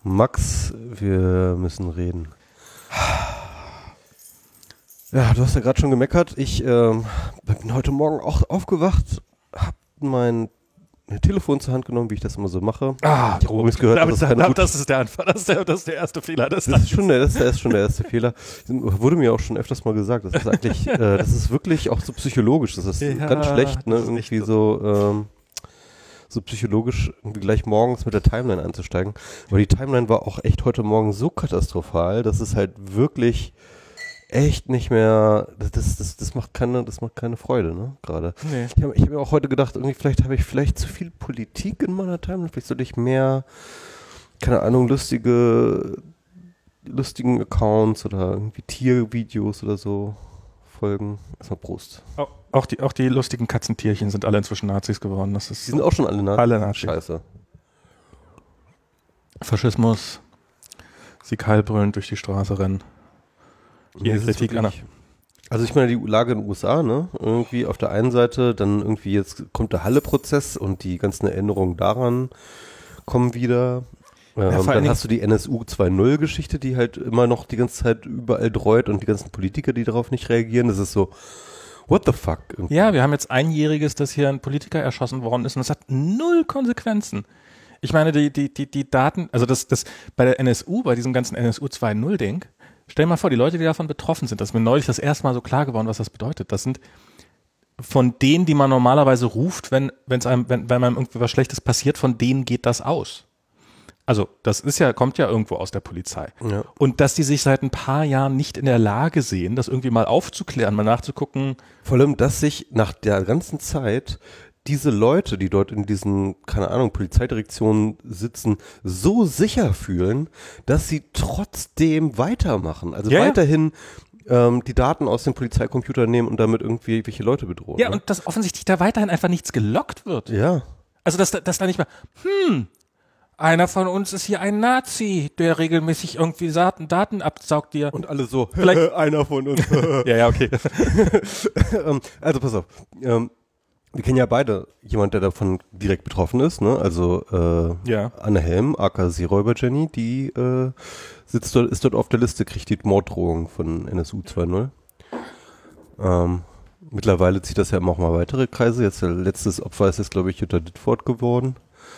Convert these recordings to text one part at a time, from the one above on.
Max, wir müssen reden. Ja, du hast ja gerade schon gemeckert. Ich bin heute Morgen auch aufgewacht, habe mein Telefon zur Hand genommen, wie ich das immer so mache. Ich habe übrigens gehört, das ist der Anfang, das ist der erste Fehler. Das ist schon der erste Fehler. Wurde mir auch schon öfters mal gesagt. Das ist eigentlich, das ist wirklich auch so psychologisch. Das ist ganz schlecht, ne? Irgendwie so psychologisch irgendwie gleich morgens mit der Timeline anzusteigen. Aber die Timeline war auch echt heute Morgen so katastrophal, dass es halt wirklich echt nicht mehr, das macht keine Freude, ne, gerade. Nee. Ich hab mir auch heute gedacht, irgendwie habe ich zu viel Politik in meiner Timeline, vielleicht sollte ich mehr, keine Ahnung, lustigen Accounts oder irgendwie Tiervideos oder so folgen. Erstmal Prost. Auch die lustigen Katzentierchen sind alle inzwischen Nazis geworden. Die sind auch schon alle Nazis? Alle Nazis. Scheiße. Faschismus, sie keilbrüllend durch die Straße rennen. Hier Kritik an. Also ich meine, die Lage in den USA, ne? Irgendwie auf der einen Seite, dann irgendwie jetzt kommt der Halle-Prozess und die ganzen Erinnerungen daran kommen wieder. Dann hast du die NSU 2.0-Geschichte, die halt immer noch die ganze Zeit überall dreut und die ganzen Politiker, die darauf nicht reagieren. Das ist so, what the fuck? Irgendwie. Ja, wir haben jetzt Einjähriges, dass hier ein Politiker erschossen worden ist und das hat 0 Konsequenzen. Ich meine, die Daten, also das bei der NSU, bei diesem ganzen NSU 2.0-Ding, stell dir mal vor, die Leute, die davon betroffen sind, das ist mir neulich das erste Mal so klar geworden, was das bedeutet. Das sind von denen, die man normalerweise ruft, wenn einem irgendwie was Schlechtes passiert, von denen geht das aus. Also, das kommt ja irgendwo aus der Polizei. Ja. Und dass die sich seit ein paar Jahren nicht in der Lage sehen, das irgendwie mal aufzuklären, mal nachzugucken. Vor allem, dass sich nach der ganzen Zeit diese Leute, die dort in diesen, keine Ahnung, Polizeidirektionen sitzen, so sicher fühlen, dass sie trotzdem weitermachen. Also weiterhin die Daten aus dem Polizeicomputer nehmen und damit irgendwie welche Leute bedrohen. Ja, ne? Und dass offensichtlich da weiterhin einfach nichts gelockt wird. Ja. Also, dass da nicht mal, einer von uns ist hier ein Nazi, der regelmäßig irgendwie Daten absaugt dir. Und alle so, vielleicht einer von uns. Ja, okay. Also pass auf, wir kennen ja beide jemand, der davon direkt betroffen ist, ne? Also Anne Helm, aka Seeräuber Jenny, die ist dort auf der Liste, kriegt die Morddrohung von NSU 2.0. Mittlerweile zieht das ja auch mal weitere Kreise. Jetzt letztes Opfer ist jetzt, glaube ich, Jutta Dittfurt geworden.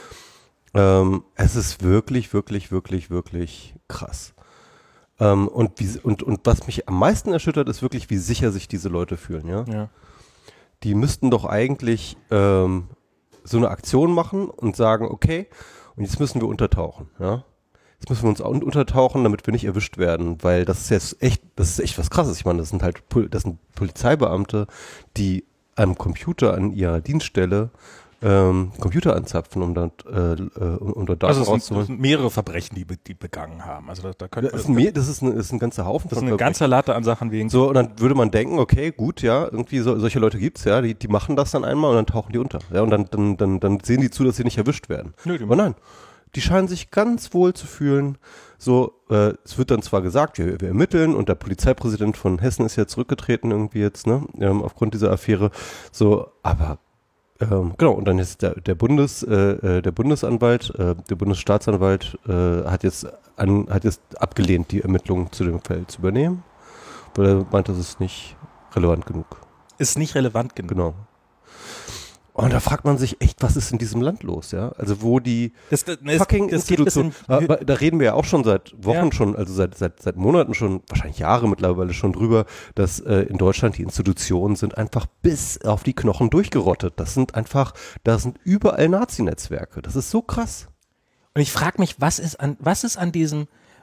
Es ist wirklich, wirklich, wirklich, wirklich krass. Und was mich am meisten erschüttert, ist wirklich, wie sicher sich diese Leute fühlen, ja. Die müssten doch eigentlich so eine Aktion machen und sagen, okay, und jetzt müssen wir untertauchen, ja. Jetzt müssen wir uns untertauchen, damit wir nicht erwischt werden, weil das ist echt was Krasses. Ich meine, das sind Polizeibeamte, die am Computer an ihrer Dienststelle Computer anzapfen, um dort Daten rauszuholen. Das sind mehrere Verbrechen, die begangen haben. Also da könnte das ist ein ganzer Haufen. Das ist eine ganze Latte an Sachen wegen. So, und dann würde man denken, okay, gut, ja, irgendwie solche Leute gibt's, ja, die machen das dann einmal und dann tauchen die unter. Ja, und dann sehen die zu, dass sie nicht erwischt werden. Aber nein, die scheinen sich ganz wohl zu fühlen. So, es wird dann zwar gesagt, wir ermitteln und der Polizeipräsident von Hessen ist ja zurückgetreten irgendwie jetzt, ne, aufgrund dieser Affäre. So, aber genau, und dann ist der Bundesanwalt, der Bundesstaatsanwalt hat jetzt abgelehnt, die Ermittlungen zu dem Fall zu übernehmen, weil er meint, das ist nicht relevant genug. Ist nicht relevant genug. Genau. Und da fragt man sich echt, was ist in diesem Land los, ja? Also wo die fucking Institutionen, da reden wir ja auch schon seit Wochen schon, also seit Monaten schon, wahrscheinlich Jahre mittlerweile schon drüber, dass in Deutschland die Institutionen sind einfach bis auf die Knochen durchgerottet. Da sind überall Nazi-Netzwerke. Das ist so krass. Und ich frage mich, was ist an diesem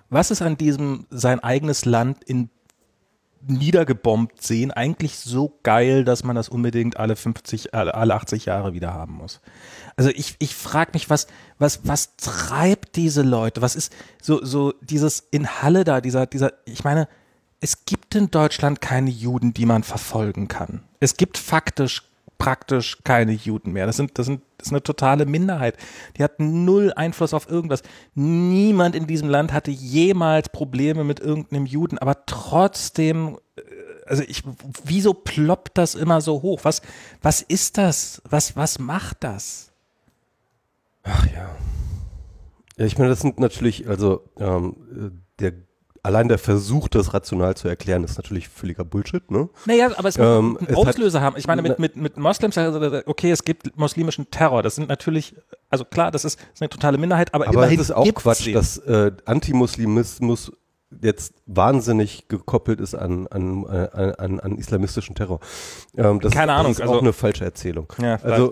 sein eigenes Land in niedergebombt sehen, eigentlich so geil, dass man das unbedingt alle 80 Jahre wieder haben muss. Also ich frage mich, was treibt diese Leute? Was ist so dieses in Halle da, dieser, ich meine, es gibt in Deutschland keine Juden, die man verfolgen kann. Es gibt praktisch keine Juden mehr. Das ist eine totale Minderheit. Die hat 0 Einfluss auf irgendwas. Niemand in diesem Land hatte jemals Probleme mit irgendeinem Juden, aber trotzdem, wieso ploppt das immer so hoch? Was ist das? Was macht das? Ach ja. Ja, ich meine, das sind natürlich, also allein der Versuch, das rational zu erklären, ist natürlich völliger Bullshit, ne? Naja, aber es muss einen es Auslöser haben. Ich meine, mit Moslems, also, okay, es gibt muslimischen Terror. Das sind natürlich, also klar, das ist eine totale Minderheit, aber immerhin es ist auch gibt's Quatsch, den. dass Antimuslimismus jetzt wahnsinnig gekoppelt ist an islamistischen Terror. Keine Ahnung, das ist also auch eine falsche Erzählung. Ja, also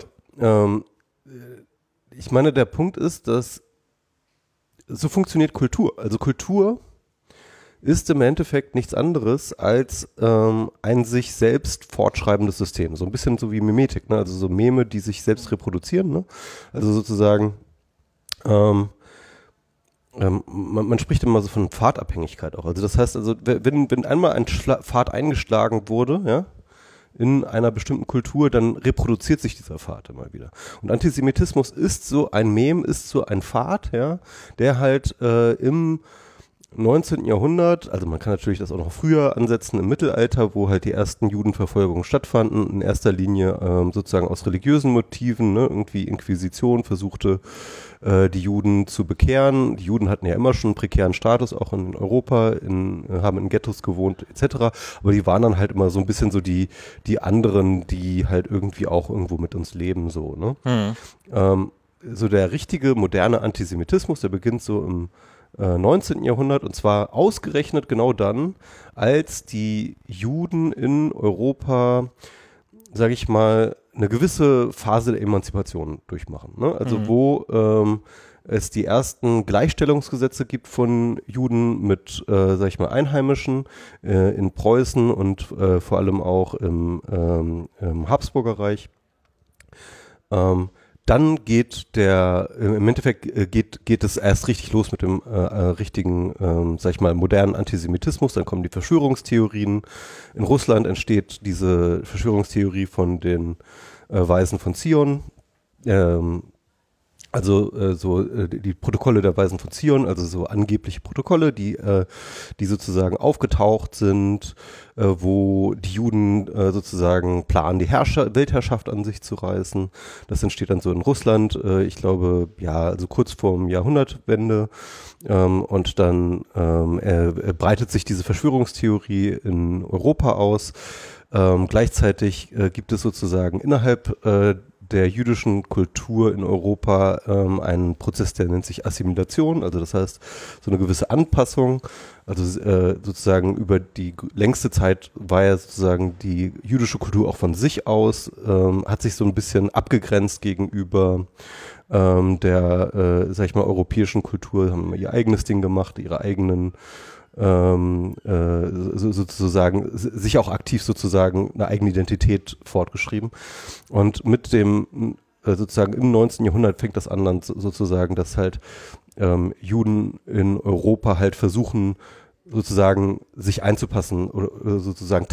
ich meine, der Punkt ist, dass so funktioniert Kultur. Also Kultur ist im Endeffekt nichts anderes als ein sich selbst fortschreibendes System. So ein bisschen so wie Mimetik, ne? Also so Meme, die sich selbst reproduzieren. Ne? Also sozusagen, man spricht immer so von Pfadabhängigkeit auch. Also das heißt, also wenn einmal ein Pfad eingeschlagen wurde, ja, in einer bestimmten Kultur, dann reproduziert sich dieser Pfad immer wieder. Und Antisemitismus ist so ein Meme, ist so ein Pfad, ja, der halt im 19. Jahrhundert, also man kann natürlich das auch noch früher ansetzen, im Mittelalter, wo halt die ersten Judenverfolgungen stattfanden, in erster Linie sozusagen aus religiösen Motiven, ne, irgendwie Inquisition versuchte, die Juden zu bekehren. Die Juden hatten ja immer schon einen prekären Status, auch in Europa, haben in Ghettos gewohnt etc., aber die waren dann halt immer so ein bisschen so die anderen, die halt irgendwie auch irgendwo mit uns leben, so, ne? So der richtige moderne Antisemitismus, der beginnt so im 19. Jahrhundert, und zwar ausgerechnet genau dann, als die Juden in Europa, sage ich mal, eine gewisse Phase der Emanzipation durchmachen. Ne? Also wo es die ersten Gleichstellungsgesetze gibt von Juden mit, sag ich mal, Einheimischen in Preußen und vor allem auch im Habsburger Reich. Dann geht im Endeffekt geht es erst richtig los mit dem richtigen, sag ich mal, modernen Antisemitismus. Dann kommen die Verschwörungstheorien. In Russland entsteht diese Verschwörungstheorie von den Weisen von Zion. Die Protokolle der Weisen von Zion, also so angebliche Protokolle, die sozusagen aufgetaucht sind, wo die Juden sozusagen planen, die Weltherrschaft an sich zu reißen. Das entsteht dann so in Russland, ich glaube, ja, also kurz vorm Jahrhundertwende. Und dann breitet sich diese Verschwörungstheorie in Europa aus. Gleichzeitig gibt es sozusagen innerhalb der jüdischen Kultur in Europa einen Prozess, der nennt sich Assimilation, also das heißt so eine gewisse Anpassung, also sozusagen über die längste Zeit war ja sozusagen die jüdische Kultur auch von sich aus, hat sich so ein bisschen abgegrenzt gegenüber der, sag ich mal, europäischen Kultur, haben ihr eigenes Ding gemacht, ihre eigenen sozusagen sich auch aktiv sozusagen eine eigene Identität fortgeschrieben. Und mit dem sozusagen im 19. Jahrhundert fängt das an dann sozusagen, dass halt Juden in Europa halt versuchen, sozusagen sich einzupassen oder sozusagen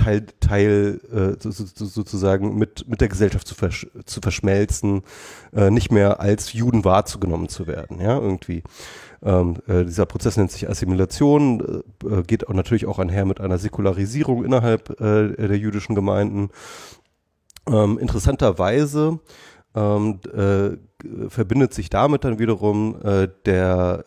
sozusagen mit der Gesellschaft zu verschmelzen, nicht mehr als Juden wahrgenommen zu werden, ja, irgendwie. Dieser Prozess nennt sich Assimilation, geht auch natürlich auch einher mit einer Säkularisierung innerhalb der jüdischen Gemeinden. Interessanterweise verbindet sich damit dann wiederum der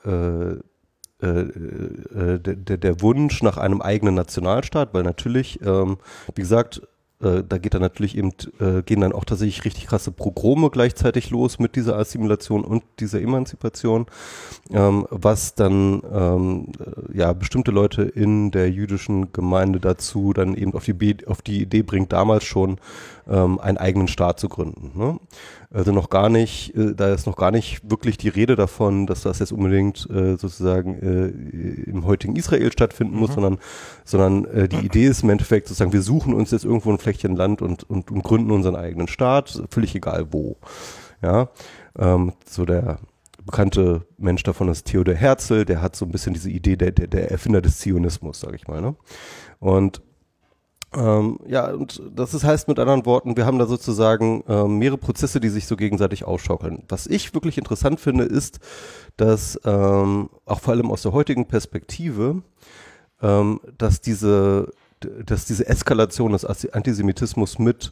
Wunsch nach einem eigenen Nationalstaat, weil natürlich, wie gesagt, da geht dann natürlich eben, gehen dann auch tatsächlich richtig krasse Pogrome gleichzeitig los mit dieser Assimilation und dieser Emanzipation, was dann ja bestimmte Leute in der jüdischen Gemeinde dazu dann eben auf die Idee bringt, damals schon einen eigenen Staat zu gründen. Ne? Also noch gar nicht, da ist noch gar nicht wirklich die Rede davon, dass das jetzt unbedingt sozusagen im heutigen Israel stattfinden muss, sondern die Idee ist im Endeffekt sozusagen, wir suchen uns jetzt irgendwo ein Fleckchen Land und gründen unseren eigenen Staat, völlig egal wo. Ja, so der bekannte Mensch davon ist Theodor Herzl, der hat so ein bisschen diese Idee der Erfinder des Zionismus, sage ich mal. Ne? Und ja, und das heißt mit anderen Worten, wir haben da sozusagen mehrere Prozesse, die sich so gegenseitig ausschaukeln. Was ich wirklich interessant finde, ist, dass auch vor allem aus der heutigen Perspektive, dass diese Eskalation des Antisemitismus mit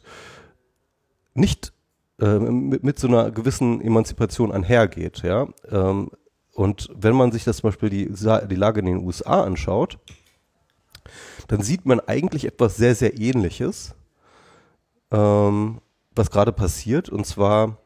so einer gewissen Emanzipation einhergeht, ja. Und wenn man sich das zum Beispiel die Lage in den USA anschaut, dann sieht man eigentlich etwas sehr, sehr Ähnliches, was gerade passiert. Und zwar,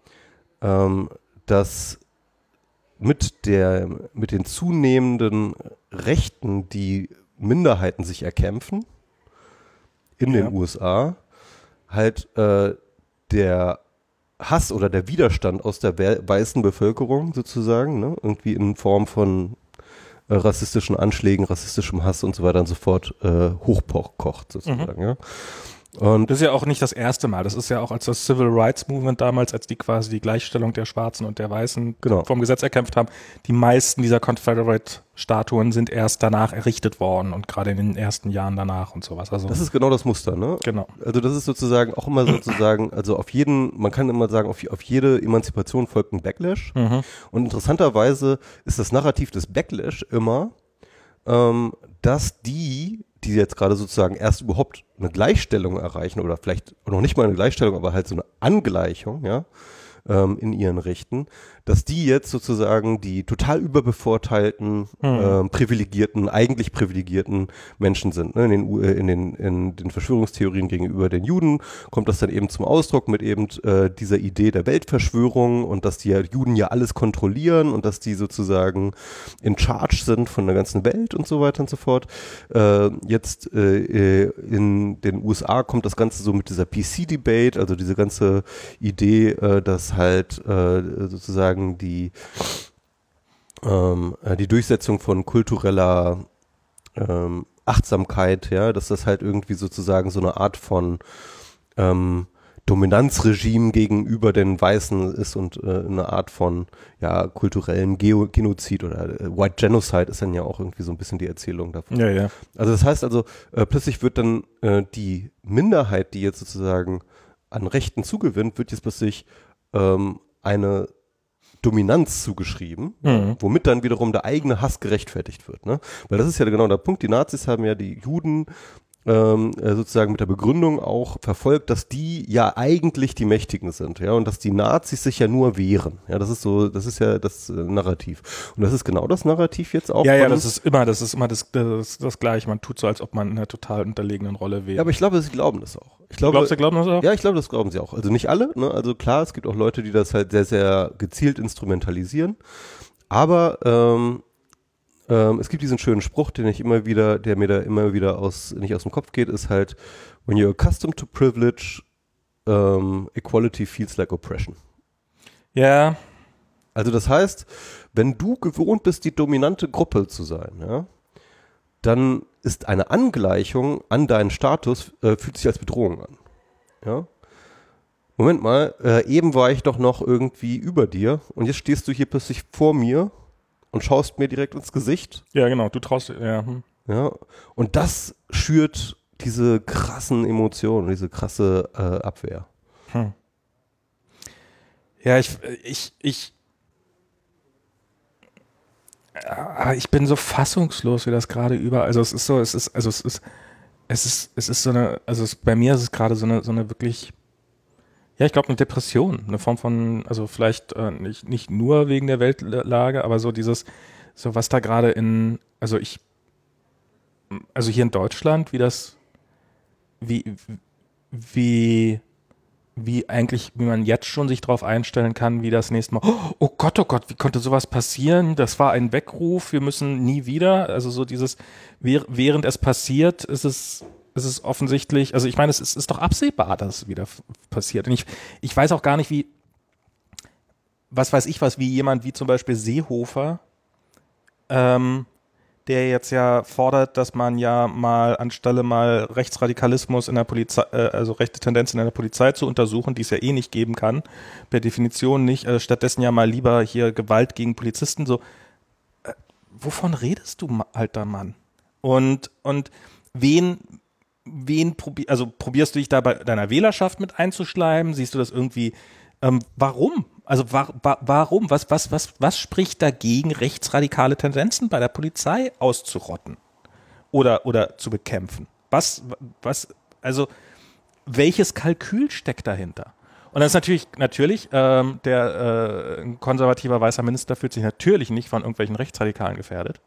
dass mit den zunehmenden Rechten, die Minderheiten sich erkämpfen in den USA, halt der Hass oder der Widerstand aus der weißen Bevölkerung sozusagen, ne, irgendwie in Form von rassistischen Anschlägen, rassistischem Hass und so weiter und so fort hochkocht sozusagen. Ja. Und das ist ja auch nicht das erste Mal. Das ist ja auch als das Civil Rights Movement damals, als die quasi die Gleichstellung der Schwarzen und der Weißen vom Gesetz erkämpft haben. Die meisten dieser Confederate-Statuen sind erst danach errichtet worden und gerade in den ersten Jahren danach und sowas. Also das ist genau das Muster, ne? Genau. Also das ist sozusagen auch immer sozusagen, also man kann immer sagen, auf jede Emanzipation folgt ein Backlash. Und interessanterweise ist das Narrativ des Backlash immer, dass die jetzt gerade sozusagen erst überhaupt eine Gleichstellung erreichen oder vielleicht noch nicht mal eine Gleichstellung, aber halt so eine Angleichung, ja, in ihren Rechten, dass die jetzt sozusagen die total überbevorteilten, eigentlich privilegierten Menschen sind. Ne? In den Verschwörungstheorien gegenüber den Juden kommt das dann eben zum Ausdruck mit eben dieser Idee der Weltverschwörung und dass die Juden ja alles kontrollieren und dass die sozusagen in charge sind von der ganzen Welt und so weiter und so fort. Jetzt in den USA kommt das Ganze so mit dieser PC-Debate, also diese ganze Idee, dass halt sozusagen die Durchsetzung von kultureller Achtsamkeit, ja, dass das halt irgendwie sozusagen so eine Art von Dominanzregime gegenüber den Weißen ist und eine Art von kulturellen Genozid oder White Genocide ist dann ja auch irgendwie so ein bisschen die Erzählung davon. Ja, ja. Also das heißt also, plötzlich wird dann die Minderheit, die jetzt sozusagen an Rechten zugewinnt, wird jetzt plötzlich eine Dominanz zugeschrieben, womit dann wiederum der eigene Hass gerechtfertigt wird. Ne? Weil das ist ja genau der Punkt, die Nazis haben ja die Juden sozusagen mit der Begründung auch verfolgt, dass die ja eigentlich die Mächtigen sind, ja, und dass die Nazis sich ja nur wehren. Ja, das ist ja das Narrativ. Und das ist genau das Narrativ jetzt auch. Ja, das ist immer das Gleiche. Man tut so, als ob man in einer total unterlegenen Rolle wäre. Ja, aber ich glaube, sie glauben das auch. Glaubst du, glauben das auch? Ja, ich glaube, das glauben sie auch. Also nicht alle, ne? Also klar, es gibt auch Leute, die das halt sehr, sehr gezielt instrumentalisieren. Aber es gibt diesen schönen Spruch, der mir da immer wieder nicht aus dem Kopf geht, ist halt, when you're accustomed to privilege, equality feels like oppression. Ja. Also das heißt, wenn du gewohnt bist, die dominante Gruppe zu sein, ja, dann ist eine Angleichung an deinen Status, fühlt sich als Bedrohung an. Ja? Moment mal, eben war ich doch noch irgendwie über dir und jetzt stehst du hier plötzlich vor mir und schaust mir direkt ins Gesicht. Ja, genau, du traust dir, ja. Ja, und das schürt diese krassen Emotionen, diese krasse Abwehr. Ja, ich bin so fassungslos, wie das gerade also bei mir ist es gerade so eine wirklich, ja, ich glaube eine Depression, eine Form von, also vielleicht nicht nur wegen der Weltlage, aber so dieses, so was da gerade also hier in Deutschland, wie man jetzt schon sich darauf einstellen kann, wie das nächste Mal, oh Gott, wie konnte sowas passieren? Das war ein Weckruf, wir müssen nie wieder, also so dieses, während es passiert, ist es offensichtlich, also ich meine, es ist doch absehbar, dass es wieder passiert. Und ich weiß auch gar nicht, wie jemand wie zum Beispiel Seehofer, der jetzt ja fordert, dass man ja mal anstelle mal Rechtsradikalismus in der Polizei, also rechte Tendenzen in der Polizei zu untersuchen, die es ja eh nicht geben kann, per Definition nicht, stattdessen ja mal lieber hier Gewalt gegen Polizisten, so, wovon redest du, alter Mann? Und probierst du dich da bei deiner Wählerschaft mit einzuschleimen? Siehst du das irgendwie, warum? Also warum? Was spricht dagegen, rechtsradikale Tendenzen bei der Polizei auszurotten oder zu bekämpfen? Also welches Kalkül steckt dahinter? Und das ist natürlich der konservativer weißer Minister fühlt sich natürlich nicht von irgendwelchen Rechtsradikalen gefährdet.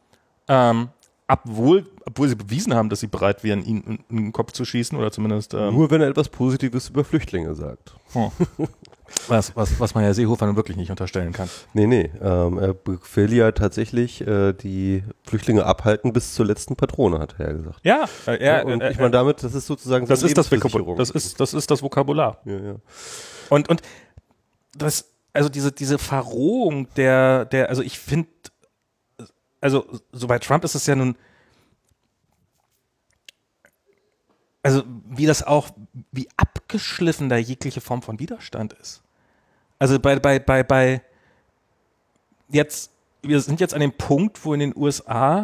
Obwohl sie bewiesen haben, dass sie bereit wären, ihn in den Kopf zu schießen oder zumindest. Nur wenn er etwas Positives über Flüchtlinge sagt. Was man ja Seehofer nun wirklich nicht unterstellen kann. Nee. Er will ja tatsächlich die Flüchtlinge abhalten bis zur letzten Patrone, hat er ja gesagt. Ja, und ich meine damit, das ist sozusagen das ist das Lebensversicherung. Das ist das Vokabular. Ja. Und das, also diese Verrohung also ich finde, also so bei Trump ist es ja nun, also wie abgeschliffen da jegliche Form von Widerstand ist. Also bei wir sind jetzt an dem Punkt, wo in den USA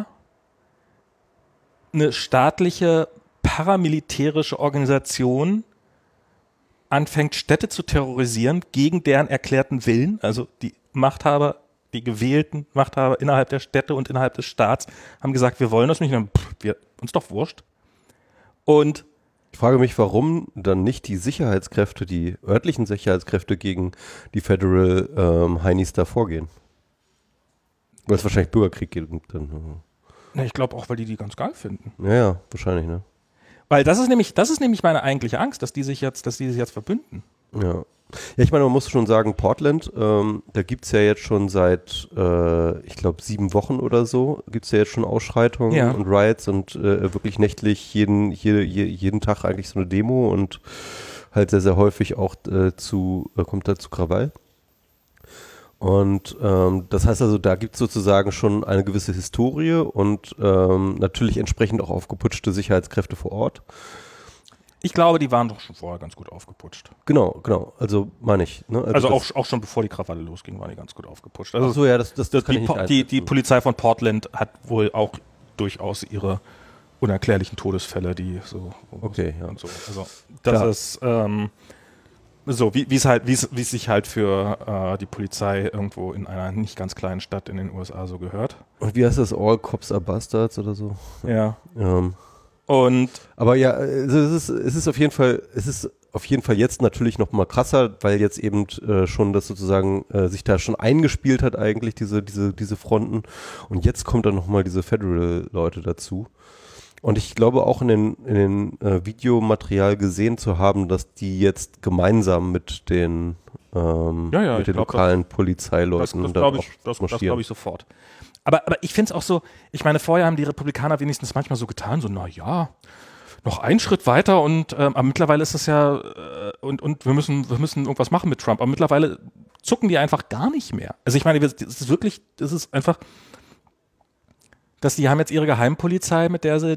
eine staatliche paramilitärische Organisation anfängt, Städte zu terrorisieren gegen deren erklärten Willen, also die Machthaber, die gewählten Machthaber innerhalb der Städte und innerhalb des Staats haben gesagt, wir wollen das nicht, uns doch wurscht. Und ich frage mich, warum dann nicht die Sicherheitskräfte, die örtlichen Sicherheitskräfte gegen die Federal Heinis da vorgehen. Weil es wahrscheinlich Bürgerkrieg gibt dann. Na, ich glaube auch, weil die ganz geil finden. Ja, wahrscheinlich, ne? Weil das ist nämlich meine eigentliche Angst, dass die sich jetzt verbünden. Ja. Ja, ich meine, man muss schon sagen, Portland, da gibt es ja jetzt schon seit, ich glaube, 7 Wochen oder so, gibt es ja jetzt schon Ausschreitungen und Riots und wirklich nächtlich jeden Tag eigentlich so eine Demo und halt sehr, sehr häufig auch kommt da zu Krawall. Und das heißt also, da gibt es sozusagen schon eine gewisse Historie und natürlich entsprechend auch aufgeputschte Sicherheitskräfte vor Ort. Ich glaube, die waren doch schon vorher ganz gut aufgeputscht. Genau. Also meine ich. Ne? Also auch schon bevor die Krawalle losging, waren die ganz gut aufgeputscht. Also ach so, ja, das kann ich nicht die Polizei von Portland hat wohl auch durchaus ihre unerklärlichen Todesfälle, die so okay, ja. und so. Also das ist so, wie es sich halt für die Polizei irgendwo in einer nicht ganz kleinen Stadt in den USA so gehört. Und wie heißt das? All Cops are Bastards oder so? Ja. Und aber ja, also es ist auf jeden Fall jetzt natürlich noch mal krasser, weil jetzt eben schon das sozusagen sich da schon eingespielt hat eigentlich diese Fronten und jetzt kommt dann noch mal diese Federal-Leute dazu. Und ich glaube auch in den Videomaterial gesehen zu haben, dass die jetzt gemeinsam mit den lokalen Polizeileuten das glaube ich sofort. Aber ich finde es auch so, ich meine, vorher haben die Republikaner wenigstens manchmal so getan, so, naja, noch einen Schritt weiter und aber mittlerweile ist es ja, und wir müssen irgendwas machen mit Trump, aber mittlerweile zucken die einfach gar nicht mehr. Also ich meine, das ist einfach, dass die haben jetzt ihre Geheimpolizei, mit der sie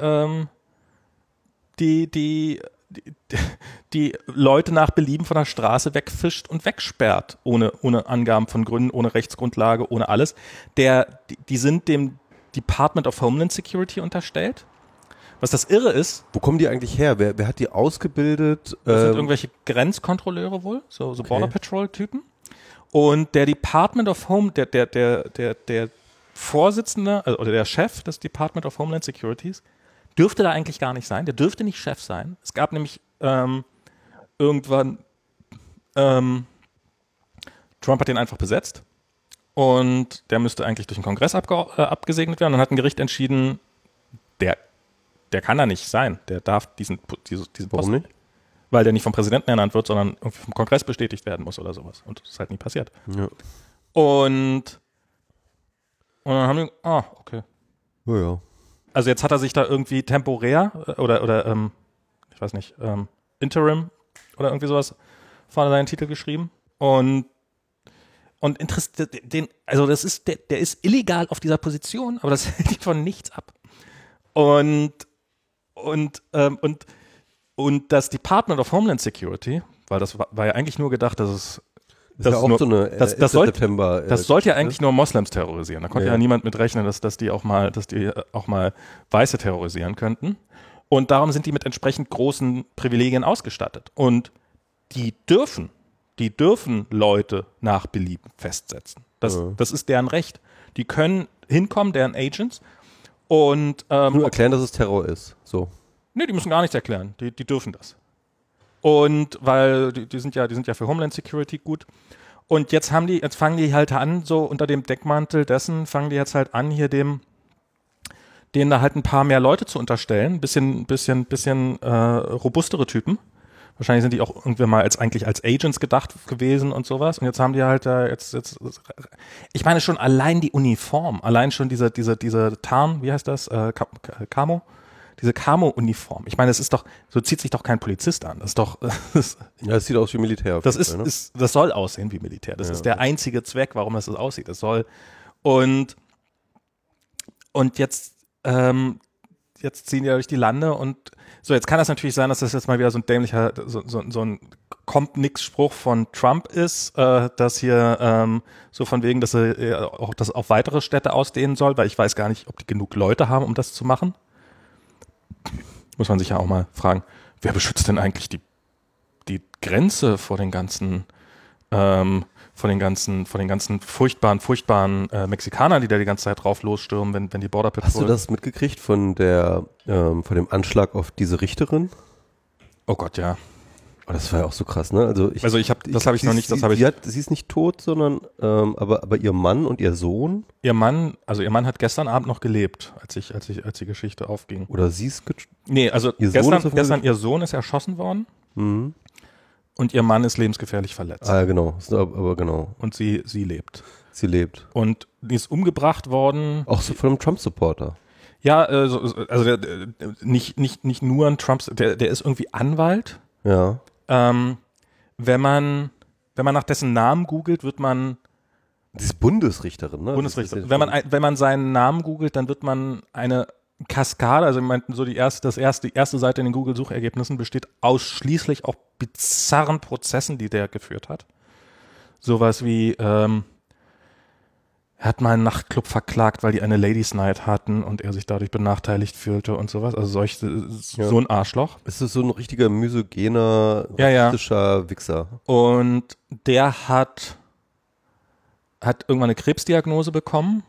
die Leute nach Belieben von der Straße wegfischt und wegsperrt, ohne Angaben von Gründen, ohne Rechtsgrundlage, ohne alles. Die sind dem Department of Homeland Security unterstellt. Was das Irre ist. Wo kommen die eigentlich her? Wer hat die ausgebildet? Das sind irgendwelche Grenzkontrolleure wohl, so Border Patrol Typen. Und der Department of Home, der Vorsitzende, also oder der Chef des Department of Homeland Securities, dürfte da eigentlich gar nicht sein. Der dürfte nicht Chef sein. Es gab nämlich irgendwann Trump hat den einfach besetzt und der müsste eigentlich durch den Kongress abgesegnet werden. Und dann hat ein Gericht entschieden, der kann da nicht sein. Der darf diesen Posten. Warum nicht? Weil der nicht vom Präsidenten ernannt wird, sondern irgendwie vom Kongress bestätigt werden muss oder sowas. Und das ist halt nie passiert. Ja. Und dann haben die, okay. Ja. Also jetzt hat er sich da irgendwie temporär oder ich weiß nicht, Interim oder irgendwie sowas vorne seinen Titel geschrieben und interessiert also der ist illegal auf dieser Position, aber das hält ihn von nichts ab. Und das Department of Homeland Security, weil das war ja eigentlich nur gedacht, dass es Das sollte ja eigentlich nur Moslems terrorisieren. Da konnte ja niemand mit rechnen, dass die auch mal Weiße terrorisieren könnten. Und darum sind die mit entsprechend großen Privilegien ausgestattet. Und die dürfen Leute nach Belieben festsetzen. Das ist deren Recht. Die können hinkommen, deren Agents. Und nur erklären, dass es Terror ist. So. Nee, die müssen gar nichts erklären. Die dürfen das. Und weil die sind ja für Homeland Security gut. Und jetzt fangen die halt an, so unter dem Deckmantel dessen, fangen die jetzt halt an, hier denen da halt ein paar mehr Leute zu unterstellen. Bisschen robustere Typen. Wahrscheinlich sind die auch irgendwann mal eigentlich als Agents gedacht gewesen und sowas. Und jetzt haben die halt ich meine schon allein die Uniform, allein schon diese Tarn, wie heißt das? Camo? Diese Camo-Uniform. Ich meine, so zieht sich doch kein Polizist an. Das ist doch. Ja, es sieht aus wie Militär. Das soll aussehen wie Militär. Das ist der einzige Zweck, warum das so aussieht. Das soll. Und jetzt ziehen die durch die Lande und so, jetzt kann das natürlich sein, dass das jetzt mal wieder so ein dämlicher, so ein Kommt-Nix-Spruch von Trump ist, dass hier so von wegen, dass er auch das auf weitere Städte ausdehnen soll, weil ich weiß gar nicht, ob die genug Leute haben, um das zu machen. Muss man sich ja auch mal fragen, wer beschützt denn eigentlich die Grenze vor den ganzen furchtbaren Mexikanern, die da die ganze Zeit drauf losstürmen, wenn die Border Patrol. Hast du das mitgekriegt von dem Anschlag auf diese Richterin? Oh Gott, ja. Oh, das war ja auch so krass, ne? Sie ist nicht tot, sondern aber ihr Mann und ihr Sohn? Ihr Mann hat gestern Abend noch gelebt, als die Geschichte aufging. Oder sie ist gestern ihr Sohn ist erschossen worden. Mhm. Und ihr Mann ist lebensgefährlich verletzt. Ah, genau. Aber genau. Und sie lebt. Sie lebt. Und die ist umgebracht worden. Auch so von einem Trump-Supporter. Ja, also nicht nur ein Trump, der ist irgendwie Anwalt. Ja. Wenn man nach dessen Namen googelt, wird man. Die ist Bundesrichterin, ne? Bundesrichterin. Wenn man seinen Namen googelt, dann wird man eine Kaskade, also so die erste Seite in den Google-Suchergebnissen besteht ausschließlich aus bizarren Prozessen, die der geführt hat. Sowas wie, er hat mal einen Nachtclub verklagt, weil die eine Ladies Night hatten und er sich dadurch benachteiligt fühlte und sowas. Also so ein Arschloch. Es ist so ein richtiger misogener, rassistischer Wichser. Und der hat irgendwann eine Krebsdiagnose bekommen.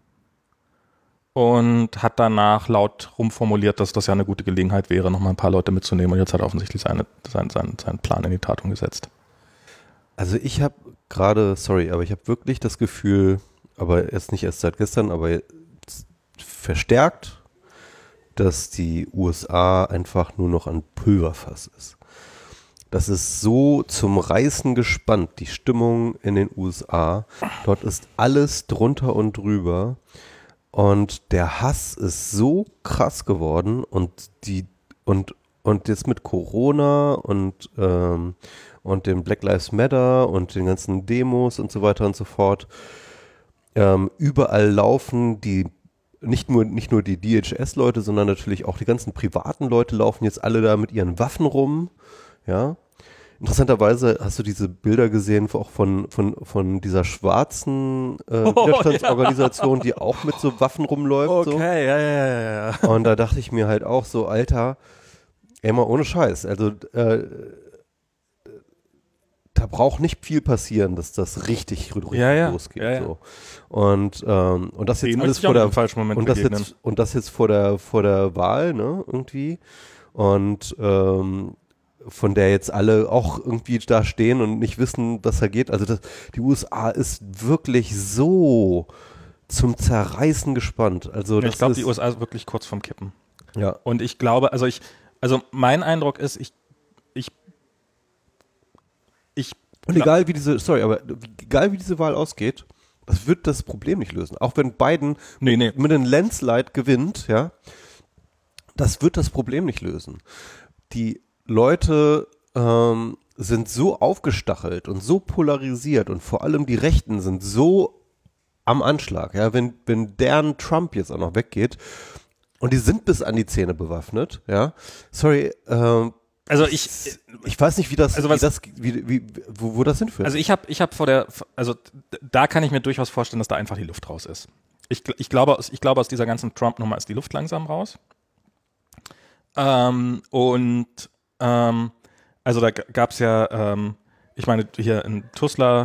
Und hat danach laut rumformuliert, dass das ja eine gute Gelegenheit wäre, nochmal ein paar Leute mitzunehmen. Und jetzt hat er offensichtlich seinen Plan in die Tat umgesetzt. Also ich habe wirklich das Gefühl, aber nicht erst seit gestern, aber verstärkt, dass die USA einfach nur noch ein Pulverfass ist. Das ist so zum Reißen gespannt, die Stimmung in den USA. Dort ist alles drunter und drüber. Und der Hass ist so krass geworden und jetzt mit Corona und dem Black Lives Matter und den ganzen Demos und so weiter und so fort, überall laufen nicht nur die DHS-Leute, sondern natürlich auch die ganzen privaten Leute laufen jetzt alle da mit ihren Waffen rum, ja. Interessanterweise hast du diese Bilder gesehen, auch von dieser schwarzen Widerstandsorganisation, die auch mit so Waffen rumläuft. Okay, ja. Und da dachte ich mir halt auch so, Alter, ey, mal ohne Scheiß. Also da braucht nicht viel passieren, dass das richtig losgeht. Ja. So. Und das jetzt alles vor der Wahl, ne, irgendwie. Und von der jetzt alle auch irgendwie da stehen und nicht wissen, was da geht. Also die USA ist wirklich so zum Zerreißen gespannt. Also ich glaube, die USA ist wirklich kurz vorm Kippen. Ja. Und ich glaube, also mein Eindruck ist, und egal wie diese Wahl ausgeht, das wird das Problem nicht lösen. Auch wenn Biden mit einem Landslide gewinnt, ja, das wird das Problem nicht lösen. Die Leute sind so aufgestachelt und so polarisiert und vor allem die Rechten sind so am Anschlag. Ja, wenn deren Trump jetzt auch noch weggeht und die sind bis an die Zähne bewaffnet, ja, sorry, also ich weiß nicht, wo das hinführt. Also ich habe da kann ich mir durchaus vorstellen, dass da einfach die Luft raus ist. Ich glaube aus dieser ganzen Trump-Nummer ist die Luft langsam raus. Also da gab es ja, ich meine, hier in Tulsa.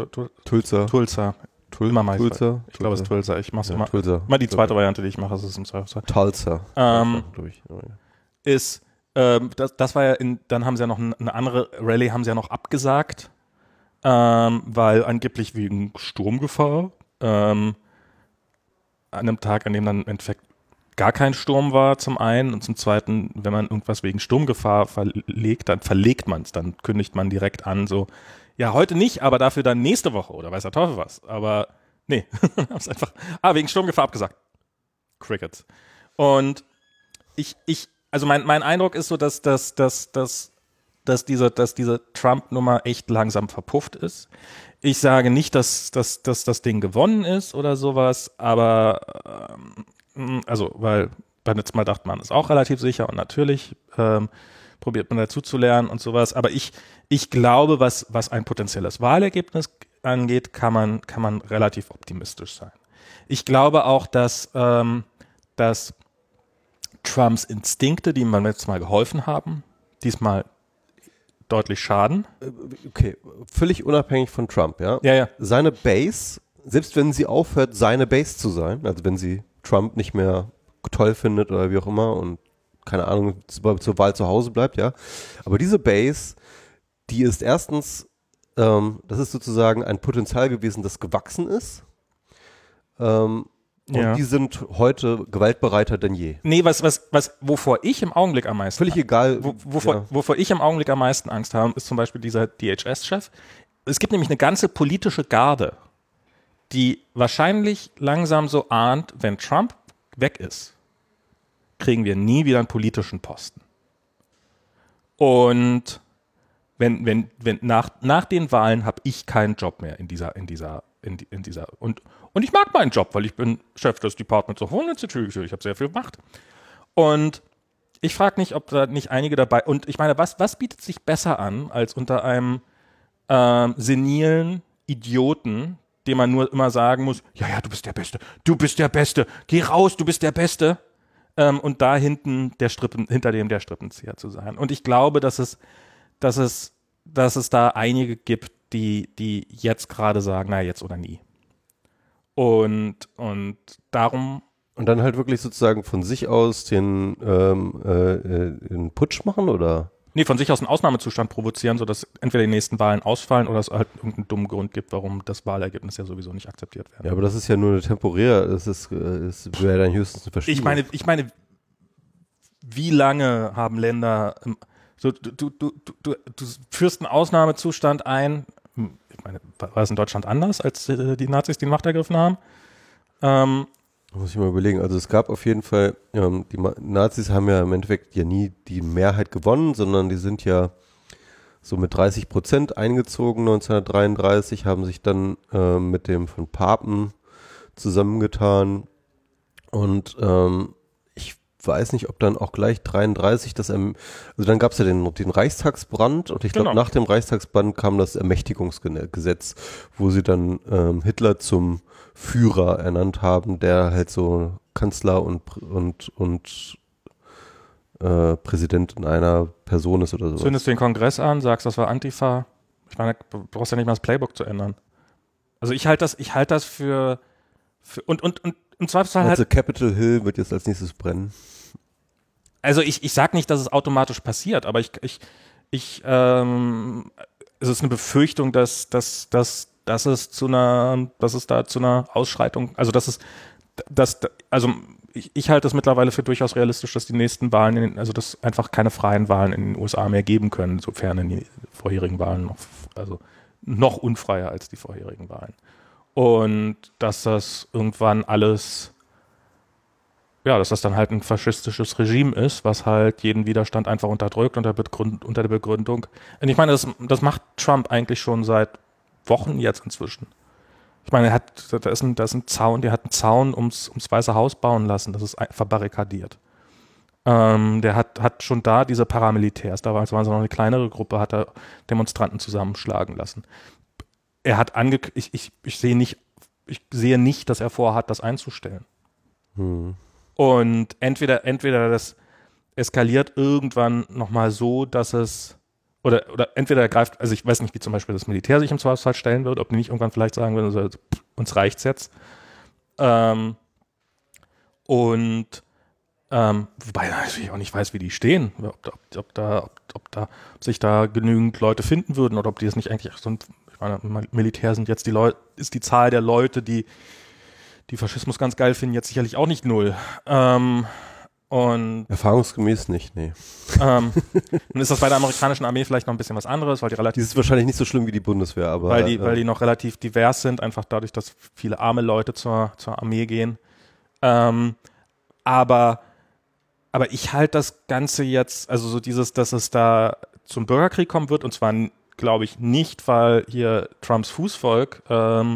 Ich glaube, es ist Tulsa. Ich mache es immer die zweite Variante, die ich mache, ist im Zweifelsfall. Tulsa. Ist das war ja dann haben sie ja noch eine andere Rallye haben sie ja noch abgesagt, weil angeblich wegen Sturmgefahr, an einem Tag, an dem dann im Endeffekt gar kein Sturm war zum einen und zum zweiten, wenn man irgendwas wegen Sturmgefahr verlegt, dann verlegt man es, dann kündigt man direkt an, so, ja, heute nicht, aber dafür dann nächste Woche oder weiß der Teufel was. Aber nee, hab's einfach, wegen Sturmgefahr abgesagt. Crickets. Und also mein Eindruck ist so, dass diese Trump-Nummer echt langsam verpufft ist. Ich sage nicht, dass das Ding gewonnen ist oder sowas, aber also, weil beim letzten Mal dachte man, ist auch relativ sicher und natürlich probiert man dazu zu lernen und sowas. Aber ich glaube, was ein potenzielles Wahlergebnis angeht, kann man relativ optimistisch sein. Ich glaube auch, dass Trumps Instinkte, die ihm beim letzten Mal geholfen haben, diesmal deutlich schaden. Okay, völlig unabhängig von Trump, ja? Ja. Seine Base, selbst wenn sie aufhört, seine Base zu sein, also wenn sie Trump nicht mehr toll findet oder wie auch immer und keine Ahnung, zur Wahl zu Hause bleibt, ja. Aber diese Base, die ist erstens, das ist sozusagen ein Potenzial gewesen, das gewachsen ist. Und die sind heute gewaltbereiter denn je. Nee, wovor ich im Augenblick am meisten völlig egal. Wovor ich im Augenblick am meisten Angst habe, ist zum Beispiel dieser DHS-Chef. Es gibt nämlich eine ganze politische Garde, die wahrscheinlich langsam so ahnt, wenn Trump weg ist, kriegen wir nie wieder einen politischen Posten. Und wenn nach den Wahlen habe ich keinen Job mehr in dieser und ich mag meinen Job, weil ich bin Chef des Departments of Homeland Security, ich habe sehr viel gemacht. Und ich frage mich, ob da nicht einige dabei, und ich meine, was bietet sich besser an, als unter einem senilen Idioten, dem man nur immer sagen muss, ja, du bist der Beste, geh raus, du bist der Beste, und da hinter dem der Strippenzieher zu sein. Und ich glaube, dass es da einige gibt, die jetzt gerade sagen, na, jetzt oder nie. Und darum. Und dann halt wirklich sozusagen von sich aus den Putsch machen, oder? Nee, von sich aus einen Ausnahmezustand provozieren, sodass entweder die nächsten Wahlen ausfallen oder es halt irgendeinen dummen Grund gibt, warum das Wahlergebnis ja sowieso nicht akzeptiert wird. Ja, aber das ist ja nur eine temporär, es wäre dann höchstens eine Verschiebung. Ich meine, wie lange haben Länder, du führst einen Ausnahmezustand ein, ich meine, war es in Deutschland anders, als die Nazis die Macht ergriffen haben? Muss ich mal überlegen. Also es gab auf jeden Fall, die Nazis haben ja im Endeffekt ja nie die Mehrheit gewonnen, sondern die sind ja so mit 30% eingezogen 1933, haben sich dann mit dem von Papen zusammengetan und ich weiß nicht, ob dann auch gleich 33 also dann gab es ja den Reichstagsbrand und ich glaube, nach dem Reichstagsbrand kam das Ermächtigungsgesetz, wo sie dann Hitler zum Führer ernannt haben, der halt so Kanzler und Präsident in einer Person ist oder so. Zündest den Kongress an, sagst, das war Antifa. Ich meine, du brauchst ja nicht mal das Playbook zu ändern. Also ich halte das für und im Zweifelsfall also Capitol Hill wird jetzt als nächstes brennen. Also ich sag nicht, dass es automatisch passiert, aber es ist eine Befürchtung, dass es da zu einer Ausschreitung, also ich halte es mittlerweile für durchaus realistisch, dass die nächsten Wahlen, also dass einfach keine freien Wahlen in den USA mehr geben können, sofern die vorherigen Wahlen noch unfreier als die vorherigen Wahlen. Und dass das irgendwann alles, ja, dass das dann halt ein faschistisches Regime ist, was halt jeden Widerstand einfach unterdrückt unter der Begründung. Und ich meine, das macht Trump eigentlich schon seit Wochen jetzt inzwischen. Ich meine, da ist ein Zaun, der hat einen Zaun ums Weiße Haus bauen lassen, das ist verbarrikadiert. Der hat schon da diese Paramilitärs, da war es noch eine kleinere Gruppe, hat er Demonstranten zusammenschlagen lassen. Er hat ich sehe nicht, dass er vorhat, das einzustellen. Und entweder das eskaliert irgendwann nochmal so, dass es oder entweder er greift, also ich weiß nicht, wie zum Beispiel das Militär sich im Zweifelsfall stellen wird, ob die nicht irgendwann vielleicht sagen würden, also, uns reicht's jetzt. Wobei ich auch nicht weiß, wie die stehen, ob sich da genügend Leute finden würden oder ob die es nicht eigentlich so ich meine, Militär sind jetzt ist die Zahl der Leute, die Faschismus ganz geil finden, jetzt sicherlich auch nicht 0. Und erfahrungsgemäß nicht, nee. nun ist das bei der amerikanischen Armee vielleicht noch ein bisschen was anderes, weil die ist wahrscheinlich nicht so schlimm wie die Bundeswehr, aber weil die noch relativ divers sind, einfach dadurch, dass viele arme Leute zur Armee gehen. Aber ich halte das Ganze jetzt, also so dass es da zum Bürgerkrieg kommen wird, und zwar, glaube ich, nicht, weil hier Trumps Fußvolk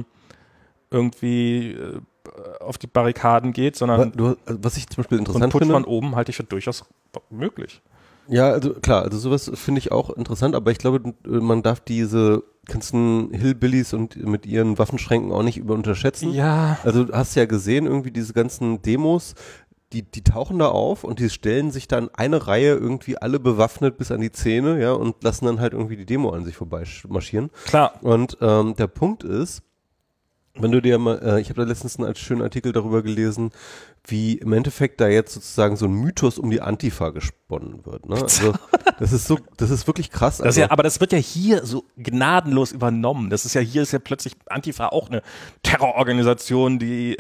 irgendwie auf die Barrikaden geht, sondern was ich zum Beispiel interessant Putsch finde, von oben halte ich für durchaus möglich. Ja, also klar, also sowas finde ich auch interessant, aber ich glaube, man darf diese ganzen Hillbillies und mit ihren Waffenschränken auch nicht unterschätzen. Ja. Also du hast ja gesehen, irgendwie diese ganzen Demos, die tauchen da auf und die stellen sich dann eine Reihe irgendwie alle bewaffnet bis an die Zähne, ja, und lassen dann halt irgendwie die Demo an sich vorbei marschieren. Klar. Und der Punkt ist, wenn du dir mal, ich habe da letztens einen schönen Artikel darüber gelesen, wie im Endeffekt da jetzt sozusagen so ein Mythos um die Antifa gesponnen wird. Ne? Also das ist wirklich krass. Das aber das wird ja hier so gnadenlos übernommen. Hier ist ja plötzlich Antifa auch eine Terrororganisation, die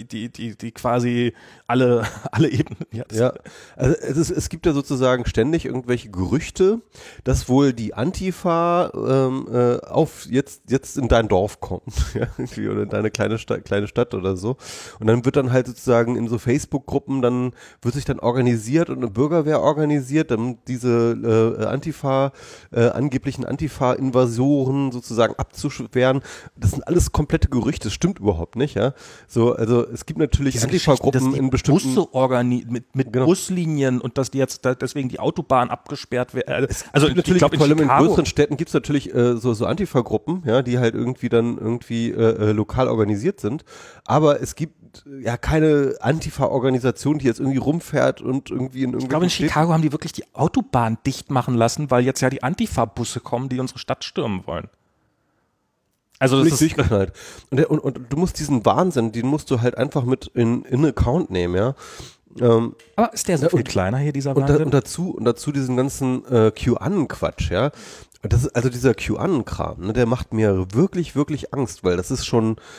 quasi alle Ebenen. Ja, also es gibt ja sozusagen ständig irgendwelche Gerüchte, dass wohl die Antifa jetzt in dein Dorf kommt, ja, irgendwie, oder in deine kleine Stadt oder so. Und dann wird dann halt sozusagen in so Facebook-Gruppen, dann wird sich dann organisiert und eine Bürgerwehr organisiert, dann diese angeblichen Antifa-Invasoren sozusagen abzuwehren. Das sind alles komplette Gerüchte, das stimmt überhaupt nicht, ja. So, also es gibt natürlich Antifa-Gruppen in bestimmten Busse mit genau. Buslinien und dass die jetzt deswegen die Autobahn abgesperrt werden. Also natürlich, vor allem in größeren Städten gibt es natürlich so Antifa-Gruppen, ja, die halt irgendwie lokal organisiert sind. Aber es gibt ja keine Antifa-Organisation, die jetzt irgendwie rumfährt und irgendwie in irgendwelchen Ich glaube, in Chicago haben die wirklich die Autobahn dicht machen lassen, weil jetzt ja die Antifa-Busse kommen, die unsere Stadt stürmen wollen. Also das ist durchgeknallt. Und du musst diesen Wahnsinn, den musst du halt einfach mit in Account nehmen, ja. Aber ist der so viel kleiner hier, dieser Wahnsinn? Und dazu diesen ganzen QAnon-Quatsch, ja. Also dieser QAnon-Kram, ne, der macht mir wirklich, wirklich Angst, weil das ist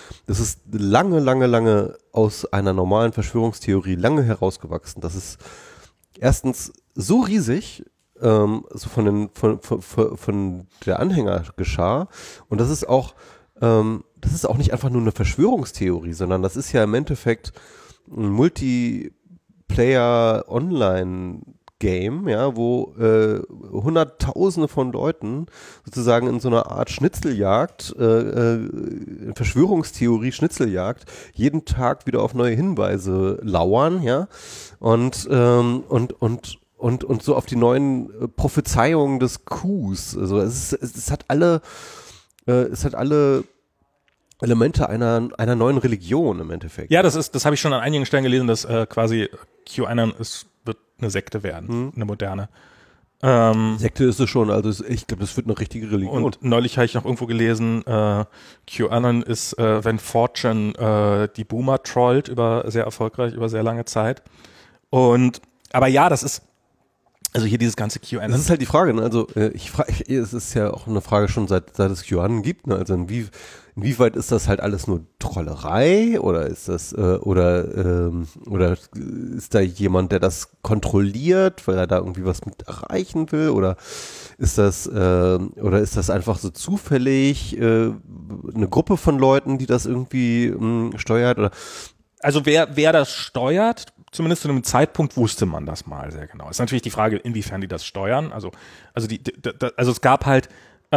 lange aus einer normalen Verschwörungstheorie lange herausgewachsen. Das ist erstens so riesig, so von der Anhängergeschar, und das ist auch nicht einfach nur eine Verschwörungstheorie, sondern das ist ja im Endeffekt ein Multiplayer-Online-Game, ja, wo Hunderttausende von Leuten sozusagen in so einer Art Schnitzeljagd, Verschwörungstheorie-Schnitzeljagd, jeden Tag wieder auf neue Hinweise lauern, ja, und so auf die neuen Prophezeiungen des Coups. Also es hat alle Elemente einer neuen Religion im Endeffekt. Ja, das habe ich schon an einigen Stellen gelesen, dass quasi QAnon wird eine Sekte werden, eine moderne. Sekte ist es schon, also ich glaube, das wird eine richtige Religion. Und neulich habe ich noch irgendwo gelesen, QAnon ist, wenn Fortune die Boomer trollt, sehr erfolgreich, über sehr lange Zeit. Aber ja, das ist, also hier dieses ganze QAnon. Das ist halt die Frage, ne? Also es ist ja auch eine Frage schon seit es QAnon gibt, ne? Also inwieweit ist das halt alles nur Trollerei oder ist das oder ist da jemand, der das kontrolliert, weil er da irgendwie was mit erreichen will, oder ist das einfach so zufällig eine Gruppe von Leuten, die das irgendwie steuert, oder? Also wer das steuert, zumindest zu einem Zeitpunkt wusste man das mal sehr genau. Ist natürlich die Frage, inwiefern die das steuern. Also es gab halt,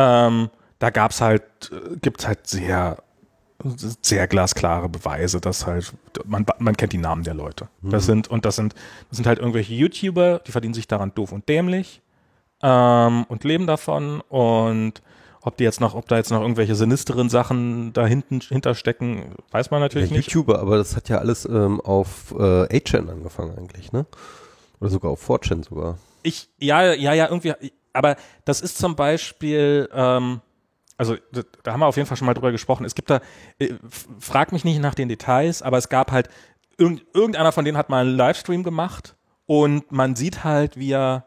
gibt's halt sehr, sehr glasklare Beweise, dass halt, man kennt die Namen der Leute. Das sind halt irgendwelche YouTuber, die verdienen sich daran doof und dämlich, und leben davon, und ob da jetzt noch irgendwelche sinisteren Sachen hinter stecken, weiß man natürlich nicht. YouTuber, aber das hat ja alles auf 8chan angefangen eigentlich, ne? Oder sogar auf 4chan sogar. Ja, irgendwie, aber das ist zum Beispiel, also da haben wir auf jeden Fall schon mal drüber gesprochen, es gibt da, frag mich nicht nach den Details, aber es gab halt, irgendeiner von denen hat mal einen Livestream gemacht Und man sieht halt, wie er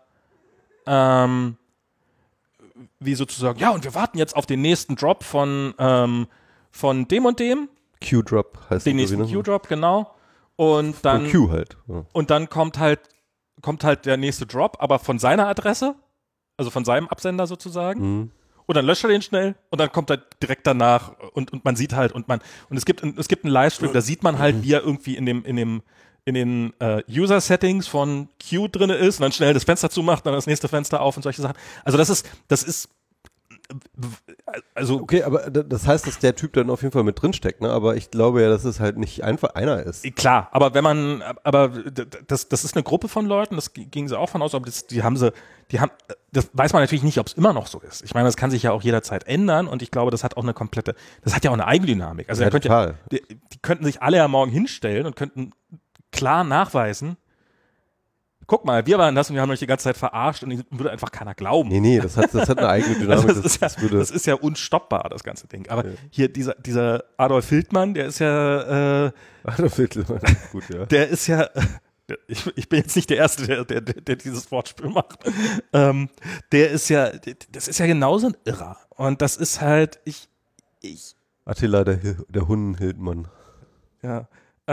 wie sozusagen, ja, und wir warten jetzt auf den nächsten Drop von dem und dem. Q-Drop heißt Den nächsten Q-Drop, genau. Und dann, Q halt. Ja. und dann kommt halt der nächste Drop, aber von seiner Adresse, also von seinem Absender sozusagen. Mhm. Und dann löscht er den schnell und dann kommt er direkt danach und man sieht halt und es gibt einen Livestream, da sieht man halt, wie er irgendwie in den User-Settings von Q drinne ist und dann schnell das Fenster zumacht, dann das nächste Fenster auf und solche Sachen. Also das ist also Okay, aber das heißt, dass der Typ dann auf jeden Fall mit drinsteckt, ne? Aber ich glaube ja, dass es halt nicht einfach einer ist. klar, aber das ist eine Gruppe von Leuten, das ging sie auch von aus, aber das weiß man natürlich nicht, ob es immer noch so ist. Ich meine, das kann sich ja auch jederzeit ändern und ich glaube, das hat ja auch eine Eigendynamik. Also Ja, total. Die könnten sich alle ja morgen hinstellen und könnten klar nachweisen, guck mal, wir waren das und wir haben euch die ganze Zeit verarscht und würde einfach keiner glauben. Nee, das hat eine eigene Dynamik. Also das ist ja unstoppbar, das ganze Ding. Aber hier dieser Adolf Hildmann, der ist ja Adolf Hildmann, gut, ja. der ist ja ich bin jetzt nicht der Erste, der dieses Wortspiel macht. Das ist ja genauso ein Irrer. Und das ist halt, Attila, der Hunden-Hildmann. Ja.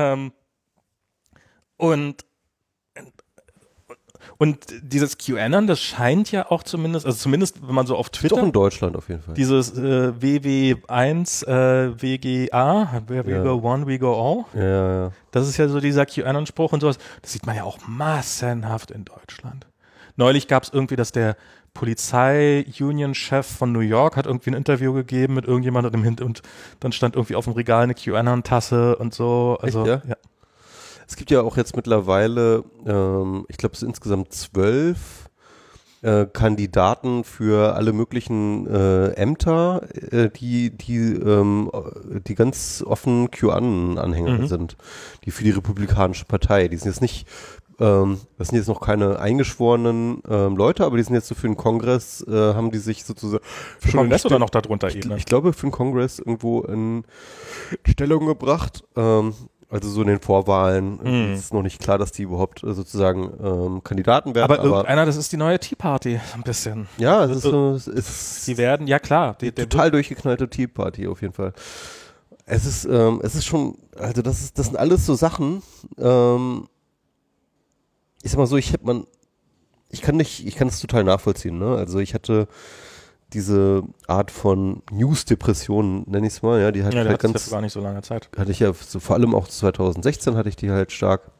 Und dieses QAnon, das scheint ja auch zumindest wenn man so auf Twitter. Doch in Deutschland auf jeden Fall. Dieses WW1, WGA, Where we go one, we go all. Ja. Das ist ja so dieser QAnon-Spruch und sowas. Das sieht man ja auch massenhaft in Deutschland. Neulich gab es irgendwie, dass der Polizei-Union-Chef von New York hat irgendwie ein Interview gegeben mit irgendjemandem im und dann stand irgendwie auf dem Regal eine QAnon-Tasse und so. Also, echt, ja? Es gibt ja auch jetzt mittlerweile, ich glaube, es sind insgesamt 12 Kandidaten für alle möglichen Ämter, die ganz offen QAnon-Anhänger sind, die für die Republikanische Partei. Die sind jetzt nicht, das sind jetzt noch keine eingeschworenen Leute, aber die sind jetzt so für den Kongress, haben die sich sozusagen für schon Kongress oder noch darunter eben? Ich glaube, für den Kongress irgendwo in Stellung gebracht. Also so in den Vorwahlen ist noch nicht klar, dass die überhaupt sozusagen Kandidaten werden. Aber irgendeiner, das ist die neue Tea Party, ein bisschen. Ja, sie werden, ja klar. Total durchgeknallte Tea Party auf jeden Fall. Es ist schon, also das sind alles so Sachen, ich sag mal so, ich kann es total nachvollziehen, ne? Also ich hatte diese Art von News-Depression, nenne ich es mal, ja, die hat halt ganz gar nicht so lange Zeit. Hatte ich ja so, vor allem auch 2016 hatte ich die halt stark.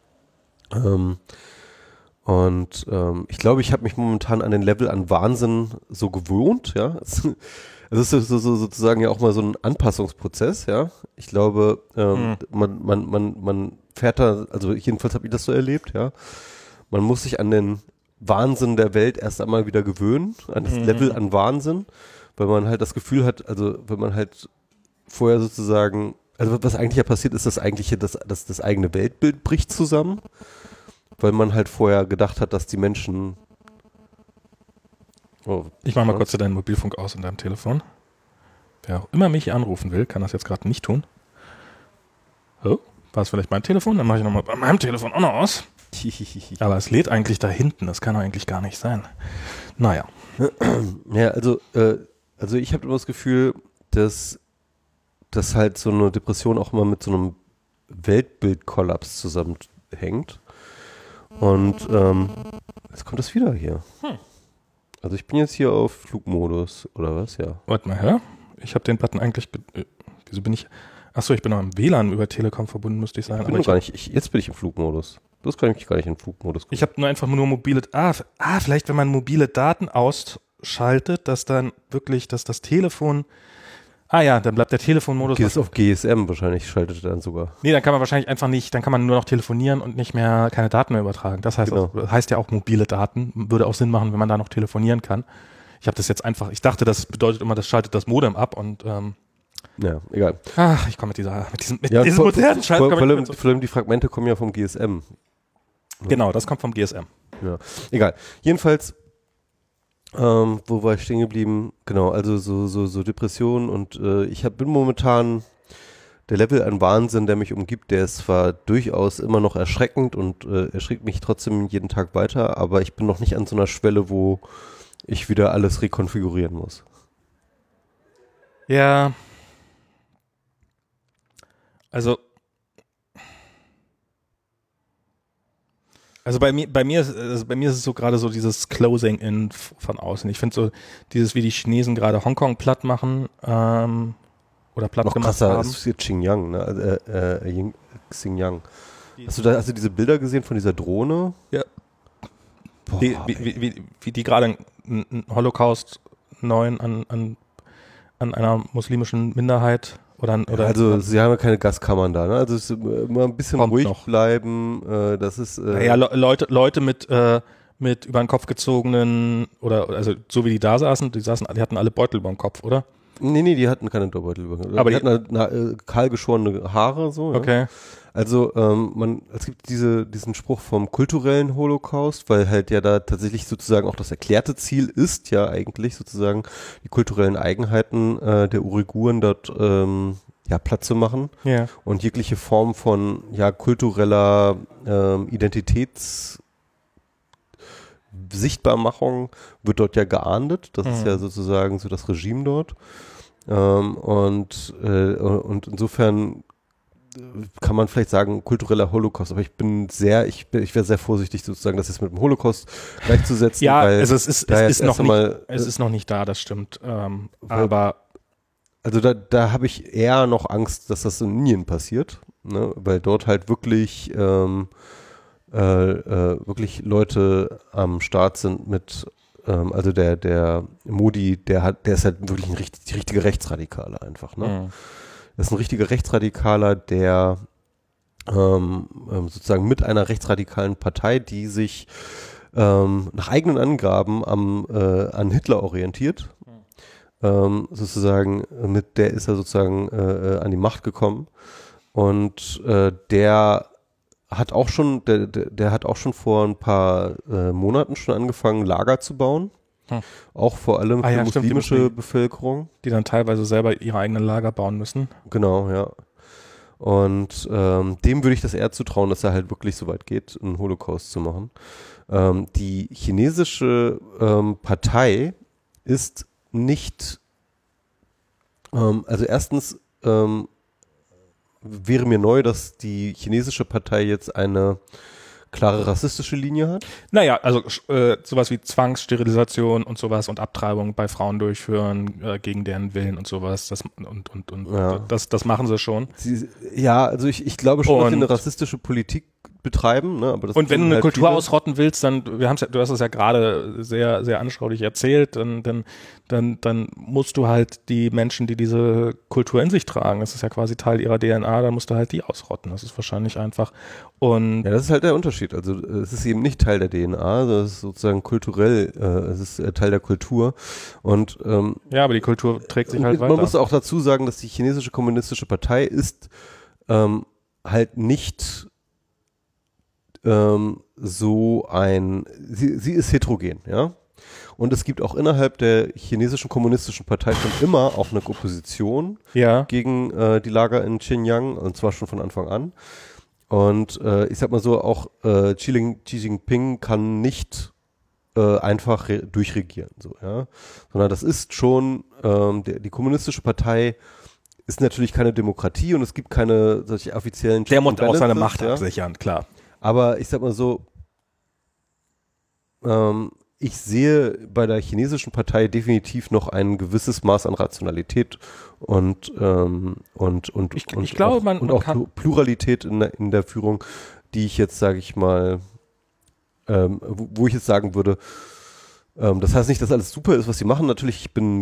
Ich glaube, ich habe mich momentan an den Level an Wahnsinn so gewohnt, ja. Es ist so sozusagen ja auch mal so ein Anpassungsprozess, ja. Ich glaube, man fährt da, also jedenfalls habe ich das so erlebt, ja. Man muss sich an den Wahnsinn der Welt erst einmal wieder gewöhnen, an das Level an Wahnsinn, weil man halt das Gefühl hat, also wenn man halt vorher sozusagen, also was eigentlich ja passiert ist, das eigene Weltbild bricht zusammen, weil man halt vorher gedacht hat, dass die Menschen ich mache mal kurz deinen Mobilfunk aus in deinem Telefon. Wer auch immer mich anrufen will, kann das jetzt gerade nicht tun. Oh, war es vielleicht mein Telefon? Dann mache ich nochmal bei meinem Telefon auch noch aus. Aber es lädt eigentlich da hinten, das kann doch eigentlich gar nicht sein. Naja. Ja, also ich habe immer das Gefühl, dass halt so eine Depression auch immer mit so einem Weltbildkollaps zusammenhängt. Und jetzt kommt das wieder hier. Also ich bin jetzt hier auf Flugmodus, oder was? Ja. Warte mal, hör. Ich habe den Button eigentlich, wieso bin ich, achso, ich bin noch im WLAN über Telekom verbunden, müsste ich sagen. Jetzt bin ich im Flugmodus. Das kann ich gar nicht in den Flugmodus gucken. Ich habe nur mobile, vielleicht wenn man mobile Daten ausschaltet, dass dann wirklich, dass das Telefon, dann bleibt der Telefonmodus. Geht es auf GSM wahrscheinlich, schaltet er dann sogar. Nee, dann kann man wahrscheinlich einfach nicht, dann kann man nur noch telefonieren und nicht mehr, keine Daten mehr übertragen. Das heißt, Genau. Das heißt ja auch mobile Daten, würde auch Sinn machen, wenn man da noch telefonieren kann. Ich habe das jetzt einfach, ich dachte, das bedeutet immer, das schaltet das Modem ab und ja, egal. Ich komme mit diesem modernen Schaltung. Vor allem die Fragmente kommen ja vom GSM. Genau, das kommt vom GSM. Ja, egal. Jedenfalls, wo war ich stehen geblieben? Genau, also so Depressionen und bin momentan der Level an Wahnsinn, der mich umgibt, der ist zwar durchaus immer noch erschreckend und erschreckt mich trotzdem jeden Tag weiter, aber ich bin noch nicht an so einer Schwelle, wo ich wieder alles rekonfigurieren muss. Ja. Also bei mir ist es so gerade so dieses Closing in von außen. Ich finde so dieses, wie die Chinesen gerade Hongkong platt machen oder platt Noch gemacht krasser haben. ist hier Xinjiang, ne? Xinjiang. Hast du diese Bilder gesehen von dieser Drohne? Ja. Boah, Wie die gerade einen Holocaust neuen an einer muslimischen Minderheit oder sie haben ja keine Gaskammern da, ne? Also es ist immer ein bisschen Kommt ruhig noch. bleiben. Das ist Leute mit über den Kopf gezogenen also so wie die da saßen, die hatten alle Beutel über dem Kopf, oder? Nee, die hatten keine Doppelbeutel. Aber die hatten kahl geschorene Haare, so. Okay. Ja. Also es gibt diesen Spruch vom kulturellen Holocaust, weil halt ja da tatsächlich sozusagen auch das erklärte Ziel ist, ja eigentlich sozusagen die kulturellen Eigenheiten der Uiguren dort platt zu machen. Ja. Und jegliche Form von kultureller Sichtbarmachung wird dort ja geahndet. Das ist ja sozusagen so das Regime dort. Und insofern kann man vielleicht sagen, kultureller Holocaust, aber ich wäre sehr vorsichtig sozusagen, das jetzt mit dem Holocaust gleichzusetzen. Ja, weil also es ist noch nicht da, das stimmt. Aber also da habe ich eher noch Angst, dass das in Indien passiert, ne? Weil dort halt wirklich Leute am Start sind mit also der Modi, der ist halt wirklich ein richtiger Rechtsradikaler einfach, ne? Das ist ein richtiger Rechtsradikaler, der sozusagen mit einer rechtsradikalen Partei, die sich nach eigenen Angaben an Hitler orientiert, sozusagen, mit der ist er sozusagen an die Macht gekommen und der hat auch schon vor ein paar Monaten schon angefangen, Lager zu bauen. Auch vor allem für muslimische Bevölkerung. Die dann teilweise selber ihre eigenen Lager bauen müssen. Genau, ja. Und dem würde ich das eher zutrauen, dass er halt wirklich so weit geht, einen Holocaust zu machen. Die chinesische Partei ist nicht, also erstens wäre mir neu, dass die chinesische Partei jetzt eine klare rassistische Linie hat. Naja, also sowas wie Zwangssterilisation und sowas und Abtreibung bei Frauen durchführen gegen deren Willen und sowas. Das machen sie schon. Also ich glaube schon, dass sie eine rassistische Politik betreiben. Ne? Aber das und wenn du eine halt Kultur ausrotten willst, dann, du hast es ja gerade sehr, sehr anschaulich erzählt, dann musst du halt die Menschen, die diese Kultur in sich tragen, das ist ja quasi Teil ihrer DNA, dann musst du halt die ausrotten. Das ist wahrscheinlich einfach. Und ja, das ist halt der Unterschied. Also es ist eben nicht Teil der DNA, das ist sozusagen kulturell, es ist Teil der Kultur. Und ja, aber die Kultur trägt sich halt weiter. Man muss auch dazu sagen, dass die chinesische kommunistische Partei ist halt nicht sie ist heterogen, ja. Und es gibt auch innerhalb der chinesischen kommunistischen Partei schon immer auch eine Opposition gegen die Lager in Xinjiang, und zwar schon von Anfang an. Und ich sag mal so, auch Xi Jinping kann nicht einfach durchregieren, so, ja. Sondern das ist schon, die kommunistische Partei ist natürlich keine Demokratie und es gibt keine solche offiziellen Der muss auch seine Macht absichern, klar. Aber ich sag mal so, ich sehe bei der chinesischen Partei definitiv noch ein gewisses Maß an Rationalität und ich glaube, man auch kann Pluralität in der Führung, die ich jetzt, sage ich mal, wo ich jetzt sagen würde, das heißt nicht, dass alles super ist, was sie machen. Natürlich, ich bin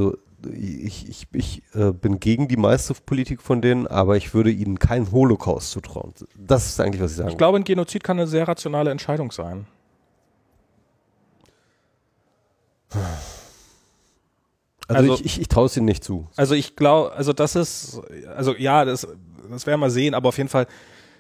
bin gegen die meiste Politik von denen, aber ich würde ihnen keinen Holocaust zutrauen. Das ist eigentlich, was ich sagen will. Ich glaube, ein Genozid kann eine sehr rationale Entscheidung sein. Also ich traue es ihnen nicht zu. Also ich glaube, das werden wir mal sehen, aber auf jeden Fall,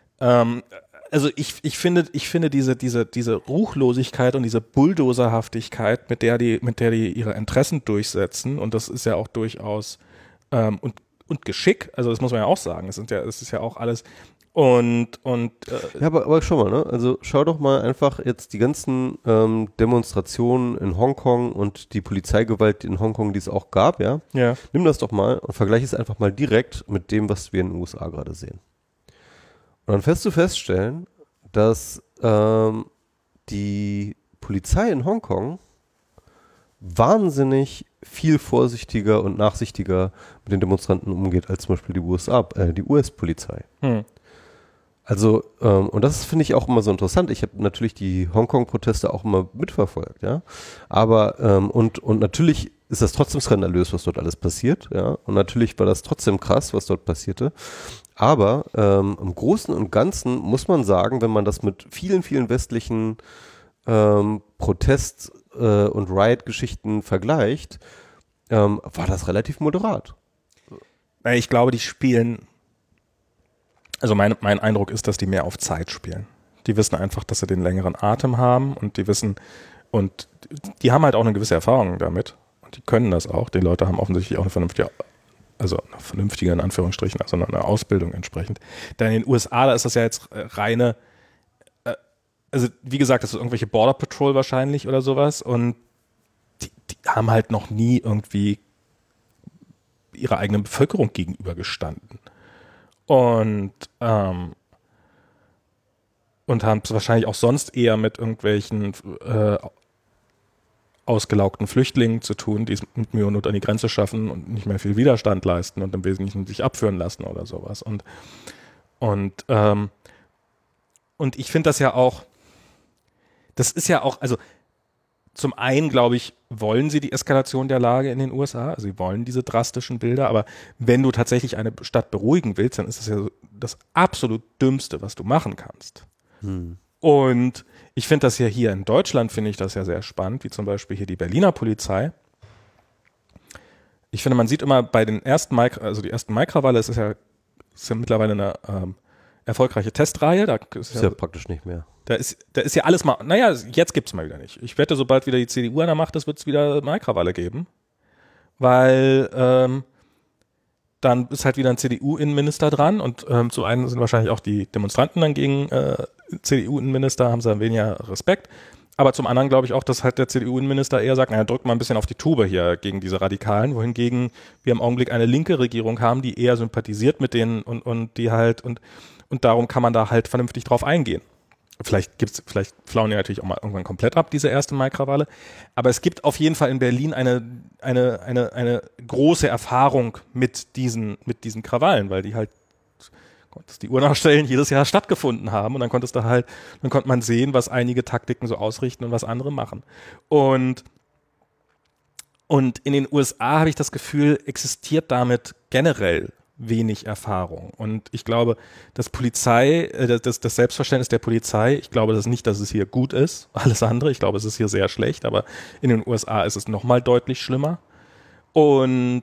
ich finde diese Ruchlosigkeit und diese Bulldozerhaftigkeit, mit der die ihre Interessen durchsetzen, und das ist ja auch durchaus, Geschick, also das muss man ja auch sagen, es ist ja auch alles ja, aber schau mal, ne? Also schau doch mal einfach jetzt die ganzen Demonstrationen in Hongkong und die Polizeigewalt in Hongkong, die es auch gab, ja? Ja. Nimm das doch mal und vergleiche es einfach mal direkt mit dem, was wir in den USA gerade sehen. Und dann wirst du feststellen, dass die Polizei in Hongkong wahnsinnig viel vorsichtiger und nachsichtiger mit den Demonstranten umgeht, als zum Beispiel die US-Polizei. Also, und das finde ich auch immer so interessant. Ich habe natürlich die Hongkong-Proteste auch immer mitverfolgt, ja. Aber, und natürlich ist das trotzdem skandalös, was dort alles passiert, ja. Und natürlich war das trotzdem krass, was dort passierte. Aber im Großen und Ganzen muss man sagen, wenn man das mit vielen, vielen westlichen Protest- und Riot-Geschichten vergleicht, war das relativ moderat. Ich glaube, die spielen, also mein Eindruck ist, dass die mehr auf Zeit spielen. Die wissen einfach, dass sie den längeren Atem haben und die wissen, und die haben halt auch eine gewisse Erfahrung damit und die können das auch. Die Leute haben offensichtlich auch eine vernünftige in Anführungsstrichen, also eine Ausbildung entsprechend. Denn in den USA, da ist das ja jetzt reine, also wie gesagt, das ist irgendwelche Border Patrol wahrscheinlich oder sowas und die haben halt noch nie irgendwie ihrer eigenen Bevölkerung gegenübergestanden. Und haben es wahrscheinlich auch sonst eher mit irgendwelchen ausgelaugten Flüchtlingen zu tun, die es mit Mühe und Not an die Grenze schaffen und nicht mehr viel Widerstand leisten und im Wesentlichen sich abführen lassen oder sowas. Und ich finde das ja auch, also zum einen, glaube ich, wollen sie die Eskalation der Lage in den USA, also sie wollen diese drastischen Bilder, aber wenn du tatsächlich eine Stadt beruhigen willst, dann ist das ja so das absolut Dümmste, was du machen kannst. Und ich finde das ja hier in Deutschland, finde ich das ja sehr spannend, wie zum Beispiel hier die Berliner Polizei. Ich finde, man sieht immer bei den ersten die ersten Mai-Krawalle, ist ja mittlerweile eine erfolgreiche Testreihe. Da ist ja praktisch nicht mehr. Da ist ja alles mal, naja, jetzt gibt's mal wieder nicht. Ich wette, sobald wieder die CDU an der Macht ist, wird es wieder Mai-Krawalle geben. Weil dann ist halt wieder ein CDU-Innenminister dran und zu einem sind wahrscheinlich auch die Demonstranten dann gegen CDU-Innenminister, haben sie dann weniger Respekt. Aber zum anderen glaube ich auch, dass halt der CDU-Innenminister eher sagt, naja, drückt mal ein bisschen auf die Tube hier gegen diese Radikalen, wohingegen wir im Augenblick eine linke Regierung haben, die eher sympathisiert mit denen und die halt und darum kann man da halt vernünftig drauf eingehen. Vielleicht flauen die natürlich auch mal irgendwann komplett ab, diese erste Mai-Krawalle. Aber es gibt auf jeden Fall in Berlin eine große Erfahrung mit diesen Krawallen, weil die halt, konntest die Uhr nachstellen, jedes Jahr stattgefunden haben und dann konnte man sehen, was einige Taktiken so ausrichten und was andere machen. Und in den USA habe ich das Gefühl, existiert damit generell wenig Erfahrung. Und ich glaube, das Selbstverständnis der Polizei, ich glaube das nicht, dass es hier gut ist, alles andere, ich glaube, es ist hier sehr schlecht, aber in den USA ist es nochmal deutlich schlimmer. Und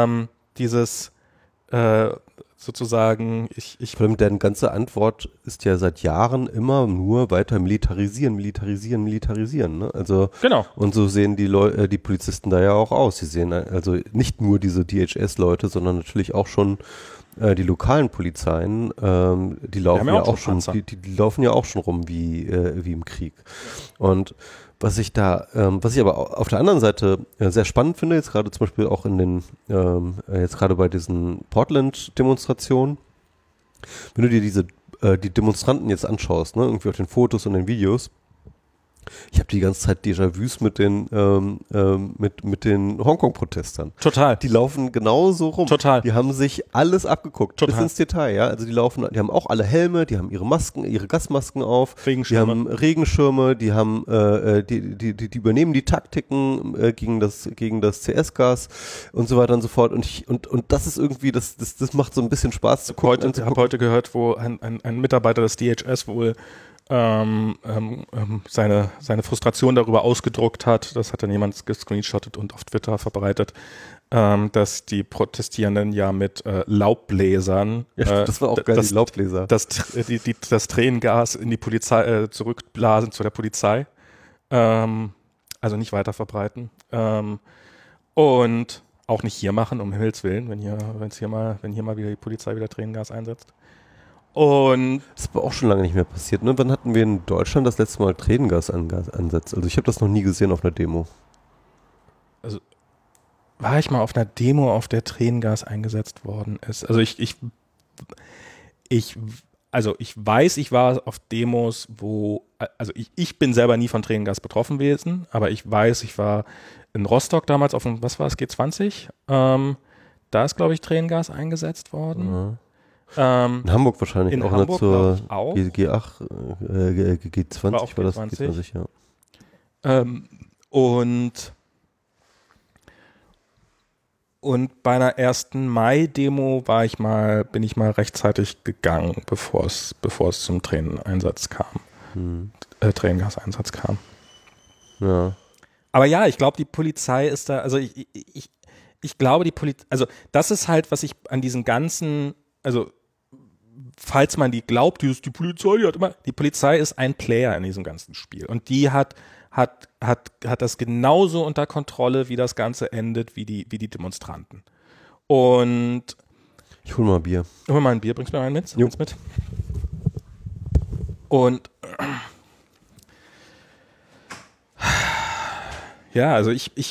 sozusagen, Vor allem deren ganze Antwort ist ja seit Jahren immer nur weiter militarisieren. Ne? Also genau. Und so sehen die Polizisten da ja auch aus. Sie sehen also nicht nur diese DHS-Leute, sondern natürlich auch schon die lokalen Polizeien. Die laufen ja auch schon, die laufen ja auch schon rum wie im Krieg. Und was ich aber auf der anderen Seite sehr spannend finde, jetzt gerade zum Beispiel auch jetzt gerade bei diesen Portland-Demonstrationen, wenn du dir die Demonstranten jetzt anschaust, ne, irgendwie auf den Fotos und den Videos, ich habe die ganze Zeit Déjà-vus mit den Hongkong-Protestern. Total. Die laufen genauso rum. Total. Die haben sich alles abgeguckt. Total. Bis ins Detail, ja. Also die haben auch alle Helme, die haben ihre Masken, ihre Gasmasken auf. Regenschirme. Die haben Regenschirme, die haben, die übernehmen die Taktiken gegen das CS-Gas und so weiter und so fort. Und das ist irgendwie, das macht so ein bisschen Spaß zu gucken. Ich habe heute gehört, wo ein Mitarbeiter des DHS wohl seine Frustration darüber ausgedruckt hat, das hat dann jemand gescreenshottet und auf Twitter verbreitet, dass die Protestierenden ja mit Laubbläsern, das war auch geil, die Laubbläser, das Tränengas in die Polizei zurückblasen zu der Polizei, also nicht weiter verbreiten. Und auch nicht hier machen, um Himmels Willen, wenn hier mal wieder die Polizei wieder Tränengas einsetzt. Und Das ist aber auch schon lange nicht mehr passiert. Ne? Wann hatten wir in Deutschland das letzte Mal Tränengas ansetzt? Also ich habe das noch nie gesehen auf einer Demo. war ich mal auf einer Demo, auf der Tränengas eingesetzt worden ist. Also ich weiß, ich war auf Demos, also ich bin selber nie von Tränengas betroffen gewesen, aber ich weiß, ich war in Rostock damals auf dem, was war es, G20? Da ist, glaube ich, Tränengas eingesetzt worden. Ja. In Hamburg wahrscheinlich in auch Hamburg zur auch. G8, G20 War auch war das G20. G20, ja. Und bei einer 1. Mai-Demo bin ich mal rechtzeitig gegangen, bevor es zum Tränengaseinsatz kam. Ja. Aber ja, ich glaube, die Polizei ist da, also ich glaube, also das ist halt, was ich an diesen ganzen, also falls man die glaubt, die Polizei ist ein Player in diesem ganzen Spiel und die hat das genauso unter Kontrolle, wie das Ganze endet, wie die Demonstranten. Und Ich hol mal ein Bier. hol mal ein Bier, bringst du mir einen mit? Jo. Eins mit? Und ja, also ich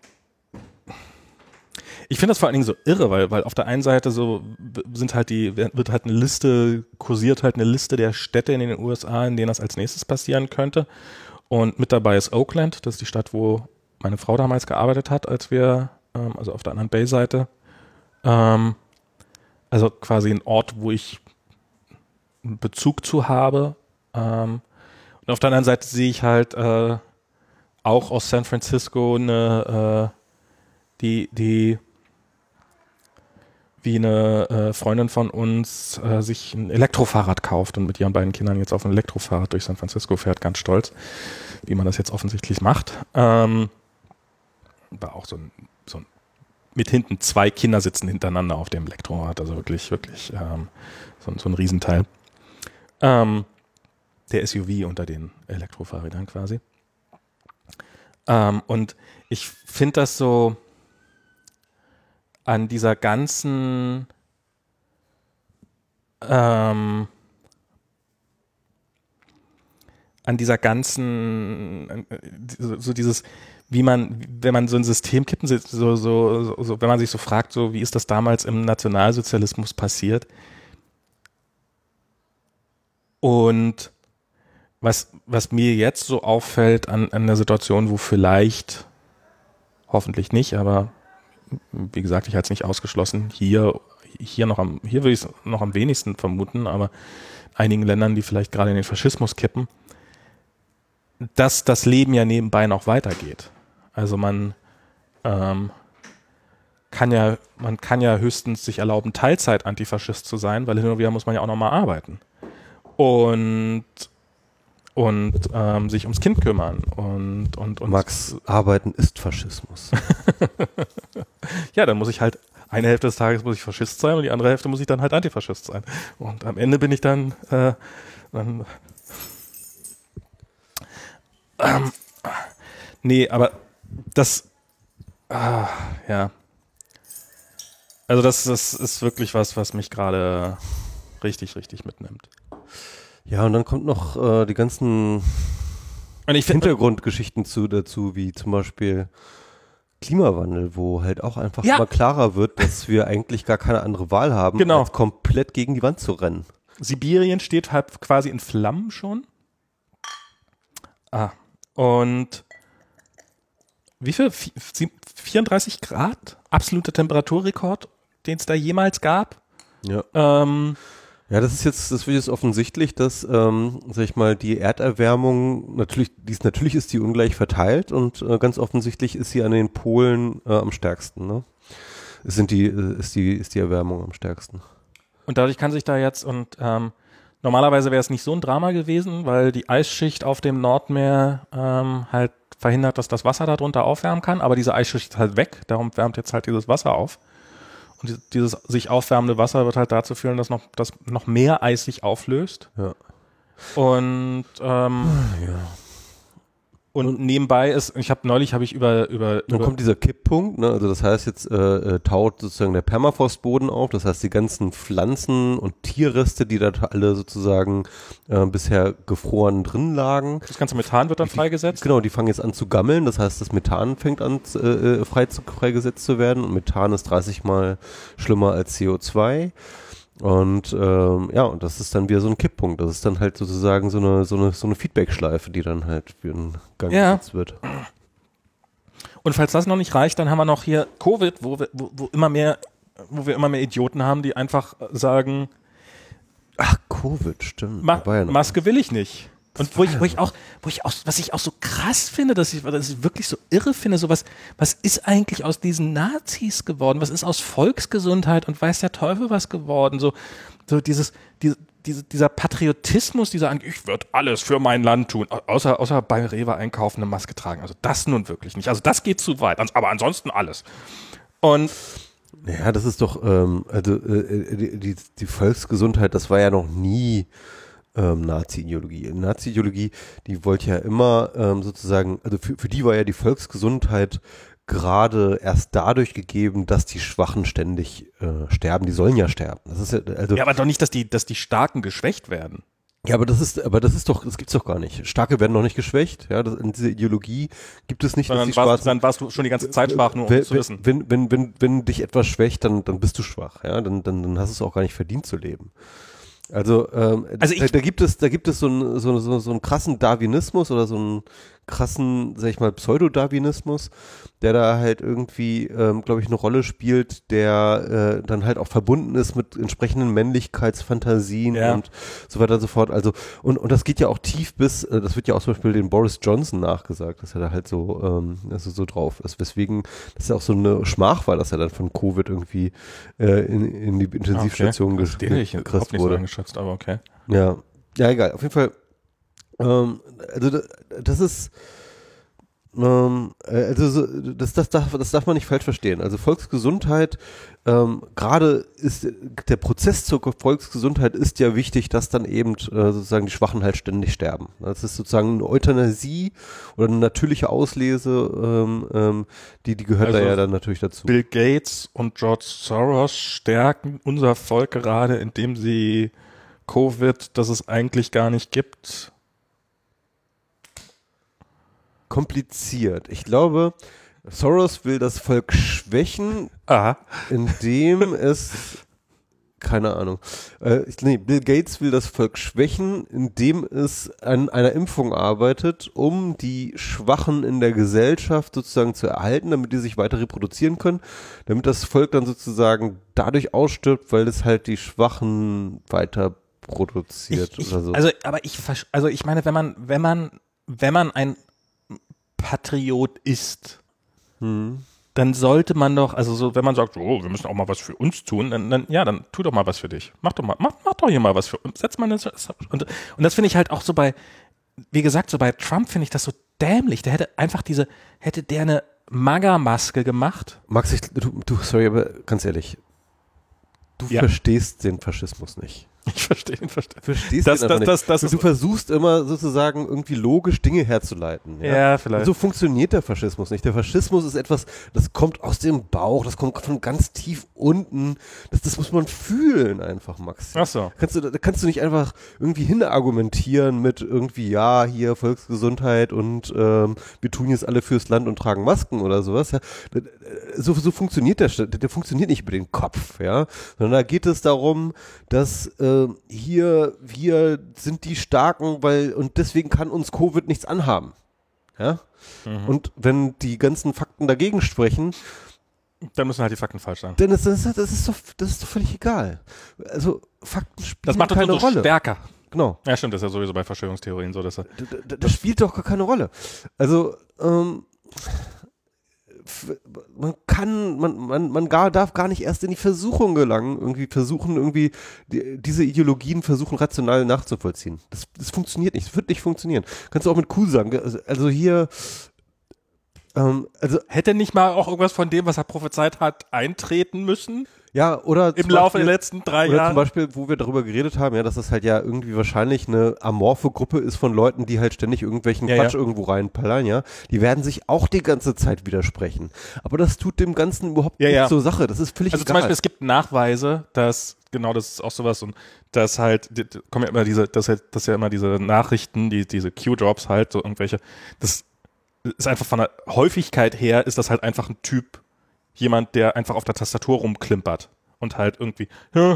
finde das vor allen Dingen so irre, weil auf der einen Seite so kursiert halt eine Liste der Städte in den USA, in denen das als nächstes passieren könnte. Und mit dabei ist Oakland, das ist die Stadt, wo meine Frau damals gearbeitet hat, als wir, also auf der anderen Bay-Seite. Also quasi ein Ort, wo ich einen Bezug zu habe. Und auf der anderen Seite sehe ich halt auch aus San Francisco wie eine Freundin von uns sich ein Elektrofahrrad kauft und mit ihren beiden Kindern jetzt auf ein Elektrofahrrad durch San Francisco fährt, ganz stolz, wie man das jetzt offensichtlich macht. War auch so ein mit hinten 2 Kinder sitzen hintereinander auf dem Elektrorad, also wirklich so ein Riesenteil. Der SUV unter den Elektrofahrrädern quasi. Und ich finde das so an dieser ganzen so dieses, wie man, wenn man so ein System kippen, wenn man sich so fragt, so wie ist das damals im Nationalsozialismus passiert? Und was mir jetzt so auffällt an der Situation, wo vielleicht, hoffentlich nicht, aber wie gesagt, ich halte es nicht ausgeschlossen, hier würde ich es noch am wenigsten vermuten, aber in einigen Ländern, die vielleicht gerade in den Faschismus kippen, dass das Leben ja nebenbei noch weitergeht. Also man kann ja höchstens sich erlauben, Teilzeit-Antifaschist zu sein, weil hin und wieder muss man ja auch noch mal arbeiten. Und sich ums Kind kümmern und Max, Arbeiten ist Faschismus. ja, dann muss ich halt eine Hälfte des Tages muss ich Faschist sein und die andere Hälfte muss ich dann halt Antifaschist sein. Und am Ende bin ich dann nee, aber das ja. Also das ist wirklich was mich gerade richtig, richtig mitnimmt. Ja, und dann kommt noch die ganzen Hintergrundgeschichten dazu, wie zum Beispiel Klimawandel, wo halt auch einfach immer klarer wird, dass wir eigentlich gar keine andere Wahl haben, als komplett gegen die Wand zu rennen. Sibirien steht halt quasi in Flammen schon. Und wie viel? 34 Grad? Absoluter Temperaturrekord, den es da jemals gab. Ja. Ja, das wird jetzt offensichtlich, dass, sag ich mal, die Erderwärmung natürlich ist die ungleich verteilt und ganz offensichtlich ist sie an den Polen am stärksten, ne? Ist die Erwärmung am stärksten. Und dadurch kann sich da jetzt normalerweise wäre es nicht so ein Drama gewesen, weil die Eisschicht auf dem Nordmeer halt verhindert, dass das Wasser darunter aufwärmen kann, aber diese Eisschicht ist halt weg, darum wärmt jetzt halt dieses Wasser auf. Und dieses sich aufwärmende Wasser wird halt dazu führen, dass noch mehr Eis sich auflöst. Ja. Und ja. Und nebenbei habe ich über Dann kommt dieser Kipppunkt, ne? Also das heißt, jetzt taut sozusagen der Permafrostboden auf, das heißt, die ganzen Pflanzen und Tierreste, die da alle sozusagen bisher gefroren drin lagen. das ganze Methan wird dann freigesetzt. Genau, die fangen jetzt an zu gammeln, das heißt, das Methan fängt an freigesetzt zu werden und Methan ist 30 mal schlimmer als CO2. Und und das ist dann wieder so ein Kipppunkt. Das ist dann halt sozusagen so eine Feedback-Schleife, die dann halt für einen Gang gesetzt wird. Und falls das noch nicht reicht, dann haben wir noch hier Covid, wo wir immer mehr Idioten haben, die einfach sagen, Ach, Covid, stimmt. Maske will ich nicht. Und was ich auch so krass finde, dass ich wirklich so irre finde, so was ist eigentlich aus diesen Nazis geworden? Was ist aus Volksgesundheit und weiß der Teufel was geworden? So dieser Patriotismus, ich würde alles für mein Land tun, außer bei Rewe einkaufen, eine Maske tragen. Also das nun wirklich nicht. Also das geht zu weit. Aber ansonsten alles. Und ja, das ist doch, die Volksgesundheit, das war ja noch nie Nazi-Ideologie. Nazi-Ideologie, die wollte ja immer sozusagen, also für die war ja die Volksgesundheit gerade erst dadurch gegeben, dass die Schwachen ständig sterben. Die sollen ja sterben. Das ist ja, aber doch nicht, dass die Starken geschwächt werden. Ja, aber das gibt's doch gar nicht. Starke werden noch nicht geschwächt. Ja, in dieser Ideologie gibt es nicht, dass die Schwarzen. Dann warst du schon die ganze Zeit schwach, nur um zu wissen. Wenn dich etwas schwächt, dann bist du schwach. Ja, dann hast du es auch gar nicht verdient zu leben. Also, da gibt es so einen krassen Darwinismus oder so einen krassen, sag ich mal, Pseudo-Darwinismus, der da halt irgendwie, glaube ich, eine Rolle spielt, der dann halt auch verbunden ist mit entsprechenden Männlichkeitsfantasien und so weiter und so fort. Also, und das geht ja auch tief bis, das wird ja auch zum Beispiel dem Boris Johnson nachgesagt, dass er da halt so, so drauf ist. Weswegen das ja auch so eine Schmach war, dass er dann von Covid irgendwie in die Intensivstation gekriegt wurde. Aber okay. Ja, egal. Auf jeden Fall, also das ist, das darf man nicht falsch verstehen. Also Volksgesundheit, gerade ist der Prozess zur Volksgesundheit ist ja wichtig, dass dann eben sozusagen die Schwachen halt ständig sterben. Das ist sozusagen eine Euthanasie oder eine natürliche Auslese, die gehört da ja dann natürlich dazu. Bill Gates und George Soros stärken unser Volk gerade, indem sie Covid, das es eigentlich gar nicht gibt. Kompliziert. Ich glaube, Soros will das Volk schwächen, indem es, keine Ahnung, Bill Gates will das Volk schwächen, indem es an einer Impfung arbeitet, um die Schwachen in der Gesellschaft sozusagen zu erhalten, damit die sich weiter reproduzieren können, damit das Volk dann sozusagen dadurch ausstirbt, weil es halt die Schwachen weiter produziert oder so. Also ich meine, wenn man ein Patriot ist, dann sollte man doch, also so, wenn man sagt, oh, wir müssen auch mal was für uns tun, dann tu doch mal was für dich. Mach doch hier mal was für uns. Setz mal und das finde ich halt auch so wie gesagt, so bei Trump finde ich das so dämlich. Der hätte der eine MAGA-Maske gemacht. Max, sorry, aber ganz ehrlich, du verstehst den Faschismus nicht. Ich verstehe ihn. Du versuchst immer sozusagen irgendwie logisch Dinge herzuleiten. Ja, vielleicht. Und so funktioniert der Faschismus nicht. Der Faschismus ist etwas, das kommt aus dem Bauch, das kommt von ganz tief unten. Das muss man fühlen einfach, Max. Ach so. Kannst du nicht einfach irgendwie hinargumentieren mit irgendwie, ja, hier Volksgesundheit und wir tun jetzt alle fürs Land und tragen Masken oder sowas. Ja. So funktioniert der funktioniert nicht über den Kopf, ja. Sondern da geht es darum, dass hier, wir sind die Starken, und deswegen kann uns Covid nichts anhaben. Ja? Und wenn die ganzen Fakten dagegen sprechen, dann müssen halt die Fakten falsch sein. Dann das ist doch völlig egal. Also Fakten spielen das macht keine Rolle. Stärker. Genau. Ja, stimmt, das ist ja sowieso bei Verschwörungstheorien so, dass das spielt doch gar keine Rolle. Also man darf gar nicht erst in die Versuchung gelangen, diese Ideologien versuchen rational nachzuvollziehen. Das funktioniert nicht, das wird nicht funktionieren. Kannst du auch mit cool sagen. Also hier, hätte nicht mal auch irgendwas von dem, was er prophezeit hat, eintreten müssen? Ja, oder im Laufe der letzten 3 oder Jahren. zum Beispiel, wo wir darüber geredet haben, ja, dass das halt ja irgendwie wahrscheinlich eine amorphe Gruppe ist von Leuten, die halt ständig irgendwelchen Quatsch irgendwo reinpallern, ja. Die werden sich auch die ganze Zeit widersprechen. Aber das tut dem Ganzen überhaupt nichts zur Sache. Das ist völlig egal. Also zum Beispiel, es gibt Nachweise, dass, genau, das ist auch sowas, und dass halt, kommen ja immer das ja immer diese Nachrichten, diese Q-Drops halt, so irgendwelche, das ist einfach von der Häufigkeit her, ist das halt einfach ein Typ, jemand, der einfach auf der Tastatur rumklimpert und halt irgendwie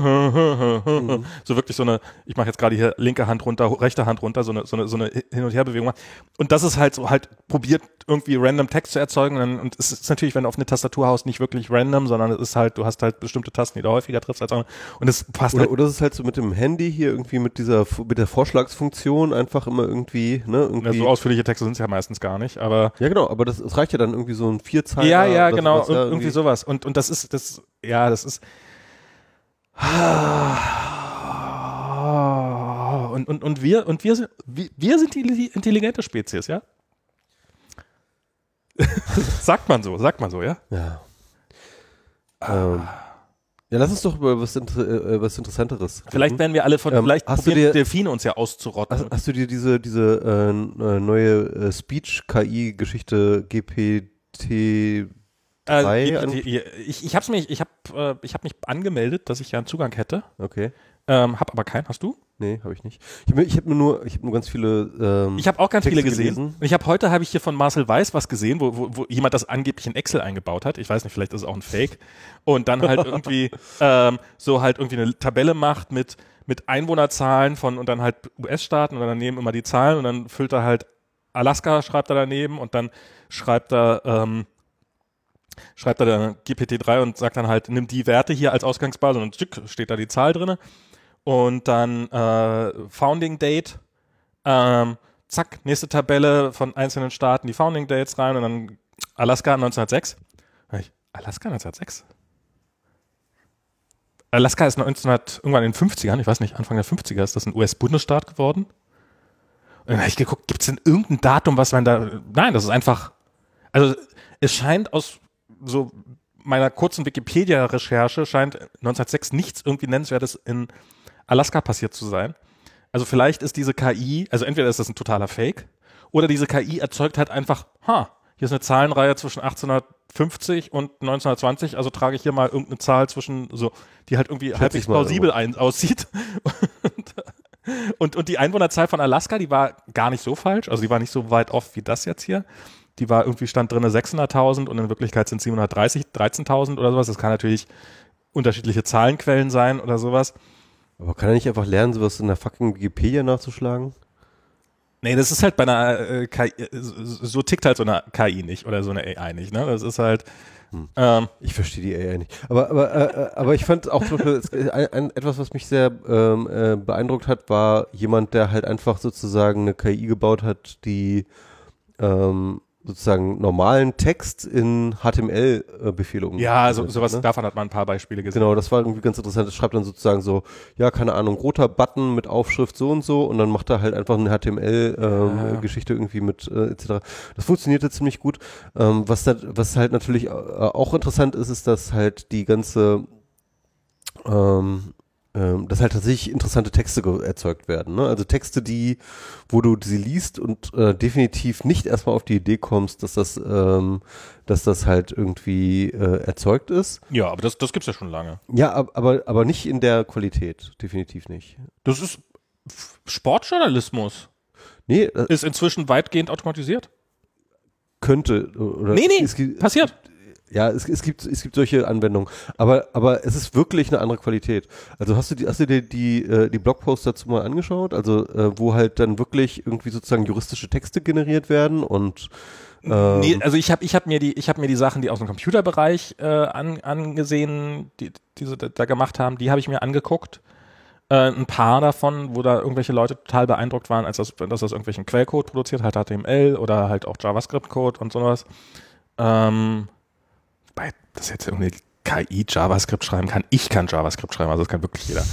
so wirklich so eine, ich mache jetzt gerade hier linke Hand runter, rechte Hand runter, so eine Hin- und Herbewegung macht. Und das ist halt so, halt probiert irgendwie random Text zu erzeugen, und es ist natürlich, wenn du auf eine Tastatur haust, nicht wirklich random, sondern es ist halt, du hast halt bestimmte Tasten, die du häufiger triffst als andere, und es passt oder, halt. Oder es ist halt so mit dem Handy hier irgendwie mit der Vorschlagsfunktion einfach immer irgendwie, ne, irgendwie. Ja, so ausführliche Texte sind es ja meistens gar nicht, aber. Ja, genau, aber das reicht ja dann irgendwie so ein Vierzeiler. Ja, genau, und irgendwie sowas. Und das ist. Und wir sind die intelligente Spezies, ja? sagt man so, ja? Ja. Ja, lass uns doch über was Interessanteres reden. Vielleicht werden wir alle vielleicht probieren Delfine uns ja auszurotten. Hast du dir diese neue Speech-KI-Geschichte GPT ich habe mich angemeldet, dass ich ja einen Zugang hätte. Okay. Hab aber keinen. Hast du? Nee, habe ich nicht. Ich hab nur ganz viele ich habe auch ganz Texte viele gesehen. Und heute habe ich hier von Marcel Weiß was gesehen, wo jemand das angeblich in Excel eingebaut hat. Ich weiß nicht, vielleicht ist es auch ein Fake. Und dann halt irgendwie so halt irgendwie eine Tabelle macht mit Einwohnerzahlen und dann halt US-Staaten und dann daneben immer die Zahlen und dann füllt er halt Alaska, schreibt er daneben, und dann schreibt er der GPT-3 und sagt dann halt, nimm die Werte hier als Ausgangsbasis, und steht da die Zahl drin. Und dann Founding Date, zack, nächste Tabelle von einzelnen Staaten, die Founding Dates rein, und dann Alaska 1906. Alaska 1906? Alaska ist irgendwann in den 50ern, ich weiß nicht, Anfang der 50er ist das ein US-Bundesstaat geworden. Und dann habe ich geguckt, gibt es denn irgendein Datum, was man da, nein, das ist einfach, also es scheint aus so meiner kurzen Wikipedia-Recherche scheint 1906 nichts irgendwie Nennenswertes in Alaska passiert zu sein. Also vielleicht ist diese KI, also entweder ist das ein totaler Fake, oder diese KI erzeugt halt einfach, hier ist eine Zahlenreihe zwischen 1850 und 1920, also trage ich hier mal irgendeine Zahl zwischen, so, die halt irgendwie halbwegs plausibel aussieht. Und die Einwohnerzahl von Alaska, die war gar nicht so falsch, also die war nicht so weit off wie das jetzt hier. Die war irgendwie, stand drin 600.000 und in Wirklichkeit sind 13.000 oder sowas. Das kann natürlich unterschiedliche Zahlenquellen sein oder sowas. Aber kann er nicht einfach lernen, sowas in der fucking Wikipedia nachzuschlagen? Nee, das ist halt bei einer KI, so tickt halt so eine KI nicht oder so eine AI nicht, ne? Das ist halt. Ich verstehe die AI nicht. Aber ich fand auch zum Beispiel etwas, was mich sehr beeindruckt hat, war jemand, der halt einfach sozusagen eine KI gebaut hat, die sozusagen normalen Text in HTML-Befehle umgesetzt. Ja, sowas, ne? Davon hat man ein paar Beispiele gesehen. Genau, das war irgendwie ganz interessant. Das schreibt dann sozusagen so, ja, keine Ahnung, roter Button mit Aufschrift so und dann macht er halt einfach eine HTML-Geschichte irgendwie mit etc. Das funktionierte ziemlich gut. Was halt natürlich auch interessant ist, dass halt die ganze dass halt tatsächlich interessante Texte erzeugt werden. Ne? Also Texte, wo du sie liest und definitiv nicht erstmal auf die Idee kommst, dass das halt irgendwie erzeugt ist. Ja, aber das gibt's ja schon lange. Ja, aber nicht in der Qualität, definitiv nicht. Das ist Sportjournalismus. Nee, ist inzwischen weitgehend automatisiert. Könnte oder passiert. Ja, es gibt solche Anwendungen, aber es ist wirklich eine andere Qualität. Also hast du dir die Blogposts dazu mal angeschaut? Also wo halt dann wirklich irgendwie sozusagen juristische Texte generiert werden und nee, also ich hab mir die Sachen, die aus dem Computerbereich angesehen, die sie da gemacht haben, die habe ich mir angeguckt. Ein paar davon, wo da irgendwelche Leute total beeindruckt waren, dass das irgendwelchen Quellcode produziert, halt HTML oder halt auch JavaScript-Code und sowas. Das jetzt irgendwie KI JavaScript schreiben kann. Ich kann JavaScript schreiben, also das kann wirklich jeder.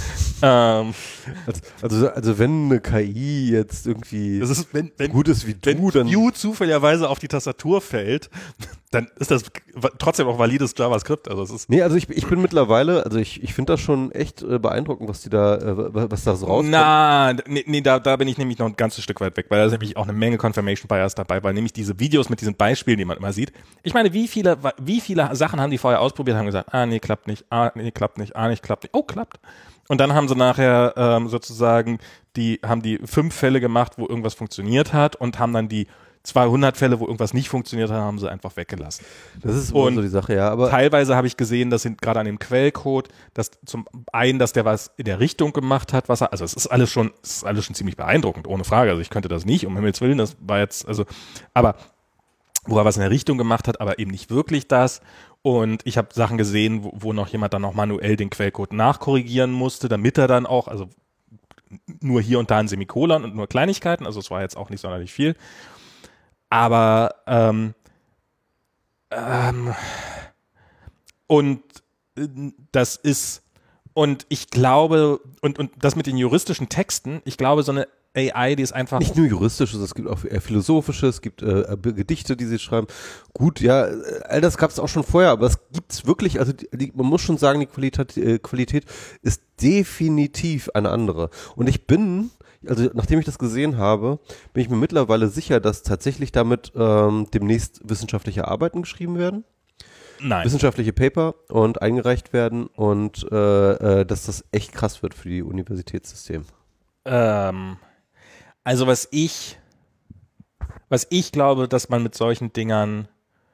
Also wenn eine KI jetzt irgendwie das ist, wenn gut ist wie du, dann View zufälligerweise auf die Tastatur fällt, dann ist das trotzdem auch valides JavaScript. Also es ist Nee, also ich bin mittlerweile, also ich finde das schon echt beeindruckend, was die da, was da so rauskommt. Da bin ich nämlich noch ein ganzes Stück weit weg, weil da ist nämlich auch eine Menge Confirmation Bias dabei, weil nämlich diese Videos mit diesen Beispielen, die man immer sieht. Ich meine, wie viele Sachen haben die vorher ausprobiert, haben gesagt, nee, klappt nicht, nee, klappt nicht, nee, klappt nicht, oh, klappt. Und dann haben sie nachher sozusagen, haben die 5 Fälle gemacht, wo irgendwas funktioniert hat und haben dann die 200 Fälle, wo irgendwas nicht funktioniert hat, haben sie einfach weggelassen. Das ist immer so die Sache, ja. Aber teilweise habe ich gesehen, dass gerade an dem Quellcode, dass zum einen, dass der was in der Richtung gemacht hat, also es ist alles schon ziemlich beeindruckend, ohne Frage. Also ich könnte das nicht, um Himmels Willen, das war jetzt, aber wo er was in der Richtung gemacht hat, aber eben nicht wirklich das. Und ich habe Sachen gesehen, wo noch jemand dann noch manuell den Quellcode nachkorrigieren musste, damit er dann auch, also nur hier und da ein Semikolon und nur Kleinigkeiten, also es war jetzt auch nicht sonderlich viel. Aber und das ist, und ich glaube, und das mit den juristischen Texten, ich glaube, so eine AI, die ist einfach. Nicht nur juristisches, es gibt auch eher philosophisches, es gibt Gedichte, die sie schreiben. Gut, ja, all das gab es auch schon vorher, aber es gibt's wirklich, also man muss schon sagen, die Qualität ist definitiv eine andere. Und also nachdem ich das gesehen habe, bin ich mir mittlerweile sicher, dass tatsächlich damit demnächst wissenschaftliche Arbeiten geschrieben werden. Nein. Wissenschaftliche Paper und eingereicht werden und dass das echt krass wird für die Universitätssystem. Also was ich glaube, dass man mit solchen Dingern,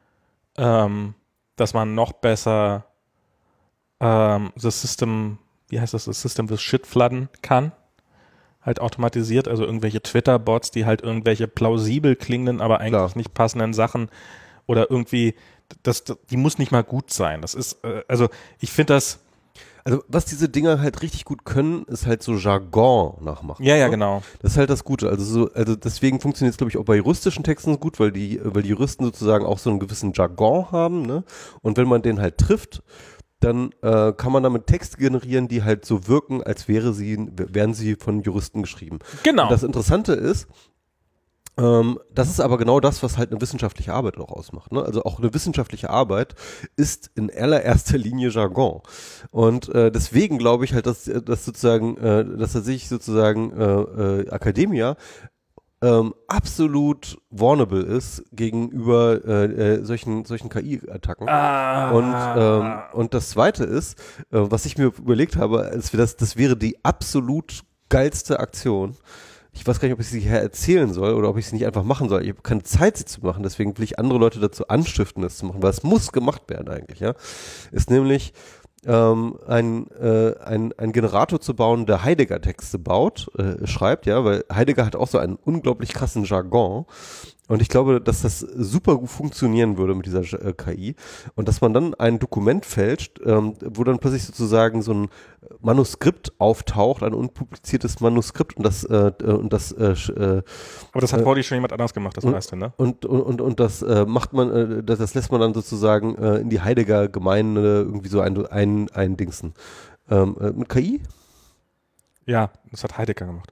dass man noch besser das System des Shit floodden kann. Halt automatisiert, also irgendwelche Twitter-Bots, die halt irgendwelche plausibel klingenden, aber eigentlich nicht passenden Sachen oder irgendwie, die muss nicht mal gut sein. Das ist, also ich finde das. Also was diese Dinger halt richtig gut können, ist halt so Jargon nachmachen. Ja, genau. Das ist halt das Gute. Also deswegen funktioniert es, glaube ich, auch bei juristischen Texten gut, weil die Juristen sozusagen auch so einen gewissen Jargon haben, ne? Und wenn man den halt trifft, dann kann man damit Texte generieren, die halt so wirken, als wären sie von Juristen geschrieben. Genau. Und das Interessante ist, das ist aber genau das, was halt eine wissenschaftliche Arbeit auch ausmacht. Ne? Also auch eine wissenschaftliche Arbeit ist in allererster Linie Jargon. Und deswegen glaube ich halt, dass tatsächlich sozusagen Academia absolut vulnerable ist gegenüber solchen KI-Attacken. Und das Zweite ist, was ich mir überlegt habe, das wäre die absolut geilste Aktion. Ich weiß gar nicht, ob ich sie hier erzählen soll oder ob ich sie nicht einfach machen soll. Ich habe keine Zeit, sie zu machen, deswegen will ich andere Leute dazu anstiften, das zu machen, weil es muss gemacht werden eigentlich, ja. Ist nämlich ein Generator zu bauen, der Heidegger-Texte schreibt, ja, weil Heidegger hat auch so einen unglaublich krassen Jargon. Und ich glaube, dass das super gut funktionieren würde mit dieser KI und dass man dann ein Dokument fälscht, wo dann plötzlich sozusagen so ein Manuskript auftaucht, ein unpubliziertes Manuskript und das aber das hat vorher schon jemand anders gemacht, das weißt du, ne? Und das das lässt man dann sozusagen in die Heidegger-Gemeinde irgendwie so eindingsen. Mit KI? Ja, das hat Heidegger gemacht.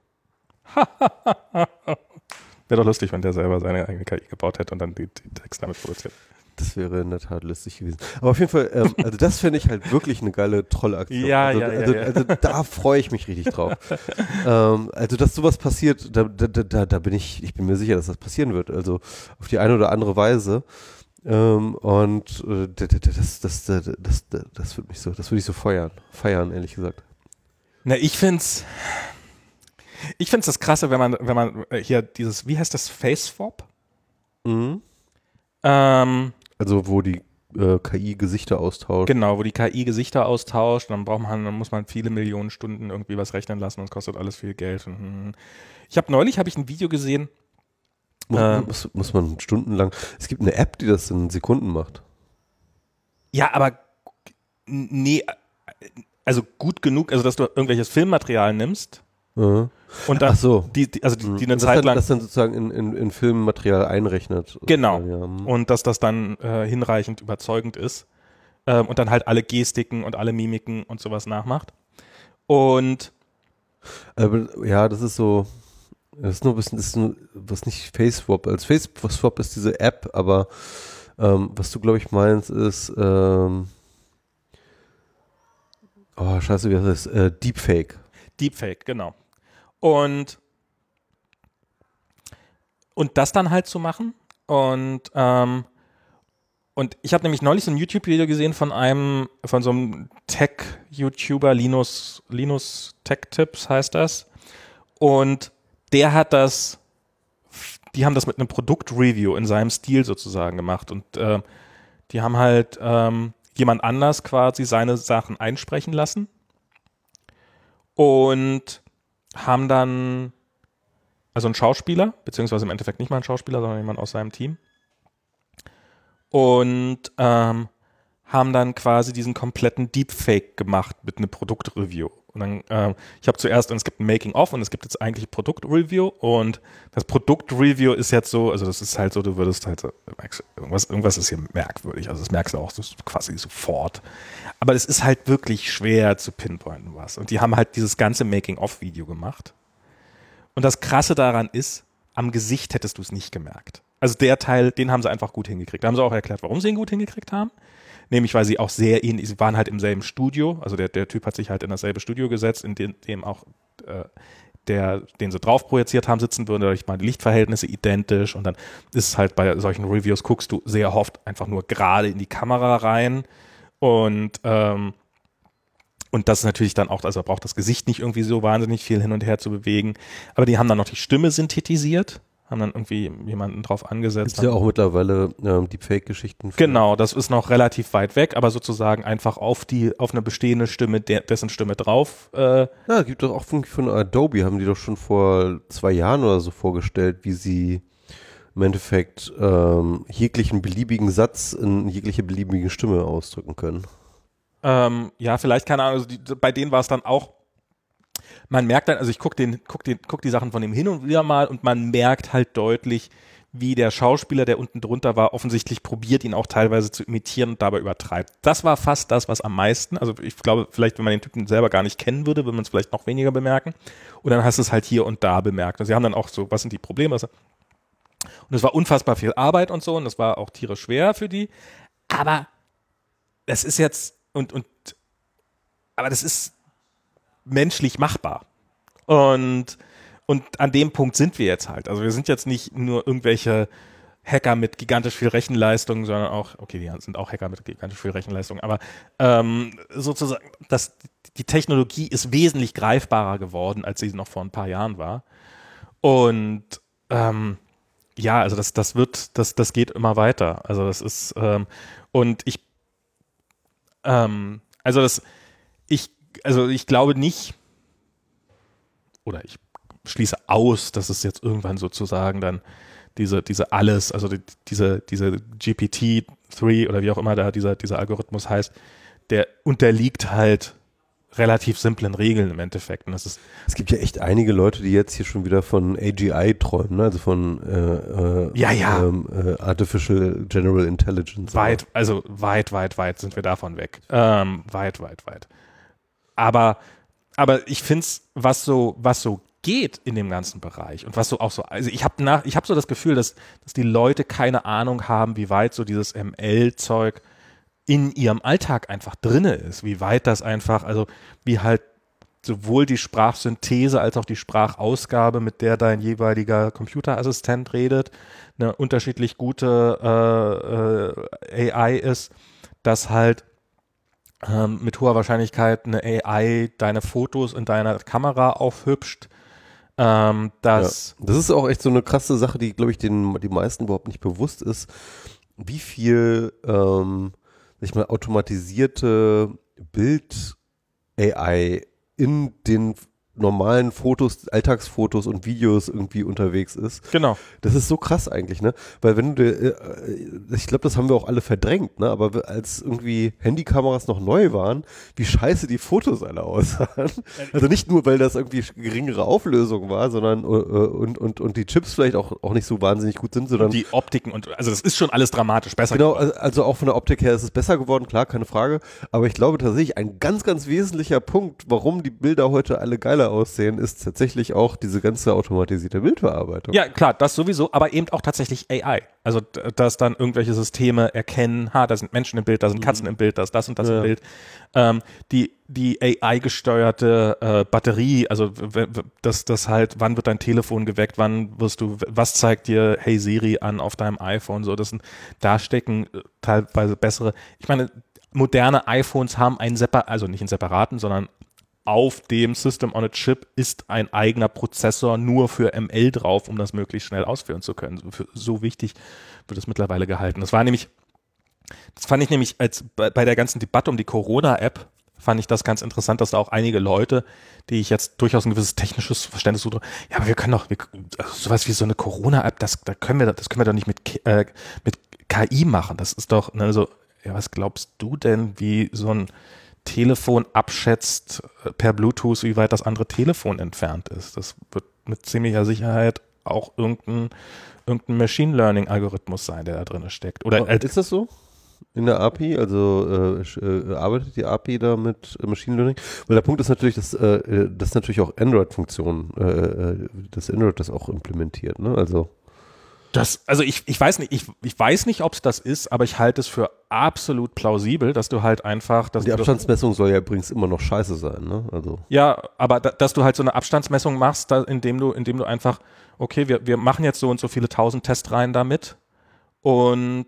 Wäre doch lustig, wenn der selber seine eigene KI gebaut hätte und dann die Texte damit produziert. Das wäre in der Tat lustig gewesen. Aber auf jeden Fall, also das fände ich halt wirklich eine geile Trollaktion. Ja, also da freue ich mich richtig drauf. Also, dass sowas passiert, da bin ich bin mir sicher, dass das passieren wird. Also auf die eine oder andere Weise. Das würde mich das würde ich so feiern, ehrlich gesagt. Na, ich find's das Krasse, wenn man hier dieses, wie heißt das, Face-Swap? Mhm. Also wo die KI Gesichter austauscht. Genau, wo die KI Gesichter austauscht, dann muss man viele Millionen Stunden irgendwie was rechnen lassen und es kostet alles viel Geld. Neulich habe ich ein Video gesehen. Muss man stundenlang. Es gibt eine App, die das in Sekunden macht. Ja, aber nee, also gut genug, also dass du irgendwelches Filmmaterial nimmst. Mhm. Und dann, die eine Zeit lang. Das dann sozusagen in Filmmaterial einrechnet. Genau. Ja. Und dass das dann hinreichend überzeugend ist. Und dann halt alle Gestiken und alle Mimiken und sowas nachmacht. Und. Ja, das ist so. Das ist nur ein bisschen, was nicht Face-Swap. Als Face-Swap ist diese App, aber Was du, glaube ich, meinst, ist, scheiße, wie heißt das? Deepfake. Deepfake, genau. Und das dann halt zu machen. Und ich habe nämlich neulich so ein YouTube-Video gesehen von so einem Tech-YouTuber, Linus Tech Tips heißt das. Und die haben das mit einem Produktreview in seinem Stil sozusagen gemacht. Und die haben halt jemand anders quasi seine Sachen einsprechen lassen und haben dann, also ein Schauspieler, beziehungsweise im Endeffekt nicht mal ein Schauspieler, sondern jemand aus seinem Team, und haben dann quasi diesen kompletten Deepfake gemacht mit einem Produktreview. Und dann, ich habe zuerst, und es gibt ein Making-of und es gibt jetzt eigentlich ein Produktreview, und das Produktreview ist jetzt so, also das ist halt so, du würdest halt so, irgendwas ist hier merkwürdig, also das merkst du auch so quasi sofort. Aber es ist halt wirklich schwer zu pinpointen was. Und die haben halt dieses ganze Making-of-Video gemacht. Und das Krasse daran ist, am Gesicht hättest du es nicht gemerkt. Also der Teil, den haben sie einfach gut hingekriegt. Da haben sie auch erklärt, warum sie ihn gut hingekriegt haben. Nämlich, weil sie auch sehr ähnlich, sie waren halt im selben Studio. Also der Typ hat sich halt in dasselbe Studio gesetzt, in dem auch den sie drauf projiziert haben, sitzen würde. Dadurch waren die Lichtverhältnisse identisch. Und dann ist es halt bei solchen Reviews, guckst du sehr oft einfach nur gerade in die Kamera rein. Und das ist natürlich dann auch, also braucht das Gesicht nicht irgendwie so wahnsinnig viel hin und her zu bewegen. Aber die haben dann noch die Stimme synthetisiert, haben dann irgendwie jemanden drauf angesetzt. Gibt ja auch mittlerweile Deepfake-Geschichten. Genau, das ist noch relativ weit weg, aber sozusagen einfach auf eine bestehende Stimme, dessen Stimme drauf. Gibt doch auch von Adobe, haben die doch schon vor 2 Jahren oder so vorgestellt, wie sie im Endeffekt jeglichen beliebigen Satz in jegliche beliebige Stimme ausdrücken können. Ja, vielleicht, keine Ahnung, also bei denen war es dann auch, man merkt dann, also ich guck die Sachen von dem hin und wieder mal, und man merkt halt deutlich, wie der Schauspieler, der unten drunter war, offensichtlich probiert, ihn auch teilweise zu imitieren und dabei übertreibt. Das war fast das, was am meisten, also ich glaube, vielleicht, wenn man den Typen selber gar nicht kennen würde, würde man es vielleicht noch weniger bemerken. Und dann hast du es halt hier und da bemerkt. Und sie haben dann auch so, was sind die Probleme? Und es war unfassbar viel Arbeit und so, und das war auch tierisch schwer für die. Aber das ist jetzt, aber das ist menschlich machbar. Und an dem Punkt sind wir jetzt halt. Also wir sind jetzt nicht nur irgendwelche Hacker mit gigantisch viel Rechenleistung, sondern auch, okay, die sind auch Hacker mit gigantisch viel Rechenleistung, aber sozusagen, die Technologie ist wesentlich greifbarer geworden, als sie noch vor ein paar Jahren war. Und also das geht immer weiter. Also das ist, ich glaube nicht, oder ich schließe aus, dass es jetzt irgendwann sozusagen dann diese alles, also diese GPT-3 oder wie auch immer da dieser Algorithmus heißt, der unterliegt halt relativ simplen Regeln im Endeffekt. Und es gibt ja echt einige Leute, die jetzt hier schon wieder von AGI träumen, ne? Also von Artificial General Intelligence. Weit sind wir davon weg. Weit. Aber ich finde es, was so geht in dem ganzen Bereich und was so auch so, also ich habe so das Gefühl, dass die Leute keine Ahnung haben, wie weit so dieses ML-Zeug in ihrem Alltag einfach drinne ist, wie weit das einfach, also wie halt sowohl die Sprachsynthese als auch die Sprachausgabe, mit der dein jeweiliger Computerassistent redet, eine unterschiedlich gute AI ist, dass halt mit hoher Wahrscheinlichkeit eine AI deine Fotos in deiner Kamera aufhübscht. Das ist auch echt so eine krasse Sache, die, glaube ich, die meisten überhaupt nicht bewusst ist, wie viel automatisierte Bild-AI in den normalen Fotos, Alltagsfotos und Videos irgendwie unterwegs ist. Genau. Das ist so krass eigentlich, ne? Weil wenn du, ich glaube, das haben wir auch alle verdrängt, ne? Aber als irgendwie Handykameras noch neu waren, wie scheiße die Fotos alle aussahen. Also nicht nur, weil das irgendwie geringere Auflösung war, sondern und die Chips vielleicht auch nicht so wahnsinnig gut sind, sondern die Optiken also das ist schon alles dramatisch besser geworden. Genau, also auch von der Optik her ist es besser geworden, klar, keine Frage. Aber ich glaube tatsächlich, ein ganz, ganz wesentlicher Punkt, warum die Bilder heute alle geiler geiler aussehen, ist tatsächlich auch diese ganze automatisierte Bildverarbeitung. Ja, klar, das sowieso, aber eben auch tatsächlich AI. Also, dass dann irgendwelche Systeme erkennen, da sind Menschen im Bild, da sind Katzen im Bild, da ist das und das im Bild. Die AI-gesteuerte Batterie, also das halt, wann wird dein Telefon geweckt, was zeigt dir Hey Siri an auf deinem iPhone, so, da stecken teilweise bessere, ich meine, moderne iPhones haben also nicht einen separaten, sondern auf dem System on a Chip ist ein eigener Prozessor nur für ML drauf, um das möglichst schnell ausführen zu können. So wichtig wird es mittlerweile gehalten. Das fand ich nämlich bei der ganzen Debatte um die Corona-App, fand ich das ganz interessant, dass da auch einige Leute, die ich jetzt durchaus ein gewisses technisches Verständnis suche, ja, aber wir können doch, also sowas wie so eine Corona-App, das können wir doch nicht mit KI machen. Das ist doch, ne, so, ja, was glaubst du denn, wie so ein Telefon abschätzt per Bluetooth, wie weit das andere Telefon entfernt ist? Das wird mit ziemlicher Sicherheit auch irgendein Machine Learning Algorithmus sein, der da drin steckt. Oder ist das so? In der API, also arbeitet die API da mit Machine Learning? Weil der Punkt ist natürlich, dass natürlich auch Android-Funktionen, dass Android das auch implementiert, ne? Also ich weiß nicht, ob es das ist, aber ich halte es für absolut plausibel, dass du halt einfach, die Abstandsmessung soll ja übrigens immer noch scheiße sein, ne? Also ja, aber dass du halt so eine Abstandsmessung machst, indem du einfach, okay, wir machen jetzt so und so viele 1000 Testreihen damit und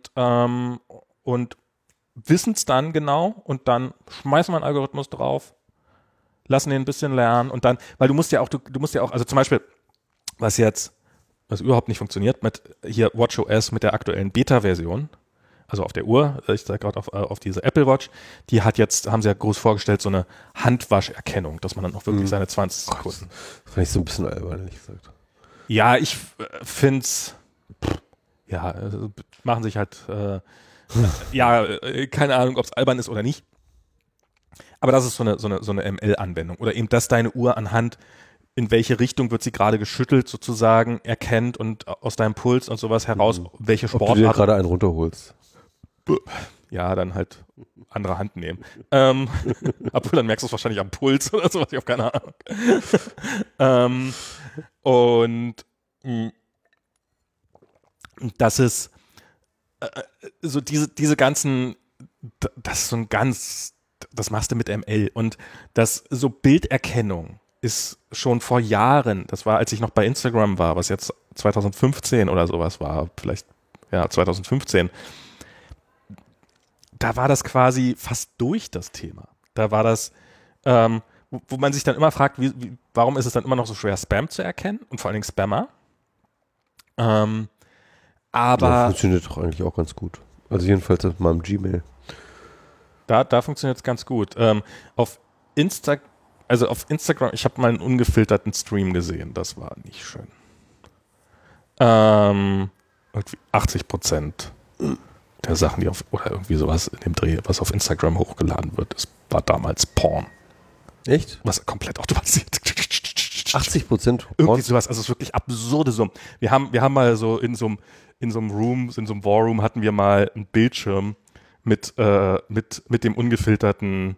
wissen es dann genau und dann schmeißen wir einen Algorithmus drauf, lassen den ein bisschen lernen und dann, weil du musst ja auch, also zum Beispiel, was überhaupt nicht funktioniert mit hier WatchOS mit der aktuellen Beta-Version, also auf der Uhr, ich sage gerade auf diese Apple Watch, haben sie ja groß vorgestellt, so eine Handwascherkennung, dass man dann auch wirklich seine 20 Sekunden. Das fand ich so ein bisschen albern, ehrlich gesagt. Ja, ich finde es, machen sich halt, keine Ahnung, ob es albern ist oder nicht. Aber das ist so eine ML-Anwendung. Oder eben, dass deine Uhr anhand, in welche Richtung wird sie gerade geschüttelt, sozusagen, erkennt und aus deinem Puls und sowas heraus, welche Sportart. Ob du dir gerade einen runterholst. Ja, dann halt andere Hand nehmen. Obwohl, dann merkst du es wahrscheinlich am Puls oder sowas, ich habe keine Ahnung. Und das ist so diese ganzen, das ist so ein das machst du mit ML und das so Bilderkennung ist schon vor Jahren, das war, als ich noch bei Instagram war, was jetzt 2015 oder sowas war, vielleicht, 2015, da war das quasi fast durch das Thema. Da war das, wo man sich dann immer fragt, warum ist es dann immer noch so schwer, Spam zu erkennen und vor allen Dingen Spammer. Aber das funktioniert doch eigentlich auch ganz gut. Also jedenfalls auf meinem Gmail. Da funktioniert es ganz gut. Auf Instagram, ich habe mal einen ungefilterten Stream gesehen, das war nicht schön. Irgendwie 80% der Sachen, oder irgendwie sowas in dem Dreh, was auf Instagram hochgeladen wird, das war damals Porn. Echt? Was komplett automatisiert. 80% Porn? Irgendwie sowas, also es ist wirklich absurde Summen. Wir haben mal so in so einem War Room hatten wir mal einen Bildschirm mit dem ungefilterten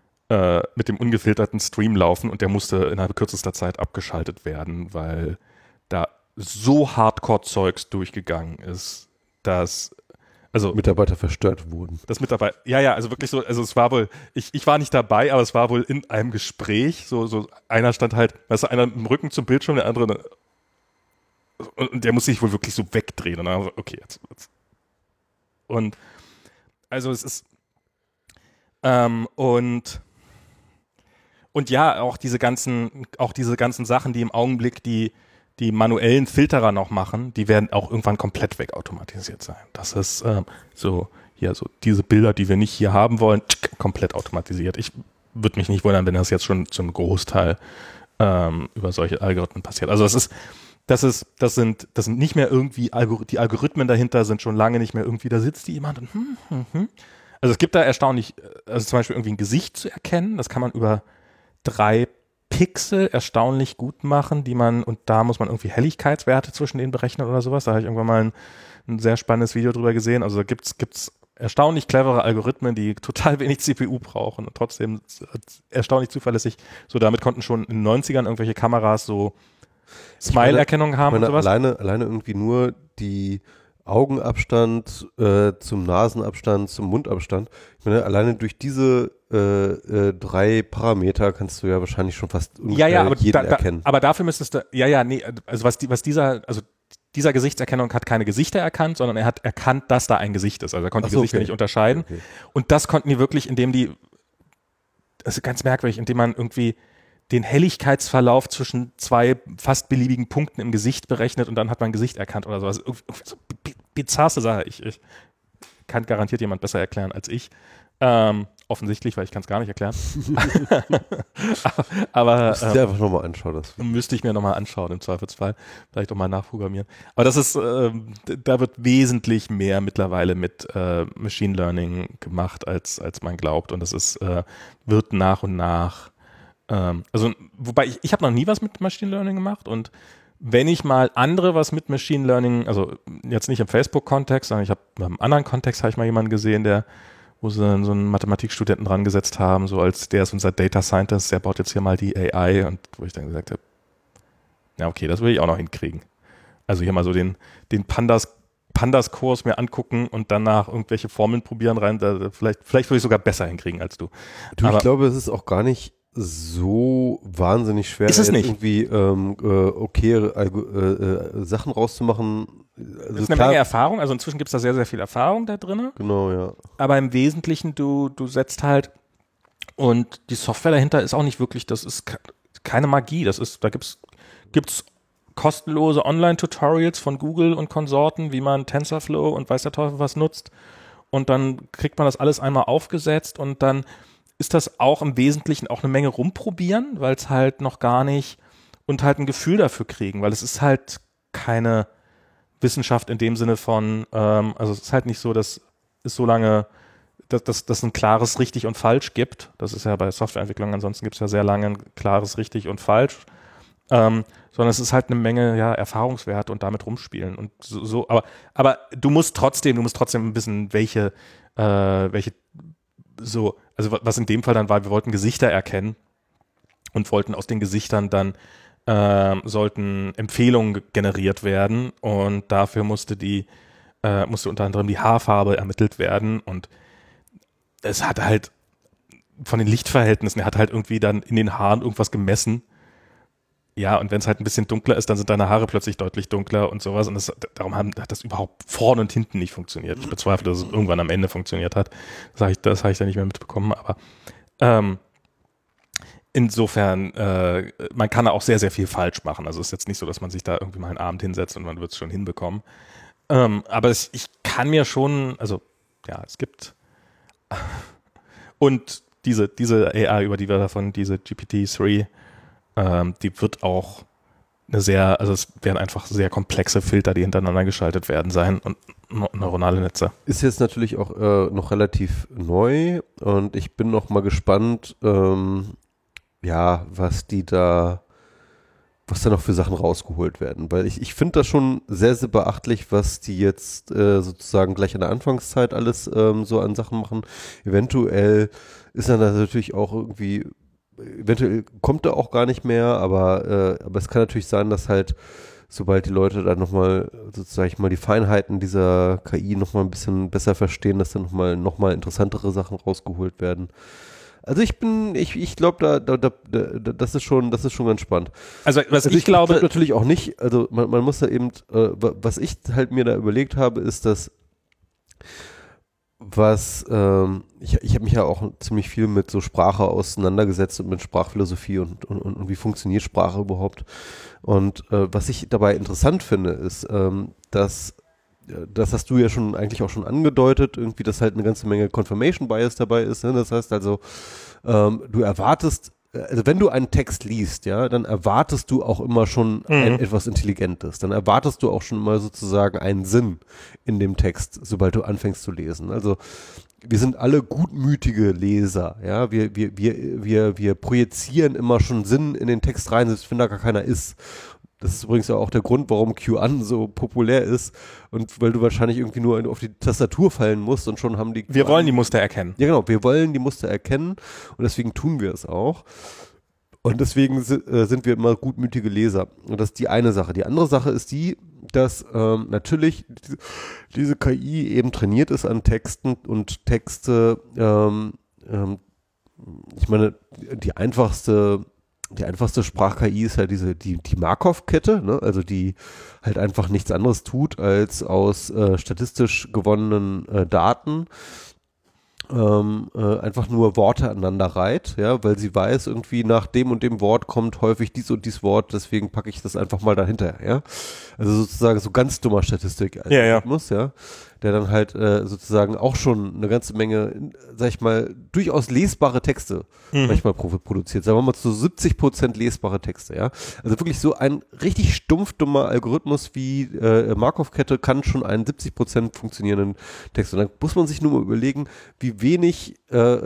Stream laufen und der musste innerhalb kürzester Zeit abgeschaltet werden, weil da so Hardcore-Zeugs durchgegangen ist, dass Mitarbeiter verstört wurden. Also wirklich so, also es war wohl, ich war nicht dabei, aber es war wohl in einem Gespräch, so einer stand halt, einer mit dem Rücken zum Bildschirm, der andere und der musste sich wohl wirklich so wegdrehen und dann so, okay, jetzt. Und also es ist und ja, auch diese ganzen Sachen, die im Augenblick die manuellen Filterer noch machen, die werden auch irgendwann komplett wegautomatisiert sein. Das ist so diese Bilder, die wir nicht hier haben wollen, komplett automatisiert. Ich würde mich nicht wundern, wenn das jetzt schon zum Großteil über solche Algorithmen passiert. Also das sind nicht mehr irgendwie, die Algorithmen dahinter sind schon lange nicht mehr irgendwie, da sitzt jemand und Also es gibt da erstaunlich, also zum Beispiel irgendwie ein Gesicht zu erkennen, das kann man über 3 Pixel erstaunlich gut machen, und da muss man irgendwie Helligkeitswerte zwischen denen berechnen oder sowas. Da habe ich irgendwann mal ein sehr spannendes Video drüber gesehen. Also da gibt's erstaunlich clevere Algorithmen, die total wenig CPU brauchen und trotzdem erstaunlich zuverlässig. So, damit konnten schon in den 90ern irgendwelche Kameras so Smile-Erkennung haben und sowas. Alleine irgendwie nur die Augenabstand zum Nasenabstand, zum Mundabstand. Ich meine, alleine durch diese 3 Parameter kannst du ja wahrscheinlich schon fast ungefähr jeden erkennen. Aber dafür müsstest du, nee, also dieser Gesichtserkennung hat keine Gesichter erkannt, sondern er hat erkannt, dass da ein Gesicht ist. Also er konnte die Gesichter nicht unterscheiden. Okay. Und das konnten die wirklich, das ist ganz merkwürdig, indem man irgendwie den Helligkeitsverlauf zwischen 2 fast beliebigen Punkten im Gesicht berechnet und dann hat man ein Gesicht erkannt oder sowas. So bizarrste Sache. Ich kann garantiert jemand besser erklären als ich. Offensichtlich, weil ich kann es gar nicht erklären. aber müsste ich dir einfach nochmal anschauen. Müsste ich mir nochmal anschauen im Zweifelsfall. Vielleicht auch mal nachprogrammieren. Aber das ist, da wird wesentlich mehr mittlerweile mit Machine Learning gemacht, als man glaubt. Und das ist, wird nach und nach, wobei ich habe noch nie was mit Machine Learning gemacht und wenn ich mal andere was mit Machine Learning, also jetzt nicht im Facebook-Kontext, sondern im anderen Kontext habe ich mal jemanden gesehen, wo sie so einen Mathematikstudenten dran gesetzt haben, so als der ist unser Data Scientist, der baut jetzt hier mal die AI und wo ich dann gesagt habe, ja okay, das will ich auch noch hinkriegen. Also hier mal so den Pandas-Kurs mir angucken und danach irgendwelche Formeln probieren rein, vielleicht würde ich sogar besser hinkriegen als du. Ich glaube, es ist auch gar nicht so wahnsinnig schwer, ist es nicht. Irgendwie Sachen rauszumachen. Das ist eine Menge Erfahrung, also inzwischen gibt es da sehr, sehr viel Erfahrung da drin. Genau, ja. Aber im Wesentlichen, du setzt halt, und die Software dahinter ist auch nicht wirklich, das ist keine Magie, da gibt's kostenlose Online-Tutorials von Google und Konsorten, wie man TensorFlow und weiß der Teufel was nutzt und dann kriegt man das alles einmal aufgesetzt und dann ist das auch im Wesentlichen auch eine Menge rumprobieren, weil es halt noch gar nicht und halt ein Gefühl dafür kriegen, weil es ist halt keine Wissenschaft in dem Sinne von, also es ist halt nicht so, dass es so lange, dass ein klares richtig und falsch gibt. Das ist ja bei Softwareentwicklung, ansonsten gibt es ja sehr lange ein klares richtig und falsch. Sondern es ist halt eine Menge Erfahrungswert und damit rumspielen und so. Aber du musst trotzdem ein wissen, welche so, also was in dem Fall dann war, wir wollten Gesichter erkennen und wollten aus den Gesichtern dann sollten Empfehlungen generiert werden und dafür musste unter anderem die Haarfarbe ermittelt werden und es hat halt von den Lichtverhältnissen, er hat halt irgendwie dann in den Haaren irgendwas gemessen. Ja, und wenn es halt ein bisschen dunkler ist, dann sind deine Haare plötzlich deutlich dunkler und sowas. Und darum hat das überhaupt vorne und hinten nicht funktioniert. Ich bezweifle, dass es irgendwann am Ende funktioniert hat. Das habe ich dann nicht mehr mitbekommen. Aber insofern, man kann da auch sehr, sehr viel falsch machen. Also es ist jetzt nicht so, dass man sich da irgendwie mal einen Abend hinsetzt und man wird es schon hinbekommen. Aber ich kann mir schon, also ja, es gibt und diese AI, über die wir davon, diese GPT-3, die wird auch es werden einfach sehr komplexe Filter, die hintereinander geschaltet werden sein und neuronale Netze. Ist jetzt natürlich auch noch relativ neu und ich bin noch mal gespannt, was da noch für Sachen rausgeholt werden, weil ich finde das schon sehr, sehr beachtlich, was die jetzt sozusagen gleich in der Anfangszeit alles so an Sachen machen. Eventuell ist dann das natürlich auch irgendwie eventuell kommt er auch gar nicht mehr, aber es kann natürlich sein, dass halt, sobald die Leute dann nochmal, sozusagen mal die Feinheiten dieser KI nochmal ein bisschen besser verstehen, dass dann nochmal interessantere Sachen rausgeholt werden. Also ich glaube, das ist schon ganz spannend. Also ich glaube natürlich auch nicht, also man muss da eben, was ich halt mir da überlegt habe, ist, dass ich habe mich ja auch ziemlich viel mit so Sprache auseinandergesetzt und mit Sprachphilosophie und wie funktioniert Sprache überhaupt. Und was ich dabei interessant finde, ist, dass das hast du ja schon eigentlich auch schon angedeutet, irgendwie, dass halt eine ganze Menge Confirmation Bias dabei ist. Ne? Das heißt also, du erwartest, also wenn du einen Text liest, ja, dann erwartest du auch immer schon etwas Intelligentes. Dann erwartest du auch schon mal sozusagen einen Sinn in dem Text, sobald du anfängst zu lesen. Also wir sind alle gutmütige Leser, ja. Wir projizieren immer schon Sinn in den Text rein, selbst wenn da gar keiner ist. Das ist übrigens auch der Grund, warum QAnon so populär ist und weil du wahrscheinlich irgendwie nur auf die Tastatur fallen musst und schon haben die... Wir wollen die Muster erkennen. Ja, genau, wir wollen die Muster erkennen und deswegen tun wir es auch. Und deswegen sind wir immer gutmütige Leser. Und das ist die eine Sache. Die andere Sache ist die, dass natürlich diese KI eben trainiert ist an Texten und Texte, ich meine, die einfachste Sprach-KI ist halt die Markov-Kette, ne? Also die halt einfach nichts anderes tut, als aus statistisch gewonnenen Daten einfach nur Worte aneinander reiht, ja, weil sie weiß, irgendwie nach dem und dem Wort kommt häufig dies und dies Wort, deswegen packe ich das einfach mal dahinter, ja. Also sozusagen so ganz dummer Statistik-Algorithmus, ja, der dann halt sozusagen auch schon eine ganze Menge, sag ich mal, durchaus lesbare Texte manchmal produziert. Sagen wir mal zu 70% lesbare Texte, ja. Also wirklich so ein richtig stumpf dummer Algorithmus wie Markov-Kette kann schon einen 70% funktionierenden Text. Und dann muss man sich nur mal überlegen, wie wenig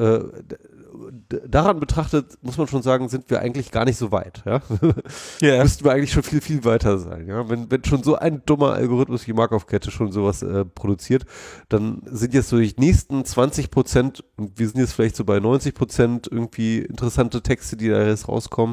daran betrachtet, muss man schon sagen, sind wir eigentlich gar nicht so weit. Ja? Yeah. Müssten wir eigentlich schon viel, viel weiter sein. Ja? Wenn schon so ein dummer Algorithmus wie Markov-Kette schon sowas produziert, dann sind jetzt so die nächsten 20%, und wir sind jetzt vielleicht so bei 90% irgendwie interessante Texte, die da jetzt rauskommen,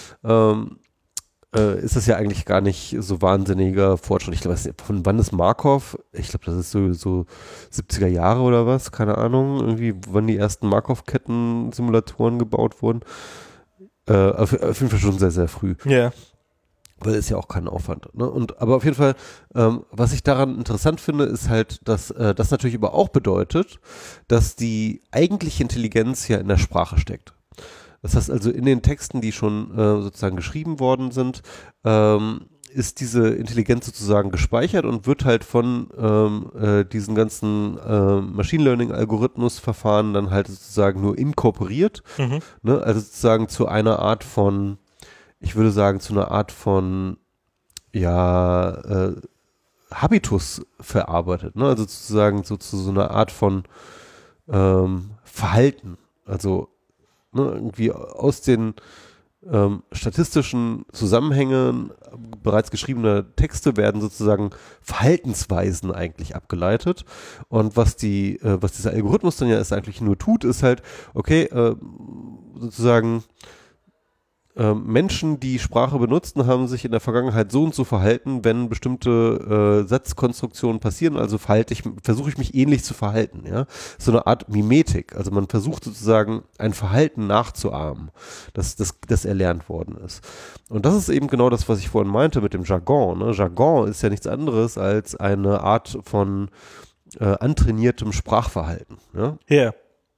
ist das ja eigentlich gar nicht so wahnsinniger Fortschritt. Ich glaube, von wann ist Markov? Ich glaube, das ist so 70er Jahre oder was, keine Ahnung, irgendwie, wann die ersten Markov-Ketten-Simulatoren gebaut wurden. Auf jeden Fall schon sehr, sehr früh. Ja. Yeah. Weil ist ja auch kein Aufwand. Ne? Aber auf jeden Fall, was ich daran interessant finde, ist halt, dass das natürlich aber auch bedeutet, dass die eigentliche Intelligenz ja in der Sprache steckt. Das heißt also, in den Texten, die schon sozusagen geschrieben worden sind, ist diese Intelligenz sozusagen gespeichert und wird halt von diesen ganzen Machine Learning-Algorithmus-Verfahren dann halt sozusagen nur inkorporiert. Ne? Also sozusagen zu einer Art von, ich würde sagen, zu einer Art von, ja, Habitus verarbeitet. Ne? Also sozusagen zu so einer Art von Verhalten. Also irgendwie aus den statistischen Zusammenhängen bereits geschriebener Texte werden sozusagen Verhaltensweisen eigentlich abgeleitet. Und was dieser Algorithmus dann ja ist eigentlich nur tut, ist halt, okay, sozusagen Menschen, die Sprache benutzten, haben sich in der Vergangenheit so und so verhalten, wenn bestimmte Satzkonstruktionen passieren, also versuche ich mich ähnlich zu verhalten, ja. So eine Art Mimetik. Also man versucht sozusagen ein Verhalten nachzuahmen, das erlernt worden ist. Und das ist eben genau das, was ich vorhin meinte mit dem Jargon. Ne? Jargon ist ja nichts anderes als eine Art von antrainiertem Sprachverhalten. Ja. Yeah.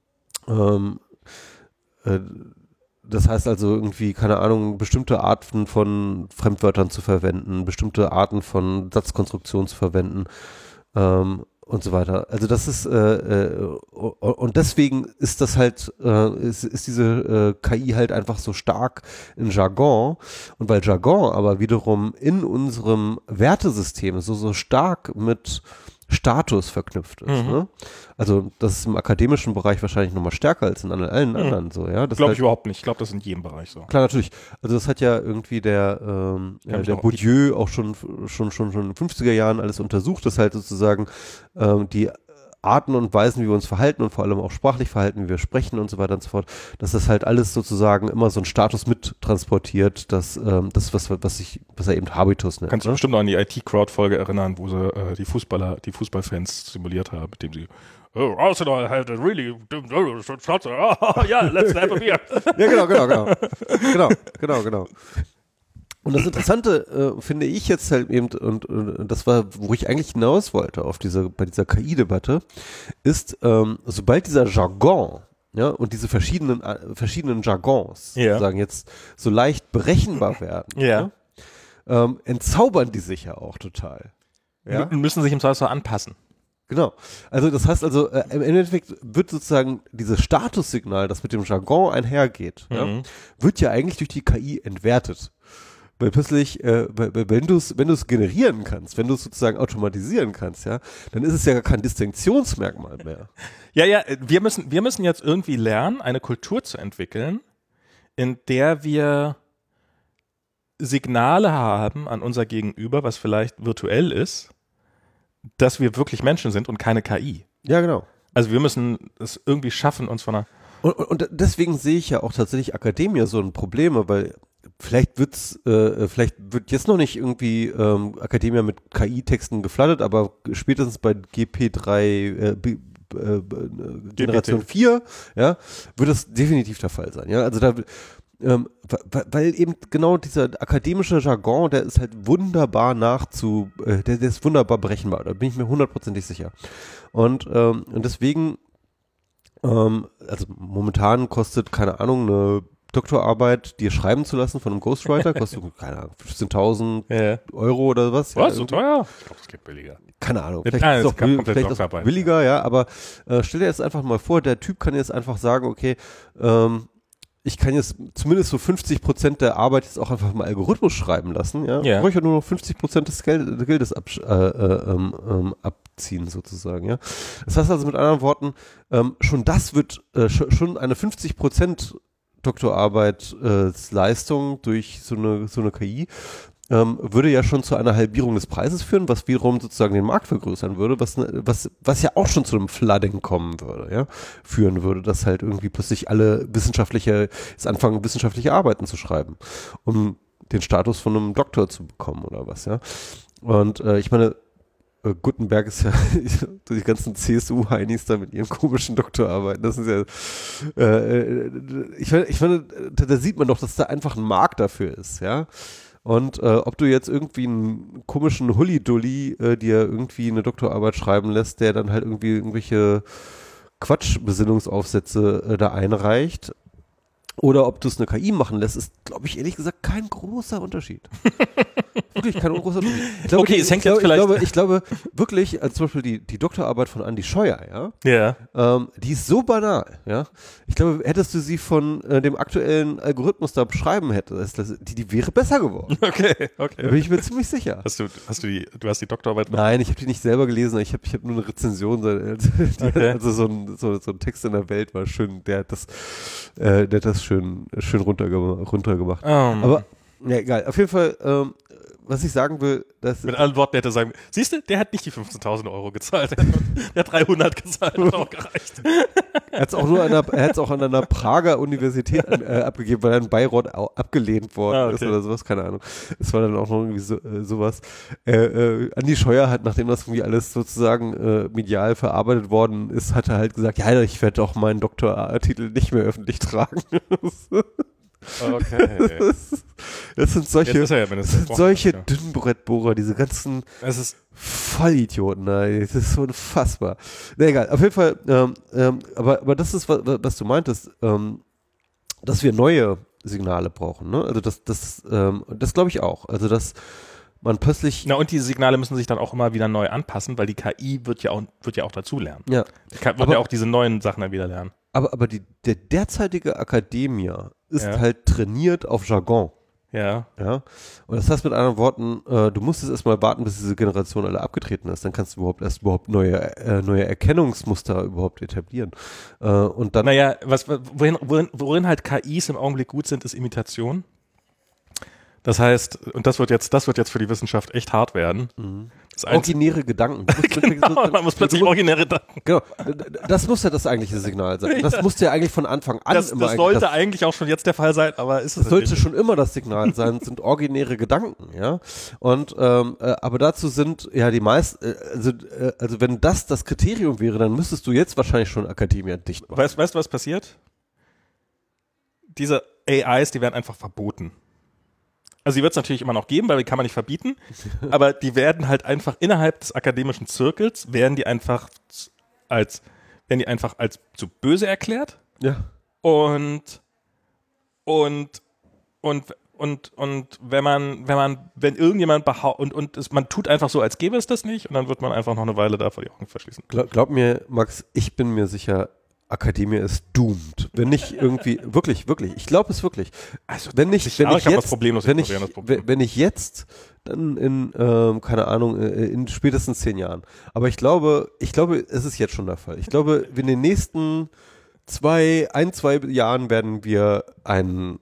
Das heißt also irgendwie, keine Ahnung, bestimmte Arten von Fremdwörtern zu verwenden, bestimmte Arten von Satzkonstruktionen zu verwenden und so weiter. Also das ist und deswegen ist das halt, ist diese KI halt einfach so stark in Jargon, und weil Jargon aber wiederum in unserem Wertesystem so stark mit Status verknüpft ist. Ne? Also das ist im akademischen Bereich wahrscheinlich nochmal stärker als in allen anderen so, ja. Das glaube ich überhaupt nicht. Ich glaube, das ist in jedem Bereich so. Klar, natürlich. Also das hat ja irgendwie der Bourdieu auch schon in den 50er Jahren alles untersucht, dass halt sozusagen die Arten und Weisen, wie wir uns verhalten und vor allem auch sprachlich verhalten, wie wir sprechen und so weiter und so fort, dass das halt alles sozusagen immer so einen Status mittransportiert, was er eben Habitus nennt. Kannst du bestimmt noch an die IT-Crowd-Folge erinnern, wo sie die Fußballfans simuliert haben, mit dem sie Arsenal had a really yeah, let's have a beer. Ja, genau. Und das Interessante finde ich jetzt halt eben, und das war, wo ich eigentlich hinaus wollte bei dieser KI-Debatte, ist, sobald dieser Jargon, ja, und diese verschiedenen Jargons sozusagen jetzt so leicht berechenbar werden, entzaubern die sich ja auch total. Ja? Müssen sich im Zweifelsfall anpassen. Genau. Also das heißt also, im Endeffekt wird sozusagen dieses Statussignal, das mit dem Jargon einhergeht, wird ja eigentlich durch die KI entwertet. Weil plötzlich, wenn du es generieren kannst, wenn du es sozusagen automatisieren kannst, ja, dann ist es ja gar kein Distinktionsmerkmal mehr. Ja, wir müssen jetzt irgendwie lernen, eine Kultur zu entwickeln, in der wir Signale haben an unser Gegenüber, was vielleicht virtuell ist, dass wir wirklich Menschen sind und keine KI. Ja, genau. Also wir müssen es irgendwie schaffen, uns von einer... Und deswegen sehe ich ja auch tatsächlich Akademia so ein Problem, weil vielleicht wird jetzt noch nicht irgendwie Akademia mit KI-Texten geflattert, aber spätestens bei GP3 Generation 4, ja, wird das definitiv der Fall sein. Ja, also da weil eben genau dieser akademische Jargon, der ist halt wunderbar der ist wunderbar berechenbar, da bin ich mir hundertprozentig sicher. Und deswegen also momentan kostet, keine Ahnung, eine Doktorarbeit dir schreiben zu lassen von einem Ghostwriter, kostet, keine Ahnung, 15.000 Euro oder was. Was, ja, so teuer? Ich glaube, es geht billiger. Keine Ahnung, Ja, vielleicht ist komplett es auch billiger, ja, aber stell dir jetzt einfach mal vor, der Typ kann jetzt einfach sagen, okay, ich kann jetzt zumindest so 50% der Arbeit jetzt auch einfach mal Algorithmus schreiben lassen, ja. Ja. Brauche ich ja nur noch 50% des Geldes abziehen sozusagen, ja. Das heißt also mit anderen Worten, schon das wird schon eine 50% Doktorarbeit Leistung durch so eine KI würde ja schon zu einer Halbierung des Preises führen, was wiederum sozusagen den Markt vergrößern würde, was ja auch schon zu einem Flooding kommen würde, ja, führen würde, dass halt irgendwie plötzlich alle jetzt anfangen, wissenschaftliche Arbeiten zu schreiben, um den Status von einem Doktor zu bekommen oder was, ja. Und ich meine, Gutenberg ist ja, die ganzen CSU-Heinis da mit ihren komischen Doktorarbeiten, das ist ja, ich meine, da sieht man doch, dass da einfach ein Markt dafür ist, ja. Und ob du jetzt irgendwie einen komischen Hulli-Dulli dir irgendwie eine Doktorarbeit schreiben lässt, der dann halt irgendwie irgendwelche Quatsch-Besinnungsaufsätze da einreicht, oder ob du es eine KI machen lässt, ist, glaube ich, ehrlich gesagt kein großer Unterschied. Wirklich kein großer Unterschied. Ich glaube wirklich, als zum Beispiel die Doktorarbeit von Andi Scheuer, ja, die ist so banal, ja. Ich glaube, hättest du sie von dem aktuellen Algorithmus da beschreiben die wäre besser geworden. Okay. Da bin ich mir ziemlich sicher. Du hast die Doktorarbeit noch? Nein, ich habe die nicht selber gelesen, ich hab nur eine Rezension, also so ein Text in der Welt war schön, der hat das schön runtergemacht. Aber, ja, egal. Auf jeden Fall, was ich sagen will, dass... Mit anderen Worten hätte er sagen, siehst du, der hat nicht die 15.000 Euro gezahlt, der hat 300 gezahlt, hat auch gereicht. Er hat es auch an einer Prager Universität abgegeben, weil er in Bayreuth auch abgelehnt worden ist oder sowas, keine Ahnung. Es war dann auch noch irgendwie sowas. Andi Scheuer hat, nachdem das irgendwie alles sozusagen medial verarbeitet worden ist, hat er halt gesagt, ja, ich werde auch meinen Doktortitel nicht mehr öffentlich tragen. Okay. Das sind solche Dünnbrettbohrer, diese ganzen Vollidioten, das ist so unfassbar. Na egal, auf jeden Fall, aber das ist, was du meintest, dass wir neue Signale brauchen, ne? Also das glaube ich auch. Also dass man plötzlich... Na, und diese Signale müssen sich dann auch immer wieder neu anpassen, weil die KI wird ja auch dazulernen. Ja. Wird ja auch diese neuen Sachen dann wieder lernen. Aber der derzeitige Akademia ist halt trainiert auf Jargon. Ja. Ja. Und das heißt mit anderen Worten, du musst jetzt erstmal warten, bis diese Generation alle abgetreten ist. Dann kannst du überhaupt neue Erkennungsmuster überhaupt etablieren. Und dann. Naja, worin halt KIs im Augenblick gut sind, ist Imitation. Das heißt, und das wird jetzt für die Wissenschaft echt hart werden. Mhm. Originäre Gedanken. Genau, man muss plötzlich originäre Gedanken. Genau, das muss ja das eigentliche Signal sein. Das musste ja eigentlich von Anfang an das sollte eigentlich auch schon jetzt der Fall sein, aber ist es das sollte schon immer das Signal sein, sind originäre Gedanken, ja. Und aber dazu sind ja die meisten, also wenn das Kriterium wäre, dann müsstest du jetzt wahrscheinlich schon Akademia dicht machen. Weißt du, was passiert? Diese AIs, die werden einfach verboten. Also die wird es natürlich immer noch geben, weil die kann man nicht verbieten, aber die werden halt einfach innerhalb des akademischen Zirkels, werden die einfach als zu böse erklärt. Ja. Und wenn irgendjemand behauptet und man tut einfach so, als gäbe es das nicht und dann wird man einfach noch eine Weile da vor die Augen verschließen. Glaub mir, Max, ich bin mir sicher, Akademie ist doomed. Wenn nicht irgendwie, wirklich, ich glaube es wirklich. Also wenn ich jetzt, dann in, keine Ahnung, in spätestens 10 Jahren. Aber ich glaube, es ist jetzt schon der Fall. Ich glaube, in den nächsten 2 Jahren werden wir einen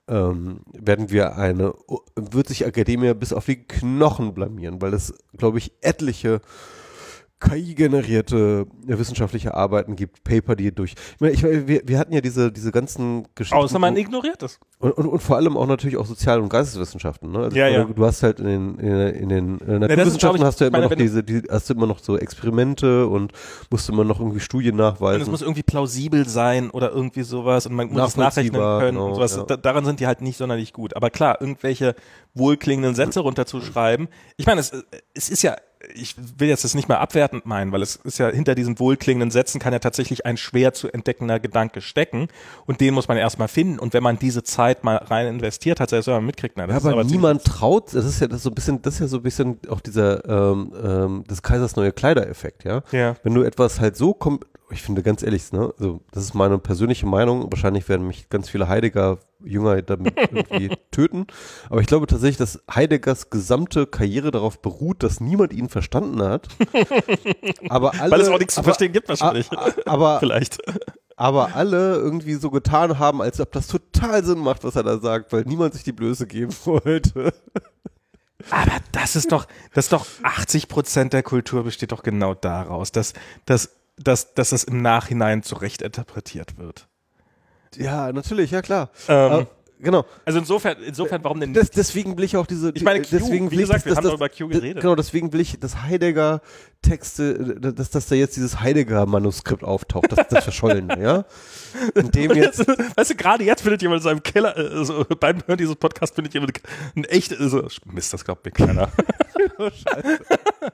wird sich Academia bis auf die Knochen blamieren, weil es, glaube ich, etliche KI-generierte wissenschaftliche Arbeiten gibt, Paper, die wir hatten ja diese ganzen Geschichten. Außer man ignoriert es. Und vor allem auch natürlich auch Sozial- und Geisteswissenschaften. Ne? Also du hast halt in den Naturwissenschaften hast du ja immer noch hast du immer noch so Experimente und musst immer noch irgendwie Studien nachweisen. Und es muss irgendwie plausibel sein oder irgendwie sowas und man muss es nachrechnen können und sowas. Ja. Daran sind die halt nicht sonderlich gut. Aber klar, irgendwelche wohlklingenden Sätze runterzuschreiben. Ich meine, es ist ja, ich will jetzt das nicht mal abwertend meinen, weil es ist ja hinter diesen wohlklingenden Sätzen kann ja tatsächlich ein schwer zu entdeckender Gedanke stecken und den muss man erstmal finden und wenn man diese Zeit mal rein investiert hat, selbst wenn man mitkriegt, na, das ja, aber niemand traut, das ist ja so ein bisschen auch dieser des Kaisers neue Kleider-Effekt, ja? Ja. Wenn du etwas halt so ich finde ganz ehrlich, ne, also das ist meine persönliche Meinung, wahrscheinlich werden mich ganz viele Heidegger-Jünger damit irgendwie töten, aber ich glaube tatsächlich, dass Heideggers gesamte Karriere darauf beruht, dass niemand ihn verstanden hat. Aber alle, weil es auch nichts zu verstehen gibt wahrscheinlich. Aber vielleicht. Aber alle irgendwie so getan haben, als ob das total Sinn macht, was er da sagt, weil niemand sich die Blöße geben wollte. Aber das ist doch 80% der Kultur besteht doch genau daraus, dass das im Nachhinein zurecht interpretiert wird. Ja, natürlich, ja klar. Genau. Also insofern, warum denn nicht? Deswegen will ich auch ich meine, Q, deswegen wie gesagt, wir haben doch über Q geredet. Genau, deswegen will ich, dass Heidegger-Texte, dass da jetzt dieses Heidegger-Manuskript auftaucht, das verschollene, ja? In dem jetzt, weißt du, gerade jetzt findet jemand in seinem Keller, also beim Hören dieses Podcasts findet jemand ein echt, Mist, das glaubt mir keiner. Oh, Scheiße.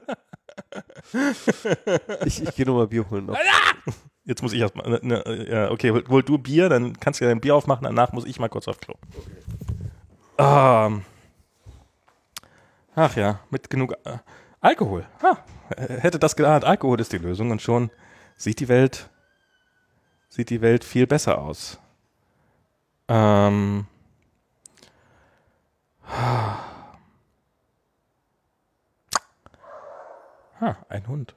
Ich gehe nochmal Bier holen. Jetzt muss ich erstmal, ja, okay, hol du Bier, dann kannst du ja dein Bier aufmachen, danach muss ich mal kurz auf Klo. Okay. Ach ja, mit genug Alkohol. Hätte das geahnt, Alkohol ist die Lösung und schon sieht die Welt viel besser aus. Ein Hund.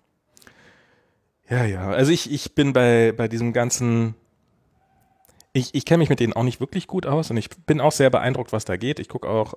Ja, also ich bin bei diesem ganzen, ich kenne mich mit denen auch nicht wirklich gut aus und ich bin auch sehr beeindruckt, was da geht. Ich gucke auch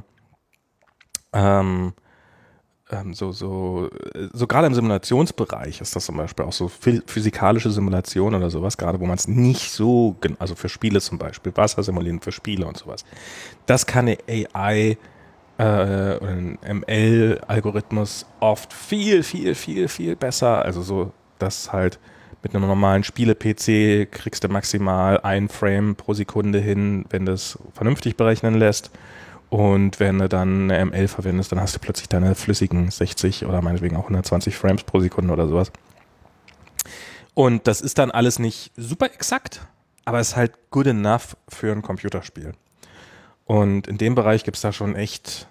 so gerade im Simulationsbereich ist das zum Beispiel auch so physikalische Simulation oder sowas, gerade wo man es nicht so, also für Spiele zum Beispiel, Wasser simulieren für Spiele und sowas. Das kann eine AI oder ein ML-Algorithmus oft viel, viel, viel, viel besser, also so, dass halt mit einem normalen Spiele-PC kriegst du maximal 1 Frame pro Sekunde hin, wenn du es vernünftig berechnen lässt. Und wenn du dann eine ML verwendest, dann hast du plötzlich deine flüssigen 60 oder meinetwegen auch 120 Frames pro Sekunde oder sowas. Und das ist dann alles nicht super exakt, aber es ist halt good enough für ein Computerspiel. Und in dem Bereich gibt es da schon echt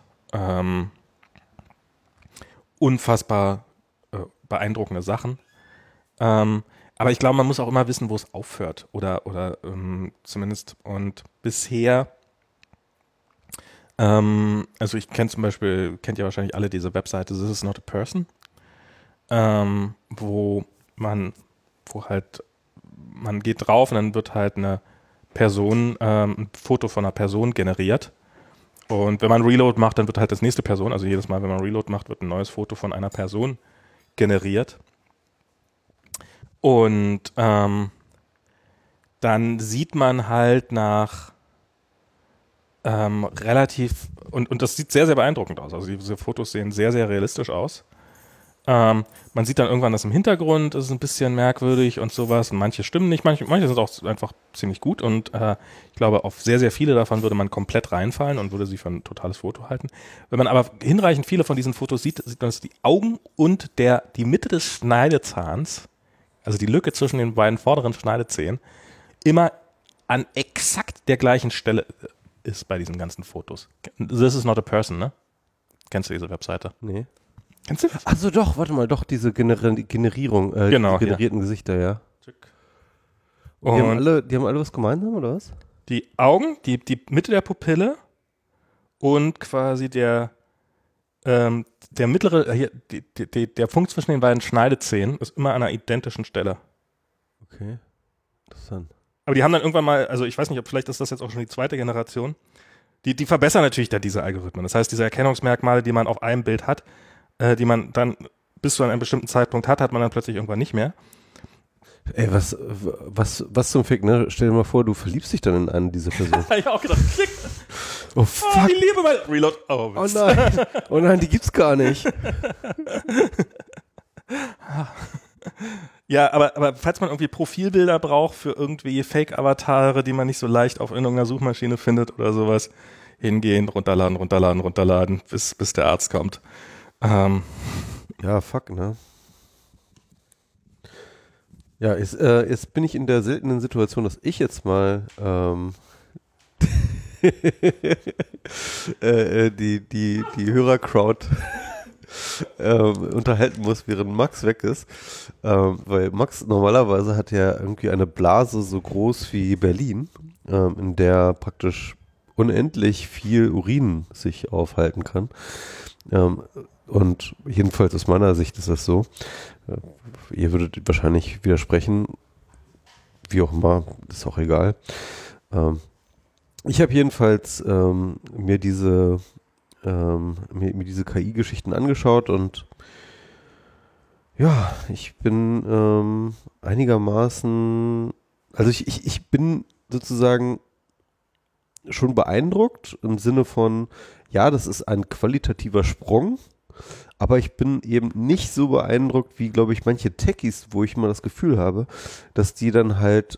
unfassbar beeindruckende Sachen. Aber ich glaube, man muss auch immer wissen, wo es aufhört. Oder zumindest, und bisher, also ich kenne zum Beispiel, kennt ihr wahrscheinlich alle diese Webseite This is not a person, wo man geht drauf und dann wird halt eine Person, ein Foto von einer Person generiert. Und wenn man Reload macht, dann wird halt das nächste Person, also jedes Mal, wenn man Reload macht, wird ein neues Foto von einer Person generiert. Und dann sieht man halt nach relativ, und das sieht sehr, sehr beeindruckend aus. Also diese Fotos sehen sehr, sehr realistisch aus. Man sieht dann irgendwann das im Hintergrund, das ist ein bisschen merkwürdig und sowas. Und manche stimmen nicht, manche sind auch einfach ziemlich gut. Und ich glaube, auf sehr, sehr viele davon würde man komplett reinfallen und würde sie für ein totales Foto halten. Wenn man aber hinreichend viele von diesen Fotos sieht, sieht man, dass die Augen und die Mitte des Schneidezahns, also die Lücke zwischen den beiden vorderen Schneidezähnen, immer an exakt der gleichen Stelle ist bei diesen ganzen Fotos. This is not a person, ne? Kennst du diese Webseite? Nee. Kennst du das? Also doch, warte mal, doch, diese Generierung, genau, die generierten Gesichter, ja. Und die haben alle was gemeinsam, oder was? Die Augen, die Mitte der Pupille und quasi der mittlere, hier, der Punkt zwischen den beiden Schneidezähnen ist immer an einer identischen Stelle. Okay, interessant. Aber die haben dann irgendwann mal, also ich weiß nicht, ob vielleicht ist das jetzt auch schon die zweite Generation, die verbessern natürlich dann diese Algorithmen. Das heißt, diese Erkennungsmerkmale, die man auf einem Bild hat, die man dann bis zu einem bestimmten Zeitpunkt hat man dann plötzlich irgendwann nicht mehr. Ey, was zum Fick, ne? Stell dir mal vor, du verliebst dich dann in eine dieser Personen. Ich habe auch gedacht, klick. Oh fuck. Ich liebe mein Reload. Oh nein. Oh nein, die gibt's gar nicht. Ja, aber falls man irgendwie Profilbilder braucht für irgendwie Fake-Avatare, die man nicht so leicht auf irgendeiner Suchmaschine findet oder sowas, hingehen, runterladen, bis der Arzt kommt. Ja, fuck, ne? Ja, jetzt bin ich in der seltenen Situation, dass ich jetzt mal die Hörercrowd unterhalten muss, während Max weg ist. Weil Max normalerweise hat ja irgendwie eine Blase so groß wie Berlin, in der praktisch unendlich viel Urin sich aufhalten kann. Und jedenfalls aus meiner Sicht ist das so. Ihr würdet wahrscheinlich widersprechen, wie auch immer, ist auch egal. Ich habe jedenfalls mir diese KI-Geschichten angeschaut und ja, ich bin einigermaßen, also ich bin sozusagen schon beeindruckt im Sinne von, ja, das ist ein qualitativer Sprung, aber ich bin eben nicht so beeindruckt wie, glaube ich, manche Techies, wo ich immer das Gefühl habe, dass die dann halt,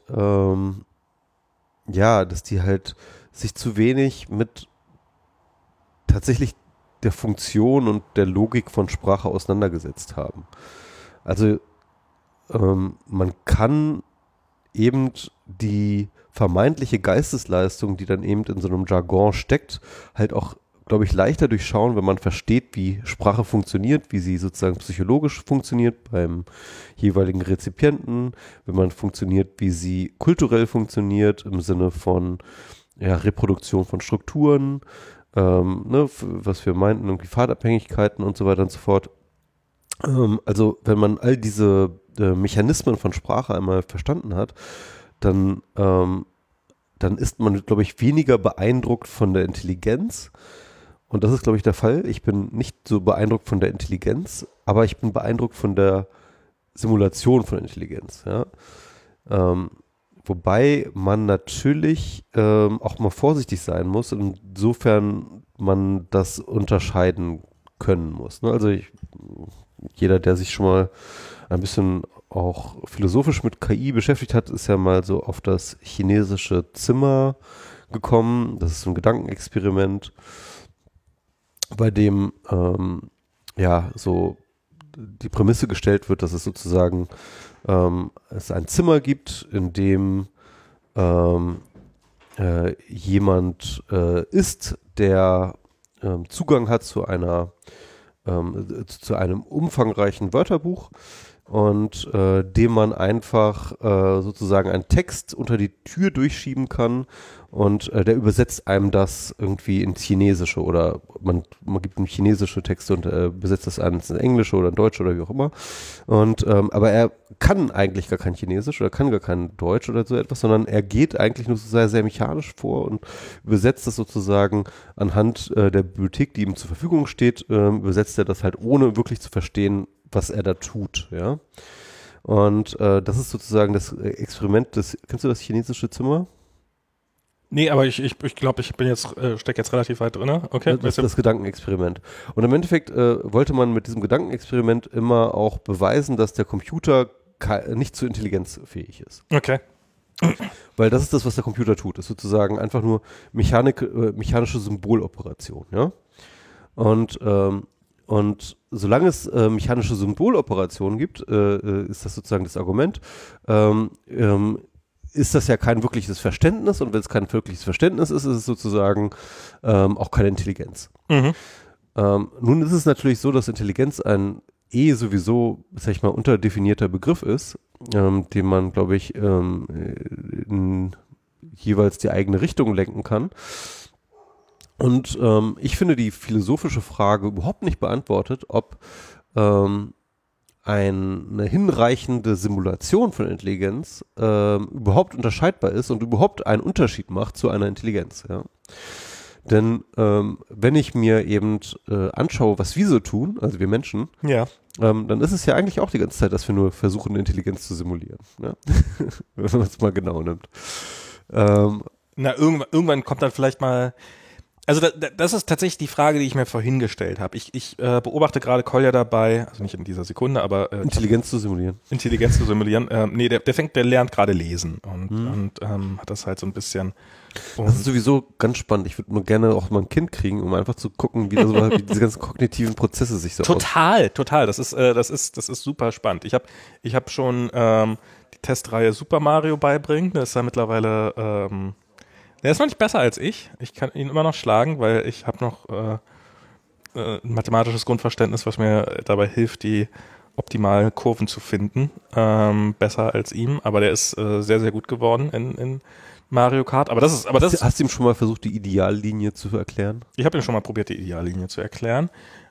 dass die halt sich zu wenig mit tatsächlich der Funktion und der Logik von Sprache auseinandergesetzt haben. Also man kann eben die vermeintliche Geistesleistung, die dann eben in so einem Jargon steckt, halt auch, glaube ich, leichter durchschauen, wenn man versteht, wie Sprache funktioniert, wie sie sozusagen psychologisch funktioniert beim jeweiligen Rezipienten, wenn man funktioniert, wie sie kulturell funktioniert, im Sinne von Reproduktion von Strukturen, was wir meinten, irgendwie Pfadabhängigkeiten und so weiter und so fort. Also wenn man all diese Mechanismen von Sprache einmal verstanden hat, dann ist man, glaube ich, weniger beeindruckt von der Intelligenz. Und das ist, glaube ich, der Fall. Ich bin nicht so beeindruckt von der Intelligenz, aber ich bin beeindruckt von der Simulation von Intelligenz. Ja? Wobei man natürlich auch mal vorsichtig sein muss, insofern man das unterscheiden können muss. Ne? Also jeder, der sich schon mal ein bisschen auch philosophisch mit KI beschäftigt hat, ist ja mal so auf das chinesische Zimmer gekommen. Das ist so ein Gedankenexperiment, bei dem so die Prämisse gestellt wird, dass es sozusagen es ein Zimmer gibt, in dem jemand ist, der Zugang hat zu einem umfangreichen Wörterbuch und dem man einfach sozusagen einen Text unter die Tür durchschieben kann und der übersetzt einem das irgendwie ins Chinesische oder man gibt ihm chinesische Texte und übersetzt das ins Englische oder in Deutsch oder wie auch immer. Und aber er kann eigentlich gar kein Chinesisch oder kann gar kein Deutsch oder so etwas, sondern er geht eigentlich nur sehr, sehr mechanisch vor und übersetzt das sozusagen anhand der Bibliothek, die ihm zur Verfügung steht, übersetzt er das halt ohne wirklich zu verstehen, was er da tut, ja. Und das ist sozusagen das Experiment kennst du das chinesische Zimmer? Nee, aber ich glaube, ich bin stecke jetzt relativ weit drin. Okay. Das ist das Gedankenexperiment. Und im Endeffekt wollte man mit diesem Gedankenexperiment immer auch beweisen, dass der Computer nicht zu intelligenzfähig ist. Okay. Weil das ist das, was der Computer tut. Das ist sozusagen einfach nur mechanische Symboloperation, ja. Und solange es mechanische Symboloperationen gibt, ist das sozusagen das Argument, ist das ja kein wirkliches Verständnis und wenn es kein wirkliches Verständnis ist, ist es sozusagen auch keine Intelligenz. Mhm. Nun ist es natürlich so, dass Intelligenz ein sowieso, sag ich mal, unterdefinierter Begriff ist, den man, glaube ich, in jeweils die eigene Richtung lenken kann. Und ich finde die philosophische Frage überhaupt nicht beantwortet, ob eine hinreichende Simulation von Intelligenz überhaupt unterscheidbar ist und überhaupt einen Unterschied macht zu einer Intelligenz. Ja? Denn wenn ich mir eben anschaue, was wir so tun, also wir Menschen, Ja. dann ist es ja eigentlich auch die ganze Zeit, dass wir nur versuchen, eine Intelligenz zu simulieren. Ja? Wenn man es mal genau nimmt. Irgendwann kommt dann vielleicht mal. Also das ist tatsächlich die Frage, die ich mir vorhin gestellt habe. Ich beobachte gerade Kolja dabei, also nicht in dieser Sekunde, aber Intelligenz zu simulieren. Intelligenz zu simulieren. Nee, der lernt gerade lesen und hat das halt so ein bisschen. Das ist sowieso ganz spannend. Ich würde mal gerne auch mal ein Kind kriegen, um einfach zu gucken, wie diese ganzen kognitiven Prozesse sich so Total. Das ist super spannend. Ich hab schon die Testreihe Super Mario beibringen. Der ist ja mittlerweile der ist noch nicht besser als ich. Ich kann ihn immer noch schlagen, weil ich habe noch ein mathematisches Grundverständnis, was mir dabei hilft, die optimalen Kurven zu finden. Besser als ihm, aber der ist sehr, sehr gut geworden in Mario Kart. Hast du ihm schon mal versucht, die Ideallinie zu erklären? Ich habe ihm schon mal probiert, die Ideallinie zu erklären.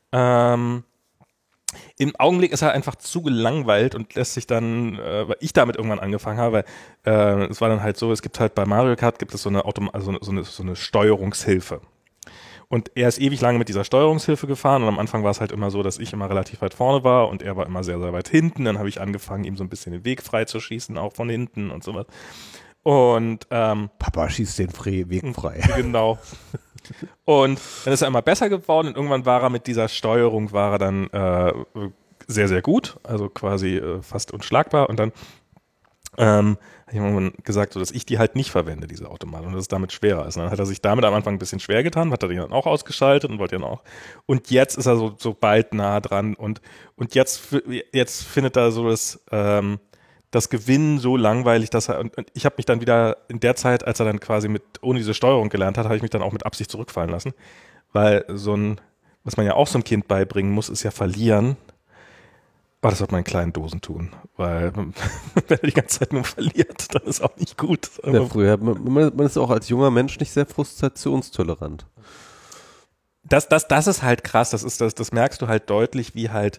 Im Augenblick ist er einfach zu gelangweilt und lässt sich dann, weil ich damit irgendwann angefangen habe, weil es war dann halt so, es gibt halt bei Mario Kart gibt es so eine Steuerungshilfe. Und er ist ewig lange mit dieser Steuerungshilfe gefahren und am Anfang war es halt immer so, dass ich immer relativ weit vorne war und er war immer sehr, sehr weit hinten. Dann habe ich angefangen, ihm so ein bisschen den Weg frei zu schießen, auch von hinten und sowas. Und Papa schießt den Weg frei. Genau. Und dann ist er immer besser geworden und irgendwann war er mit dieser Steuerung dann sehr, sehr gut, also quasi fast unschlagbar und dann habe ich irgendwann gesagt, so, dass ich die halt nicht verwende, diese Automaten, und dass es damit schwerer ist. Und dann hat er sich damit am Anfang ein bisschen schwer getan, hat er die dann auch ausgeschaltet und wollte dann auch. Und jetzt ist er so bald nah dran und jetzt findet er so das Gewinnen so langweilig, dass und ich habe mich dann wieder in der Zeit, als er dann quasi ohne diese Steuerung gelernt hat, habe ich mich dann auch mit Absicht zurückfallen lassen, weil was man ja auch so einem Kind beibringen muss, ist ja verlieren. Aber das sollte man in kleinen Dosen tun, weil wenn er die ganze Zeit nur verliert, dann ist auch nicht gut. Ja, früher, man ist auch als junger Mensch nicht sehr frustrationstolerant. Das ist halt krass, das merkst du halt deutlich, wie halt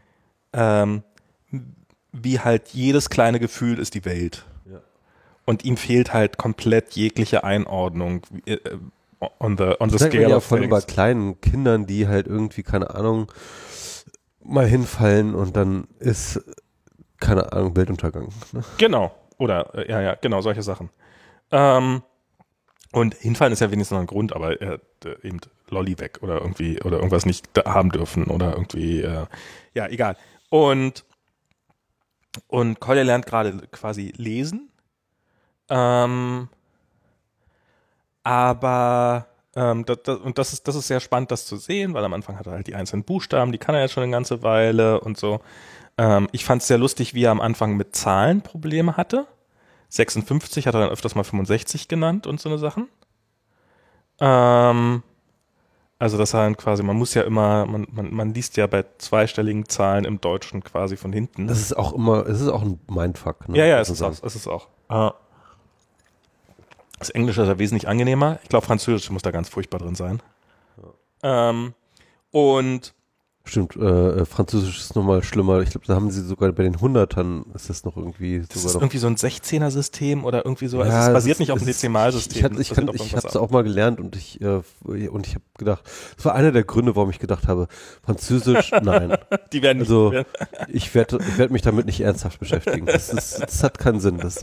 jedes kleine Gefühl ist die Welt. Ja. Und ihm fehlt halt komplett jegliche Einordnung on the scale ja of von things. Über kleinen Kindern, die halt irgendwie, keine Ahnung, mal hinfallen und dann ist, keine Ahnung, Weltuntergang. Ne? Genau. Oder, ja, genau, solche Sachen. Und hinfallen ist ja wenigstens noch ein Grund, aber er hat eben Lolli weg oder irgendwas nicht haben dürfen oder irgendwie, ja, egal. Und Kolja lernt gerade quasi lesen, aber das ist sehr spannend, das zu sehen, weil am Anfang hat er halt die einzelnen Buchstaben, die kann er jetzt schon eine ganze Weile und so. Ich fand es sehr lustig, wie er am Anfang mit Zahlen Probleme hatte. 56 hat er dann öfters mal 65 genannt und so eine Sachen. Also das halt quasi, man muss ja immer, man liest ja bei zweistelligen Zahlen im Deutschen quasi von hinten. Es ist auch ein Mindfuck. Ne? Ja, es ist auch. Das Englische ist ja wesentlich angenehmer. Ich glaube, Französisch muss da ganz furchtbar drin sein. Ja. Und stimmt, Französisch ist nochmal schlimmer. Ich glaube, da haben sie sogar bei den Hundertern ist das noch irgendwie. Das ist irgendwie so ein 16er-System oder irgendwie so. Ja, also es basiert nicht auf einem Dezimalsystem. Ich habe es auch mal gelernt und ich habe gedacht, das war einer der Gründe, warum ich gedacht habe, Französisch, nein. Die werden nicht. Also ich werd mich damit nicht ernsthaft beschäftigen. Das hat keinen Sinn. Das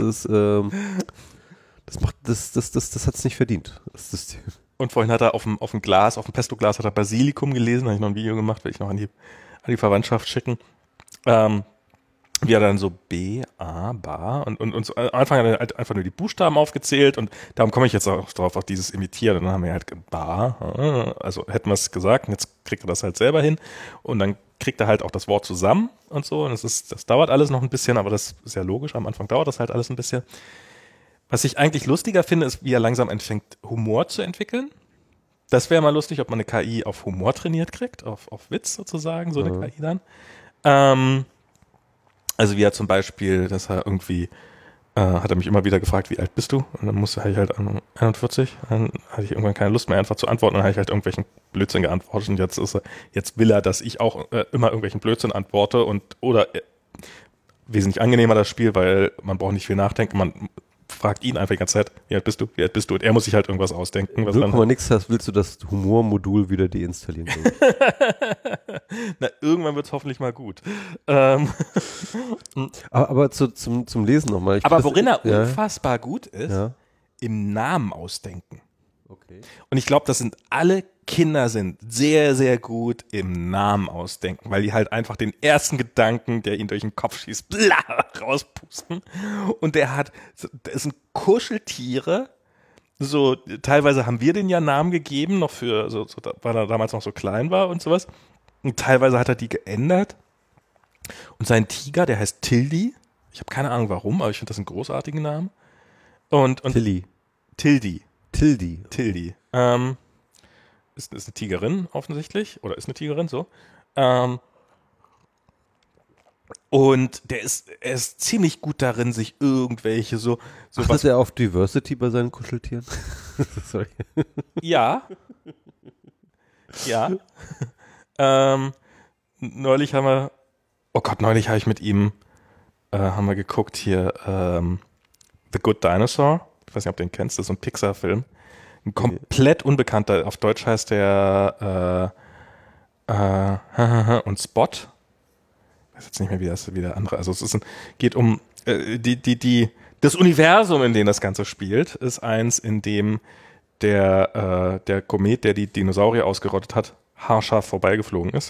hat's nicht verdient. Und vorhin hat er auf dem Pesto-Glas hat er Basilikum gelesen, da habe ich noch ein Video gemacht, will ich noch an die Verwandtschaft schicken. Wie er dann so B, A, Ba und so, am Anfang hat er halt einfach nur die Buchstaben aufgezählt und darum komme ich jetzt auch drauf, auf dieses Imitieren. Und dann haben wir halt Ba, also hätten wir es gesagt, und jetzt kriegt er das halt selber hin und dann kriegt er halt auch das Wort zusammen und so. Und das dauert alles noch ein bisschen, aber das ist ja logisch, am Anfang dauert das halt alles ein bisschen. Was ich eigentlich lustiger finde, ist, wie er langsam anfängt, Humor zu entwickeln. Das wäre mal lustig, ob man eine KI auf Humor trainiert kriegt, auf Witz sozusagen, so eine KI dann. Also wie er zum Beispiel, dass er irgendwie hat er mich immer wieder gefragt, wie alt bist du? Und dann hatte ich halt 41. Dann hatte ich irgendwann keine Lust mehr, einfach zu antworten. Dann habe ich halt irgendwelchen Blödsinn geantwortet. Und jetzt will er, dass ich auch immer irgendwelchen Blödsinn antworte oder wesentlich angenehmer das Spiel, weil man braucht nicht viel nachdenken. Man fragt ihn einfach die ganze Zeit, wie alt bist du? Wie alt bist du? Und er muss sich halt irgendwas ausdenken. Was dann nix hast, willst du das Humormodul wieder deinstallieren? Na, irgendwann wird es hoffentlich mal gut. Aber zum Lesen nochmal. Aber worin er unfassbar gut ist, ja. im Namen ausdenken. Okay. Und ich glaube, das sind alle Kinder sind sehr, sehr gut im Namen ausdenken, weil die halt einfach den ersten Gedanken, der ihnen durch den Kopf schießt, bla, rauspusten. Und das sind Kuscheltiere. So, teilweise haben wir den ja Namen gegeben, noch weil er damals noch so klein war und sowas. Und teilweise hat er die geändert. Und sein Tiger, der heißt Tildy. Ich habe keine Ahnung warum, aber ich finde das einen großartigen Namen. Und Tilly. Tildy. Tildy. Ist eine Tigerin offensichtlich. Oder ist eine Tigerin, so. Und er ist ziemlich gut darin, sich irgendwelche so Achtet er auf Diversity bei seinen Kuscheltieren? Sorry. Ja. Ja. Neulich habe ich mit ihm haben wir geguckt hier The Good Dinosaur. Ich weiß nicht, ob du den kennst. Das ist so ein Pixar-Film. Ein komplett unbekannter. Auf Deutsch heißt der und Spot. Ich weiß jetzt nicht mehr, wie der andere. Also geht um das Universum, in dem das Ganze spielt, ist eins, in dem der Komet, der die Dinosaurier ausgerottet hat, haarscharf vorbeigeflogen ist.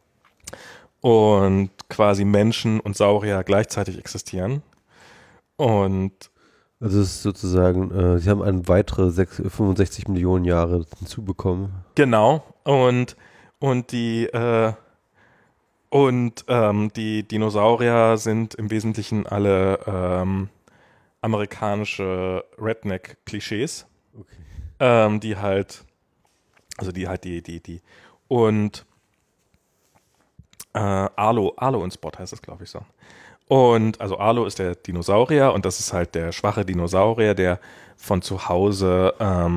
Und quasi Menschen und Saurier gleichzeitig existieren. Und also es ist sozusagen, sie haben eine weitere 65 Millionen Jahre hinzubekommen. Genau. Und die Dinosaurier sind im Wesentlichen alle amerikanische Redneck-Klischees. Okay. Und Arlo und Spot heißt das, glaube ich, so. Und also Arlo ist der Dinosaurier und das ist halt der schwache Dinosaurier, der von zu Hause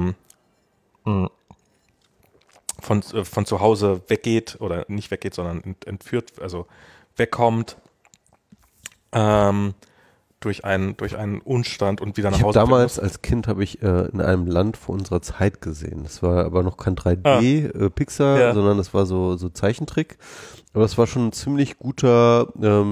von zu Hause weggeht oder nicht weggeht, sondern entführt, also wegkommt durch einen Unstand und wieder nach Hause. Damals als Kind habe ich in einem Land vor unserer Zeit gesehen. Das war aber noch kein 3D Pixar, sondern das war so Zeichentrick. Aber es war schon ein ziemlich guter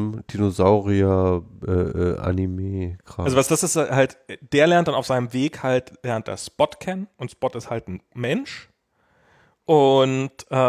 Dinosaurier-Anime-Kram. Also das ist halt, der lernt dann auf seinem Weg lernt er Spot kennen und Spot ist halt ein Mensch und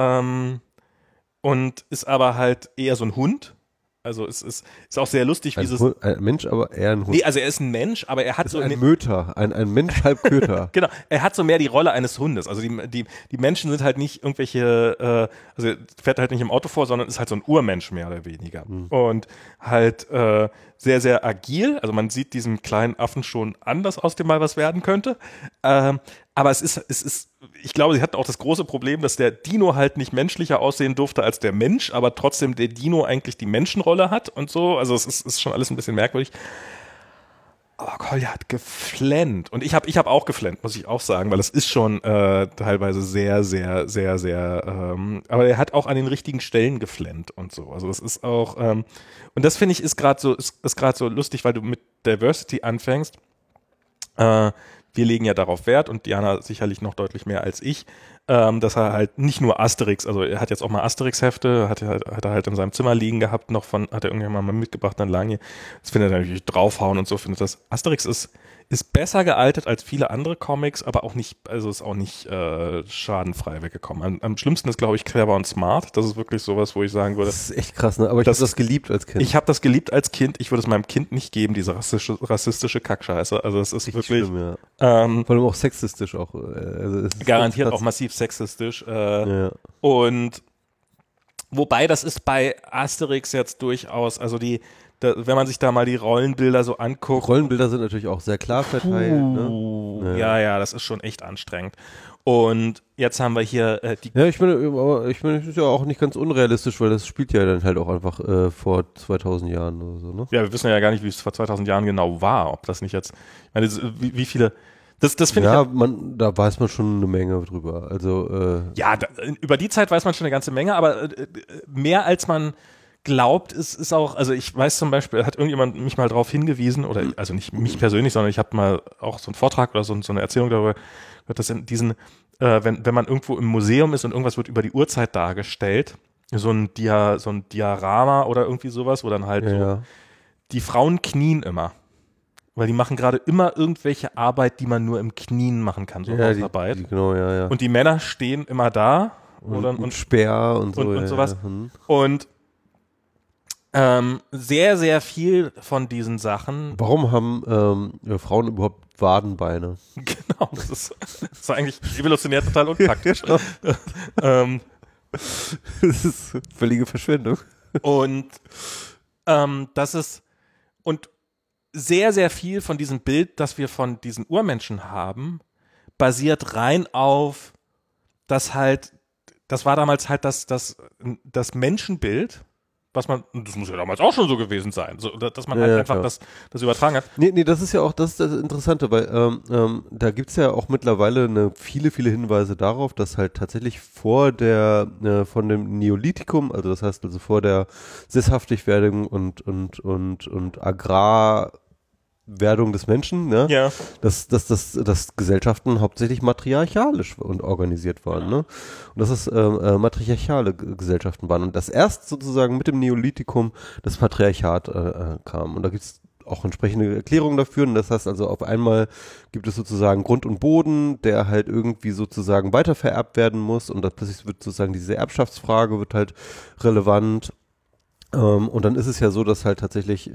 ist aber halt eher so ein Hund. Also es ist auch sehr lustig, wie ein Mensch, aber eher ein Hund. Nee, also er ist ein Mensch, aber er hat so ein Möter, ein Mensch halb Köter. Genau, er hat so mehr die Rolle eines Hundes. Also die Menschen sind halt nicht irgendwelche, also er fährt halt nicht im Auto vor, sondern ist halt so ein Urmensch mehr oder weniger. Und halt sehr, sehr agil. Also man sieht diesem kleinen Affen schon an, dass aus dem mal was werden könnte. Aber es ist, ich glaube, sie hatten auch das große Problem, dass der Dino halt nicht menschlicher aussehen durfte als der Mensch, aber trotzdem der Dino eigentlich die Menschenrolle hat und so. Also es ist schon alles ein bisschen merkwürdig. Aber Kolja hat geflennt. Und ich hab auch geflennt, muss ich auch sagen, weil es ist schon teilweise sehr, sehr, sehr, sehr, aber er hat auch an den richtigen Stellen geflennt und so. Also das ist auch, und das finde ich ist gerade so lustig, weil du mit Diversity anfängst. Wir legen ja darauf Wert und Diana sicherlich noch deutlich mehr als ich, dass er halt nicht nur Asterix, also er hat jetzt auch mal Asterix-Hefte, hat er halt in seinem Zimmer liegen gehabt, hat er irgendjemand mal mitgebracht, dann lange. Das findet er natürlich draufhauen und so, findet das. Asterix ist besser gealtert als viele andere Comics, aber auch nicht, also ist auch nicht schadenfrei weggekommen. Am schlimmsten ist, glaube ich, Clever und Smart. Das ist wirklich sowas, wo ich sagen würde. Das ist echt krass, ne? Aber ich habe das geliebt als Kind. Ich habe das geliebt als Kind. Ich würde es meinem Kind nicht geben, diese rassistische Kackscheiße. Also es ist echt wirklich schlimm, ja. Vor allem auch sexistisch auch. Also garantiert auch massiv sexistisch. Ja. Und Wobei, das ist bei Asterix jetzt durchaus, also wenn man sich da mal die Rollenbilder so anguckt. Rollenbilder sind natürlich auch sehr klar verteilt. Ne? Ja, das ist schon echt anstrengend. Und jetzt haben wir hier Ja, ich meine, das ist ja auch nicht ganz unrealistisch, weil das spielt ja dann halt auch einfach vor 2000 Jahren oder so, ne? Ja, wir wissen ja gar nicht, wie es vor 2000 Jahren genau war, ob das nicht jetzt, ich meine, wie viele, das finde ich. Ja, da weiß man schon eine Menge drüber. Also, Ja, über die Zeit weiß man schon eine ganze Menge, aber mehr als man glaubt, ist auch, also ich weiß zum Beispiel, hat irgendjemand mich mal darauf hingewiesen, oder also nicht mich persönlich, sondern ich habe mal auch so einen Vortrag oder so eine Erzählung darüber gehört, dass in diesen, wenn man irgendwo im Museum ist und irgendwas wird über die Uhrzeit dargestellt, so ein Diorama oder irgendwie sowas, wo dann halt die Frauen knien immer. Weil die machen gerade immer irgendwelche Arbeit, die man nur im Knien machen kann, so Hausarbeit. Genau, ja. Und die Männer stehen immer da und Speer und so. Und sowas. Und sehr, sehr viel von diesen Sachen. Warum haben Frauen überhaupt Wadenbeine? Genau, das ist eigentlich evolutionär total unpraktisch. Das ist völlige Verschwendung. Und und sehr, sehr viel von diesem Bild, das wir von diesen Urmenschen haben, basiert rein auf, das war damals halt das Menschenbild, das muss ja damals auch schon so gewesen sein, so, dass man halt einfach das übertragen hat. Nee, das ist ja auch das Interessante, weil da gibt es ja auch mittlerweile viele Hinweise darauf, dass halt tatsächlich von dem Neolithikum, also das heißt also vor der Sesshaftigwerdung und Agrarwerdung des Menschen, ne? Ja. dass Gesellschaften hauptsächlich matriarchalisch und organisiert waren, ne? Und dass es matriarchale Gesellschaften waren. Und dass erst sozusagen mit dem Neolithikum das Patriarchat kam. Und da gibt es auch entsprechende Erklärungen dafür. Und das heißt also, auf einmal gibt es sozusagen Grund und Boden, der halt irgendwie sozusagen weitervererbt werden muss. Und da plötzlich wird sozusagen diese Erbschaftsfrage wird halt relevant. Und dann ist es ja so, dass halt tatsächlich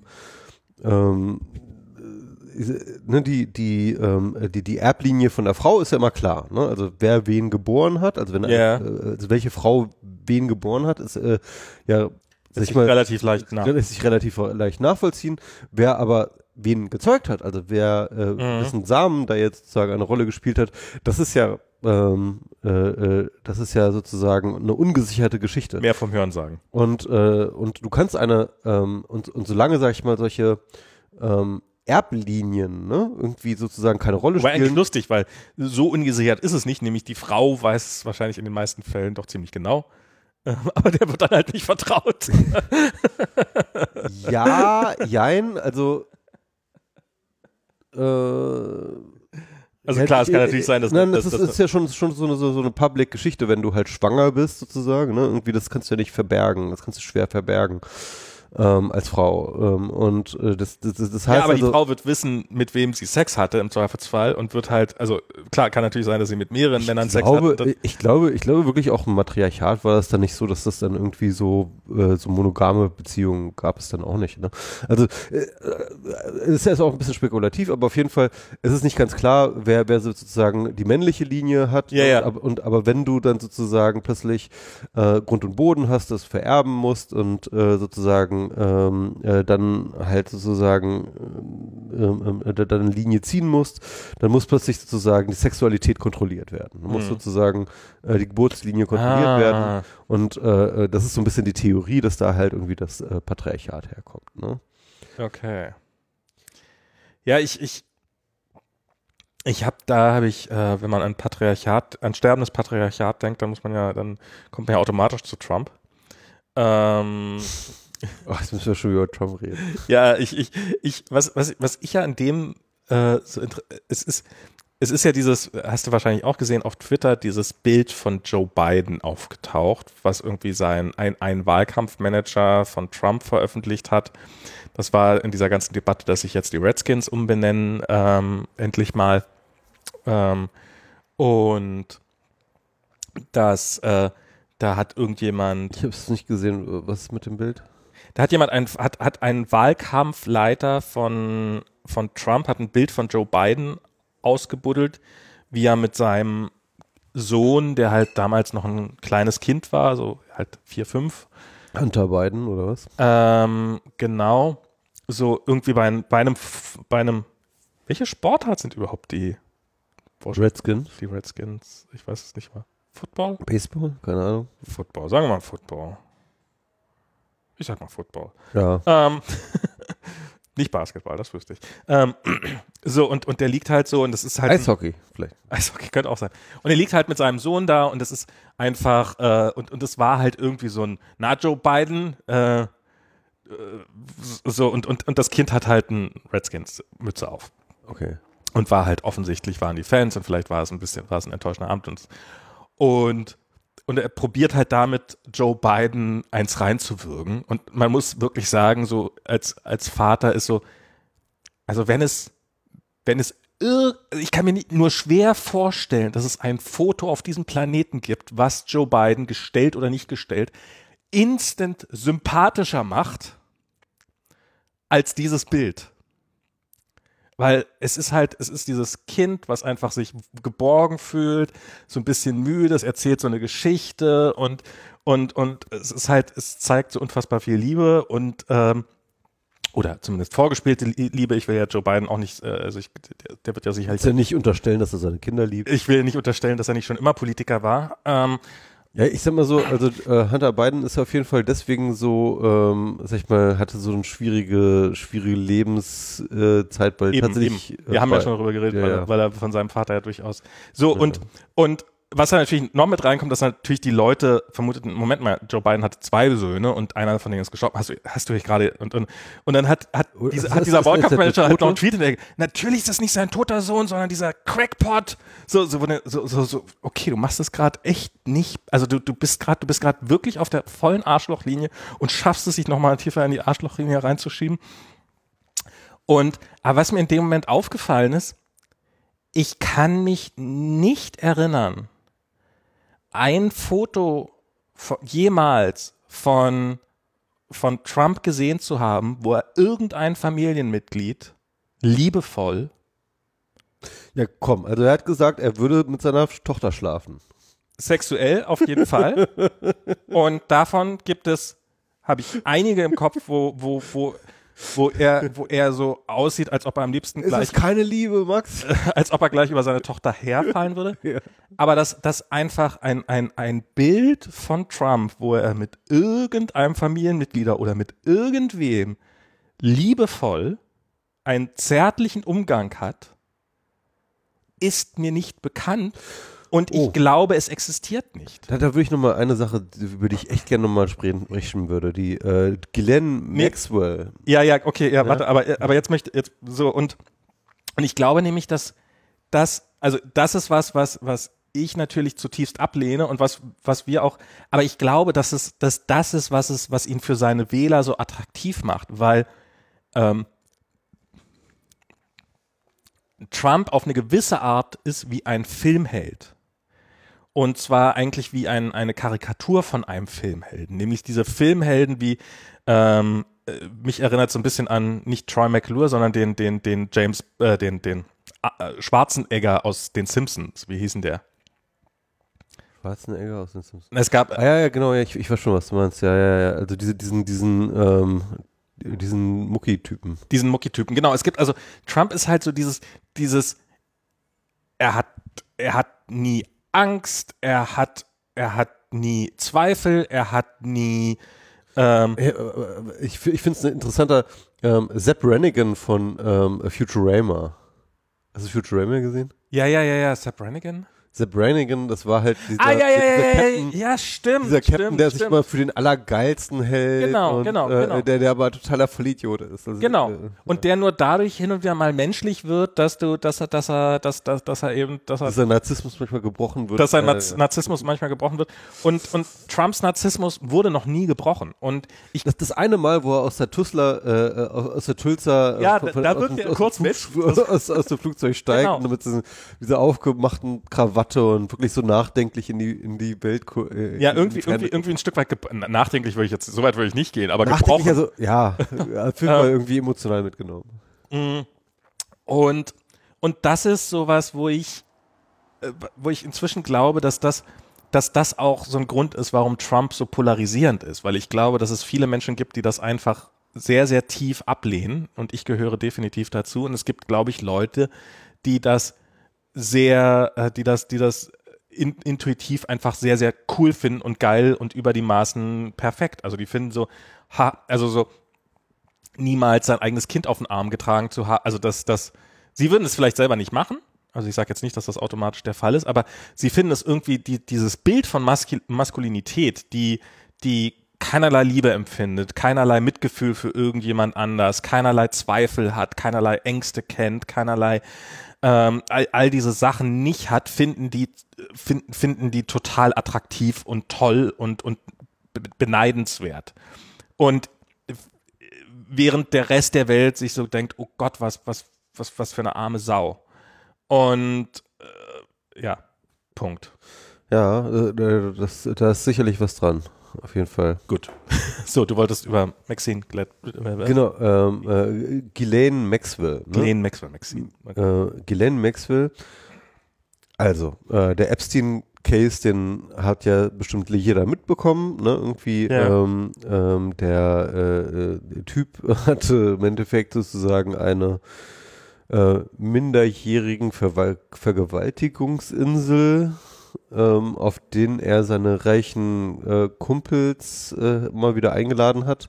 die Erblinie von der Frau ist ja immer klar, ne? Also wer wen geboren hat, also also welche Frau wen geboren hat, ist sich relativ leicht nachvollziehen. Wer aber wen gezeugt hat, also wer dessen Samen da jetzt sozusagen eine Rolle gespielt hat, das ist ja sozusagen eine ungesicherte Geschichte. Mehr vom Hörensagen. Und du kannst und solange, sag ich mal, solche Erblinien, ne, irgendwie sozusagen keine Rolle spielen. Aber eigentlich lustig, weil so ungesichert ist es nicht, nämlich die Frau weiß es wahrscheinlich in den meisten Fällen doch ziemlich genau. Aber der wird dann halt nicht vertraut. Ja, jein, also also klar, es kann natürlich sein, dass das ist ja schon so eine Public-Geschichte, wenn du halt schwanger bist sozusagen, ne? Irgendwie, das kannst du ja nicht verbergen, das kannst du schwer verbergen als Frau. Und das heißt ja, aber also, die Frau wird wissen, mit wem sie Sex hatte im Zweifelsfall und wird halt, also klar, kann natürlich sein, dass sie mit mehreren Männern Sex hatte. Ich glaube wirklich auch im Matriarchat war es dann nicht so, dass das dann irgendwie so monogame Beziehungen gab es dann auch nicht. Ne? Also es ist ja auch ein bisschen spekulativ, aber auf jeden Fall ist es nicht ganz klar, wer sozusagen die männliche Linie hat. Ja. Aber wenn du dann sozusagen plötzlich Grund und Boden hast, das vererben musst und sozusagen dann halt sozusagen dann eine Linie ziehen musst, dann muss plötzlich sozusagen die Sexualität kontrolliert werden. Muss sozusagen die Geburtslinie kontrolliert werden. Und das ist so ein bisschen die Theorie, dass da halt irgendwie das Patriarchat herkommt. Ne? Okay. Ja, wenn man an sterbendes Patriarchat denkt, dann kommt man ja automatisch zu Trump. Jetzt müssen wir schon über Trump reden. Ja, was ich ja an dem es ist ja dieses, hast du wahrscheinlich auch gesehen auf Twitter, dieses Bild von Joe Biden aufgetaucht, was irgendwie ein Wahlkampfmanager von Trump veröffentlicht hat. Das war in dieser ganzen Debatte, dass sich jetzt die Redskins umbenennen, endlich mal. Und das da hat irgendjemand. Ich habe es nicht gesehen. Was ist mit dem Bild? Da hat jemand ein Wahlkampfleiter von Trump hat ein Bild von Joe Biden ausgebuddelt, wie er mit seinem Sohn, der halt damals noch ein kleines Kind war, so halt 4, 5. Hunter Biden oder was? Genau. So irgendwie bei einem, welche Sportart sind überhaupt die Redskins? Die Redskins, ich weiß es nicht mal. Football? Baseball? Keine Ahnung. Football, sagen wir mal Football. Ich sag mal Football. Ja. Nicht Basketball, das wüsste ich. So, und der liegt halt so und das ist halt. Eishockey, vielleicht. Eishockey könnte auch sein. Und er liegt halt mit seinem Sohn da und das ist einfach, und das war halt irgendwie so ein Joe Biden, so, und das Kind hat halt eine Redskins-Mütze auf. Okay. Und war halt offensichtlich, waren die Fans und vielleicht war es ein enttäuschender Abend und er probiert halt damit Joe Biden eins reinzuwürgen und man muss wirklich sagen, so als Vater ist so, also wenn es ich kann mir nur schwer vorstellen, dass es ein Foto auf diesem Planeten gibt, was Joe Biden gestellt oder nicht gestellt, instant sympathischer macht als dieses Bild. Weil es ist dieses Kind, was einfach sich geborgen fühlt, so ein bisschen müde, es erzählt so eine Geschichte und es ist halt, es zeigt so unfassbar viel Liebe und oder zumindest vorgespielte Liebe. Ich will ja Joe Biden auch nicht, der wird ja sicherlich. Ich will nicht unterstellen, dass er seine Kinder liebt. Ich will nicht unterstellen, dass er nicht schon immer Politiker war. Ja, ich sag mal so, also Hunter Biden ist auf jeden Fall deswegen so, sag ich mal, hatte so eine schwierige Lebenszeit, weil tatsächlich. Wir haben ja schon darüber geredet, weil er von seinem Vater ja durchaus. So, ja. Und was da natürlich noch mit reinkommt, dass natürlich die Leute vermuteten, Moment mal, Joe Biden hatte 2 Söhne und einer von denen ist gestorben. Hast du gerade und dann hat dieser Wahlkampfmanager halt noch einen Tweet, der, natürlich ist das nicht sein toter Sohn, sondern dieser Crackpot. So, okay, du machst das gerade echt nicht, also du bist gerade wirklich auf der vollen Arschlochlinie und schaffst es, sich nochmal tiefer in die Arschlochlinie reinzuschieben. Aber was mir in dem Moment aufgefallen ist, ich kann mich nicht erinnern, ein Foto jemals von Trump gesehen zu haben, wo er irgendein Familienmitglied liebevoll. Ja, komm, also er hat gesagt, er würde mit seiner Tochter schlafen. Sexuell auf jeden Fall. Und davon habe ich einige im Kopf, wo er so aussieht, als ob er am liebsten gleich. Ist das keine Liebe, Max? Als ob er gleich über seine Tochter herfallen würde. Ja. Aber das einfach ein Bild von Trump, wo er mit irgendeinem Familienmitglied oder mit irgendwem liebevoll einen zärtlichen Umgang hat, ist mir nicht bekannt. Und ich glaube, es existiert nicht. Da würde ich nochmal eine Sache, über die ich echt gerne nochmal sprechen würde. Die Ghislaine Maxwell. Ja, okay, ja, warte, aber jetzt und ich glaube nämlich, dass das ist was ich natürlich zutiefst ablehne und was wir auch, aber ich glaube, dass das ist, was ihn für seine Wähler so attraktiv macht, weil Trump auf eine gewisse Art ist wie ein Filmheld. Und zwar eigentlich wie eine Karikatur von einem Filmhelden. Nämlich diese Filmhelden wie, mich erinnert so ein bisschen an nicht Troy McClure, sondern den James, den Schwarzenegger aus den Simpsons. Wie hieß denn der? Schwarzenegger aus den Simpsons. Es gab. Ja, genau, ja, ich weiß schon, was du meinst. Ja. Also diesen Mucki-Typen. Diesen Mucki-Typen, genau. Es gibt, also Trump ist halt so dieses, er hat nie Angst, er hat nie Zweifel, er hat nie ich finde es ein interessanter Sepp Brannigan von Futurama. Hast du Futurama gesehen? Ja, Sepp Brannigan. Sepp Brannigan, das war halt dieser Captain, ja, stimmt. Dieser Captain, der sich mal für den Allergeilsten hält. Genau. Der aber totaler Vollidiot ist. Also, genau. Und der nur dadurch hin und wieder mal menschlich wird, dass sein Narzissmus manchmal gebrochen wird. Dass sein Narzissmus manchmal gebrochen wird. Und Trumps Narzissmus wurde noch nie gebrochen. Und das eine Mal, wo er aus der Tulsa ja, da wirkt er kurz aus dem Flugzeug steigt und mit dieser aufgemachten Krawatte und wirklich so nachdenklich in die Welt. Irgendwie ein Stück weit nachdenklich so weit würde ich nicht gehen, aber gebrochen. Also, ja, Film war irgendwie emotional mitgenommen. Und das ist sowas, wo ich wo ich inzwischen glaube, dass das auch so ein Grund ist, warum Trump so polarisierend ist, weil ich glaube, dass es viele Menschen gibt, die das einfach sehr, sehr tief ablehnen und ich gehöre definitiv dazu und es gibt, glaube ich, Leute, die das intuitiv einfach sehr, sehr cool finden und geil und über die Maßen perfekt. Also die finden so, so niemals sein eigenes Kind auf den Arm getragen zu haben, also sie würden es vielleicht selber nicht machen, also ich sage jetzt nicht, dass das automatisch der Fall ist, aber sie finden es irgendwie, dieses Bild von Maskulinität, die keinerlei Liebe empfindet, keinerlei Mitgefühl für irgendjemand anders, keinerlei Zweifel hat, keinerlei Ängste kennt, keinerlei all diese Sachen nicht hat, finden die total attraktiv und toll und beneidenswert. Und während der Rest der Welt sich so denkt, oh Gott, was für eine arme Sau. Und ja, Punkt. Ja, da ist sicherlich was dran, auf jeden Fall. Gut. So, du wolltest über Maxine Genau, Ghislaine Maxwell. Ne? Ghislaine Maxwell. Okay. Ghislaine Maxwell, also der Epstein-Case, den hat ja bestimmt jeder mitbekommen, ne? Irgendwie Ja. der Typ hatte im Endeffekt sozusagen eine minderjährigen Vergewaltigungsinsel, auf den er seine reichen Kumpels mal wieder eingeladen hat.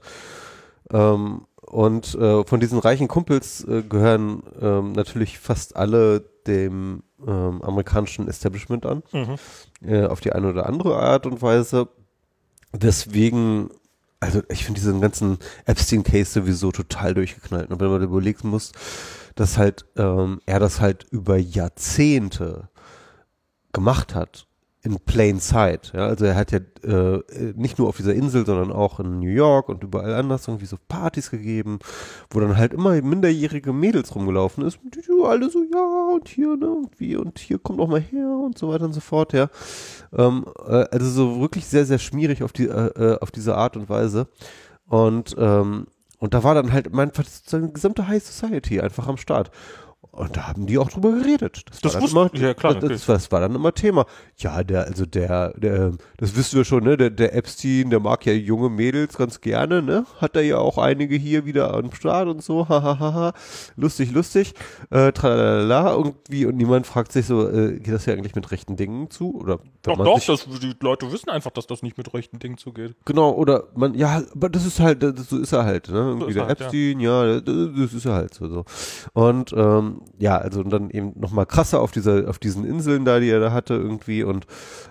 Und von diesen reichen Kumpels gehören natürlich fast alle dem amerikanischen Establishment an, auf die eine oder andere Art und Weise. Deswegen, also ich finde diesen ganzen Epstein-Case sowieso total durchgeknallt. Und wenn man überlegen muss, dass halt er das halt über Jahrzehnte gemacht hat, in plain sight. Ja? Also er hat ja nicht nur auf dieser Insel, sondern auch in New York und überall anders irgendwie so Partys gegeben, wo dann halt immer minderjährige Mädels rumgelaufen ist. Und die alle so, ja, und hier, ne, und hier kommt noch mal her und so weiter und so fort, ja. Also so wirklich sehr, sehr schmierig auf diese Art und Weise. Und da war dann halt einfach seine gesamte High Society einfach am Start. Und da haben die auch drüber geredet. Das war dann immer Thema. Ja, das wissen wir schon, ne? Der Epstein, der mag ja junge Mädels ganz gerne, ne? Hat er ja auch einige hier wieder am Start und so, hahaha, lustig, tralala, irgendwie, und niemand fragt sich so, geht das ja eigentlich mit rechten Dingen zu? Oder die Leute wissen einfach, dass das nicht mit rechten Dingen zugeht. Genau, oder aber das ist halt, so ist er halt, ne? Irgendwie der Epstein, ja, das ist er halt so. Und ja, also dann eben nochmal krasser auf diesen Inseln da, die er da hatte irgendwie, und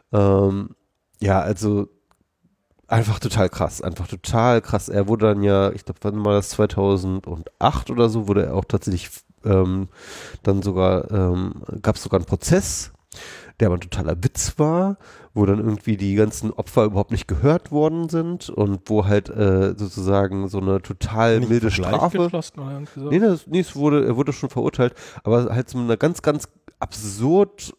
ja, also einfach total krass. Er wurde dann ja, ich glaube, wann war das, 2008 oder so, wurde er auch tatsächlich dann sogar, gab es sogar einen Prozess, der aber ein totaler Witz war, wo dann irgendwie die ganzen Opfer überhaupt nicht gehört worden sind und wo halt sozusagen so eine total milde Strafe. Oder so? Nee, er wurde schon verurteilt, aber halt so eine ganz, ganz absurd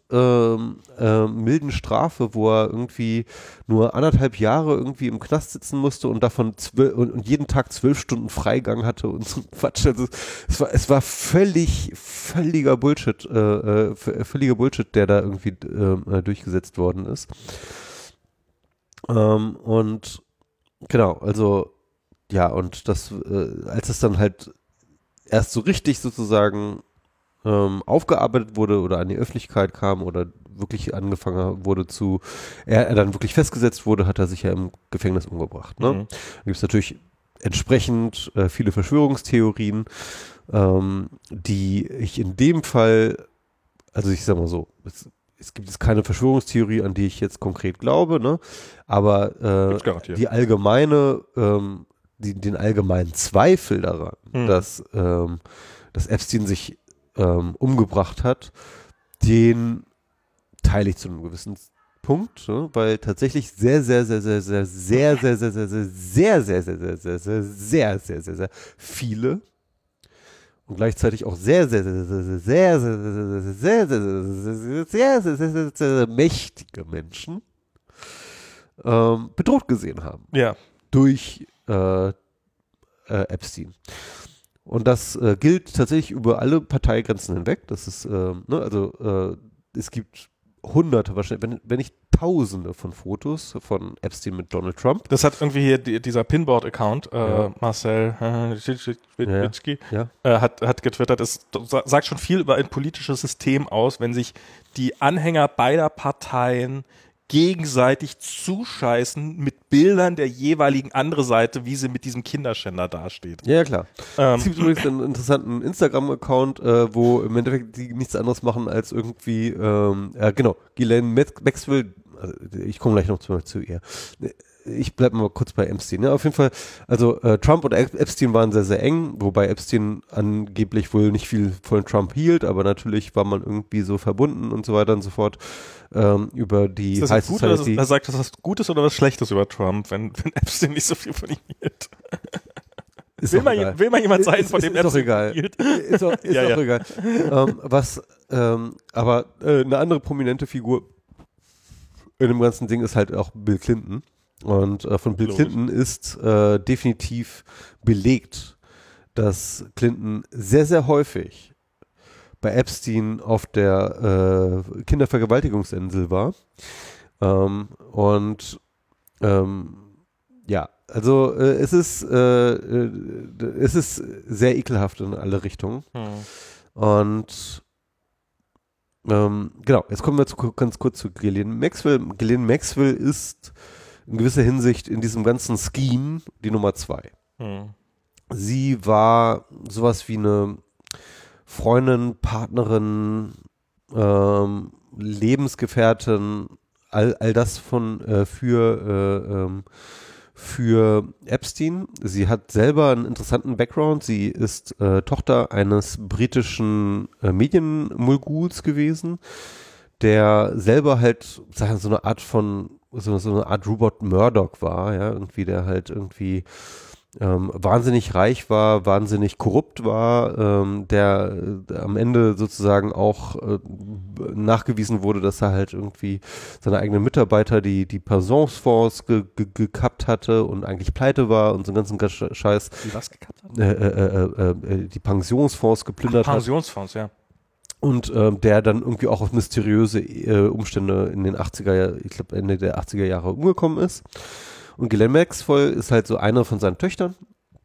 milden Strafe, wo er irgendwie nur 1,5 Jahre irgendwie im Knast sitzen musste und davon und jeden Tag 12 Stunden Freigang hatte und so Quatsch. Also es war völliger Bullshit, der da irgendwie durchgesetzt worden ist. Und genau, also ja, und das, als es dann halt erst so richtig sozusagen aufgearbeitet wurde oder an die Öffentlichkeit kam oder wirklich angefangen wurde er dann wirklich festgesetzt wurde, hat er sich ja im Gefängnis umgebracht. Ne? Da gibt es natürlich entsprechend viele Verschwörungstheorien, die ich in dem Fall, also ich sag mal so, es gibt jetzt keine Verschwörungstheorie, an die ich jetzt konkret glaube, ne? Aber die allgemeine, den allgemeinen Zweifel daran, dass Epstein sich umgebracht hat, den teile ich zu einem gewissen Punkt, ne? Weil tatsächlich sehr viele und gleichzeitig auch sehr mächtige Menschen bedroht gesehen haben. Ja. Durch Epstein. Und das gilt tatsächlich über alle Parteigrenzen hinweg. Das ist, es gibt hunderte, wahrscheinlich, wenn nicht tausende von Fotos von Epstein mit Donald Trump. Das hat irgendwie hier dieser Pinboard-Account, Marcel Witzki, hat getwittert, es sagt schon viel über ein politisches System aus, wenn sich die Anhänger beider Parteien gegenseitig zuscheißen mit Bildern der jeweiligen andere Seite, wie sie mit diesem Kinderschänder dasteht. Ja, klar. Es gibt übrigens einen interessanten Instagram-Account, wo im Endeffekt die nichts anderes machen als irgendwie, genau, Ghislaine Maxwell, also ich komme gleich noch zu ihr. Ich bleibe mal kurz bei Epstein. Ja, auf jeden Fall, also Trump und Epstein waren sehr, sehr eng, wobei Epstein angeblich wohl nicht viel von Trump hielt, aber natürlich war man irgendwie so verbunden und so weiter und so fort über die Ist das High gut, Society. er sagt, das was Gutes oder was Schlechtes über Trump, wenn Epstein nicht so viel von ihm hielt? Will mal jemand sein, von dem Epstein hielt? Ist doch egal. Aber eine andere prominente Figur in dem ganzen Ding ist halt auch Bill Clinton. Und von Bill Clinton ist definitiv belegt, dass Clinton sehr, sehr häufig bei Epstein auf der Kindervergewaltigungsinsel war. Ja, also es ist sehr ekelhaft in alle Richtungen. Und genau, jetzt kommen wir ganz kurz zu Ghislaine Maxwell. Ghislaine Maxwell ist in gewisser Hinsicht in diesem ganzen Scheme die Nummer 2. Sie war sowas wie eine Freundin, Partnerin, Lebensgefährtin, all das für Epstein. Sie hat selber einen interessanten Background. Sie ist Tochter eines britischen Medienmoguls gewesen, der selber halt so eine Art Rupert Murdoch war, ja, irgendwie, der halt irgendwie wahnsinnig reich war, wahnsinnig korrupt war, der am Ende sozusagen auch nachgewiesen wurde, dass er halt irgendwie seine eigenen Mitarbeiter die Pensionsfonds gekappt hatte und eigentlich pleite war und so einen ganzen Scheiß. Die was gekappt hat? Die Pensionsfonds geplündert hat. Pensionsfonds, ja. Und der dann irgendwie auch auf mysteriöse Umstände in den 80er, ich glaube Ende der 80er Jahre umgekommen ist. Und Ghislaine Maxwell ist halt so eine von seinen Töchtern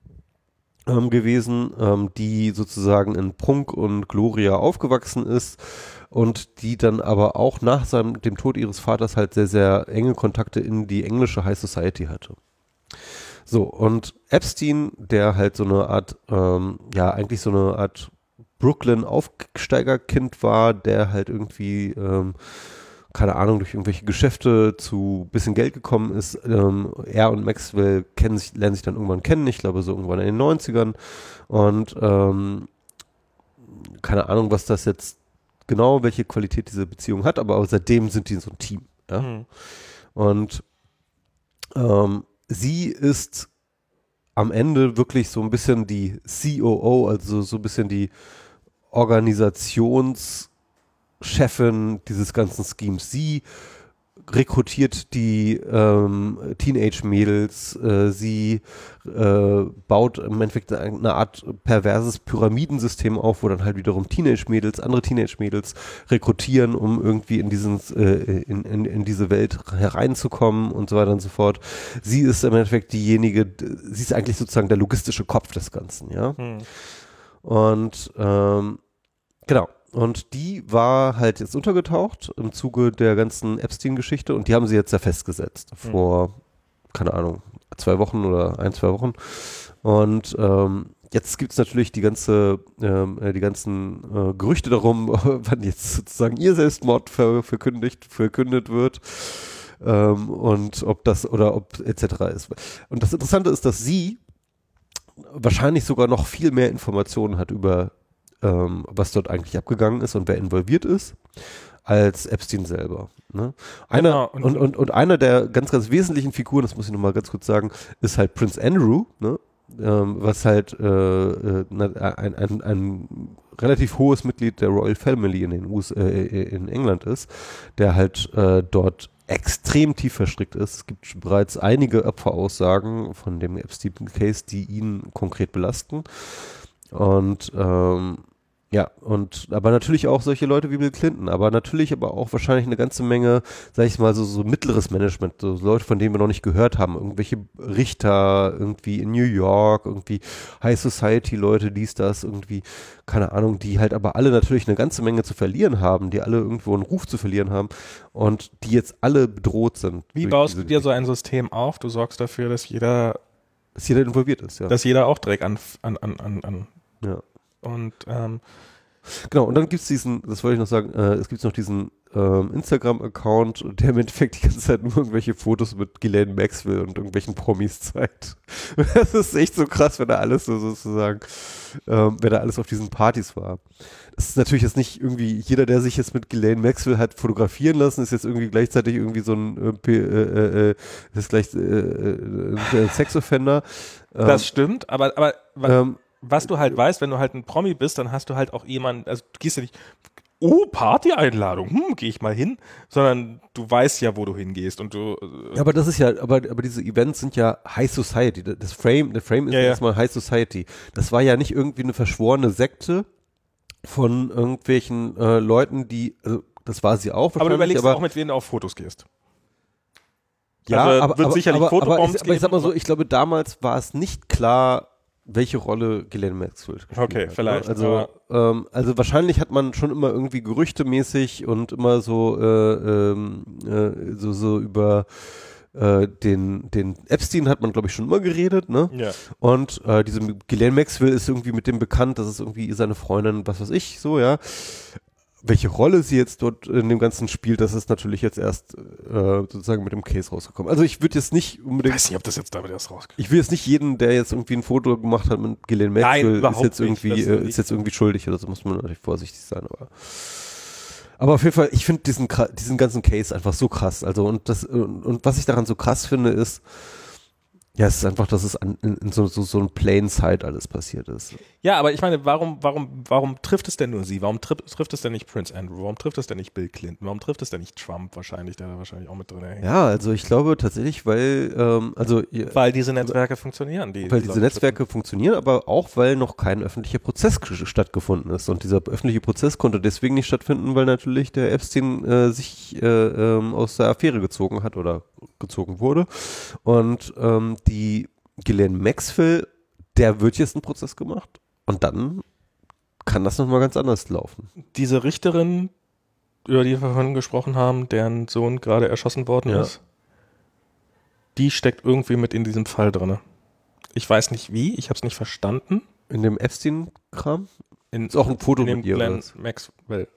gewesen, die sozusagen in Prunk und Gloria aufgewachsen ist und die dann aber auch nach dem Tod ihres Vaters halt sehr, sehr enge Kontakte in die englische High Society hatte. So, und Epstein, der halt so eine Art, eigentlich so eine Art Brooklyn-Aufsteigerkind war, der halt irgendwie keine Ahnung, durch irgendwelche Geschäfte zu bisschen Geld gekommen ist. Er und Maxwell lernen sich dann irgendwann kennen, ich glaube so irgendwann in den 90ern. Und keine Ahnung, was das jetzt genau, welche Qualität diese Beziehung hat, aber seitdem sind die so ein Team. Ja? Und sie ist am Ende wirklich so ein bisschen die COO, also so ein bisschen die Organisationschefin dieses ganzen Schemes. Sie rekrutiert die Teenage-Mädels, sie baut im Endeffekt eine Art perverses Pyramidensystem auf, wo dann halt wiederum andere Teenage-Mädels rekrutieren, um irgendwie in in diese Welt hereinzukommen und so weiter und so fort. Sie ist im Endeffekt sie ist eigentlich sozusagen der logistische Kopf des Ganzen, ja. Und genau. Und die war halt jetzt untergetaucht im Zuge der ganzen Epstein-Geschichte und die haben sie jetzt ja festgesetzt vor, keine Ahnung, 2 Wochen oder 1-2 Wochen. Und jetzt gibt es natürlich die ganzen Gerüchte darum, wann jetzt sozusagen ihr Selbstmord verkündet wird und ob das oder ob etc. ist. Und das Interessante ist, dass sie wahrscheinlich sogar noch viel mehr Informationen hat über was dort eigentlich abgegangen ist und wer involviert ist, als Epstein selber. Ne? Einer der ganz, ganz wesentlichen Figuren, das muss ich nochmal ganz kurz sagen, ist halt Prince Andrew, ne? Was halt ein relativ hohes Mitglied der Royal Family in England ist, der halt dort extrem tief verstrickt ist. Es gibt bereits einige Opferaussagen von dem Epstein-Case, die ihn konkret belasten. Und Ja, aber natürlich auch solche Leute wie Bill Clinton, aber auch wahrscheinlich eine ganze Menge, sag ich mal, so mittleres Management, so Leute, von denen wir noch nicht gehört haben, irgendwelche Richter irgendwie in New York, irgendwie High Society Leute, dies, das, irgendwie, keine Ahnung, die halt aber alle natürlich eine ganze Menge zu verlieren haben, die alle irgendwo einen Ruf zu verlieren haben und die jetzt alle bedroht sind. Wie baust du dir so ein System auf? Du sorgst dafür, dass jeder involviert ist, ja. Dass jeder auch Dreck an. Ja. Und Genau, und dann gibt es das wollte ich noch sagen, es gibt noch diesen Instagram-Account, der im Endeffekt die ganze Zeit nur irgendwelche Fotos mit Ghislaine Maxwell und irgendwelchen Promis zeigt. Das ist echt so krass, wenn da alles so sozusagen, wenn da alles auf diesen Partys war. Das ist natürlich jetzt nicht irgendwie, jeder, der sich jetzt mit Ghislaine Maxwell hat fotografieren lassen, ist jetzt irgendwie gleichzeitig irgendwie so ein Sexoffender. Das stimmt, aber was du halt weißt, wenn du halt ein Promi bist, dann hast du halt auch jemanden, also du gehst ja nicht, Party-Einladung, gehe ich mal hin, sondern du weißt ja, wo du hingehst und du. Ja, aber das ist ja, aber diese Events sind ja High Society. Der Frame ist erstmal High Society. Das war ja nicht irgendwie eine verschworene Sekte von irgendwelchen Leuten, die, also das war sie auch wahrscheinlich. Aber du überlegst auch, mit wem du auf Fotos gehst. Ja, also wird sicherlich Fotobombs geben. Aber ich sag mal so, ich glaube, damals war es nicht klar, welche Rolle Ghislaine Maxwell gespielt hat. Okay, vielleicht. Also wahrscheinlich hat man schon immer irgendwie gerüchtemäßig und immer so über den Epstein hat man, glaube ich, schon immer geredet, ne? Ja. Und diese Ghislaine Maxwell ist irgendwie mit dem bekannt, das ist irgendwie seine Freundin, was weiß ich, so, ja. Welche Rolle sie jetzt dort in dem Ganzen spielt, das ist natürlich jetzt erst sozusagen mit dem Case rausgekommen. Also ich würde jetzt nicht unbedingt. Ich weiß nicht, ob das jetzt damit erst rauskommt. Ich will jetzt nicht jeden, der jetzt irgendwie ein Foto gemacht hat mit Ghislaine Maxwell, ist jetzt irgendwie schuldig oder so, muss man natürlich vorsichtig sein, aber auf jeden Fall, ich finde diesen ganzen Case einfach so krass. Also und was ich daran so krass finde, ist, ja, es ist einfach, dass es in so einem Plain Sight alles passiert ist. Ja, aber ich meine, warum trifft es denn nur sie? Warum trifft es denn nicht Prince Andrew? Warum trifft es denn nicht Bill Clinton? Warum trifft es denn nicht Trump wahrscheinlich, der da wahrscheinlich auch mit drin hängt? Ja, also ich glaube tatsächlich, weil diese Netzwerke funktionieren. Weil diese Netzwerke funktionieren, aber auch, weil noch kein öffentlicher Prozess stattgefunden ist. Und dieser öffentliche Prozess konnte deswegen nicht stattfinden, weil natürlich der Epstein sich aus der Affäre gezogen hat oder gezogen wurde. Und die Ghislaine Maxwell, der wird jetzt ein Prozess gemacht und dann kann das nochmal ganz anders laufen. Diese Richterin, über die wir vorhin gesprochen haben, deren Sohn gerade erschossen worden ist, die steckt irgendwie mit in diesem Fall drin. Ich weiß nicht wie, ich habe es nicht verstanden. In dem Epstein-Kram? Ist auch ein Foto mit ihr. Ghislaine Maxwell.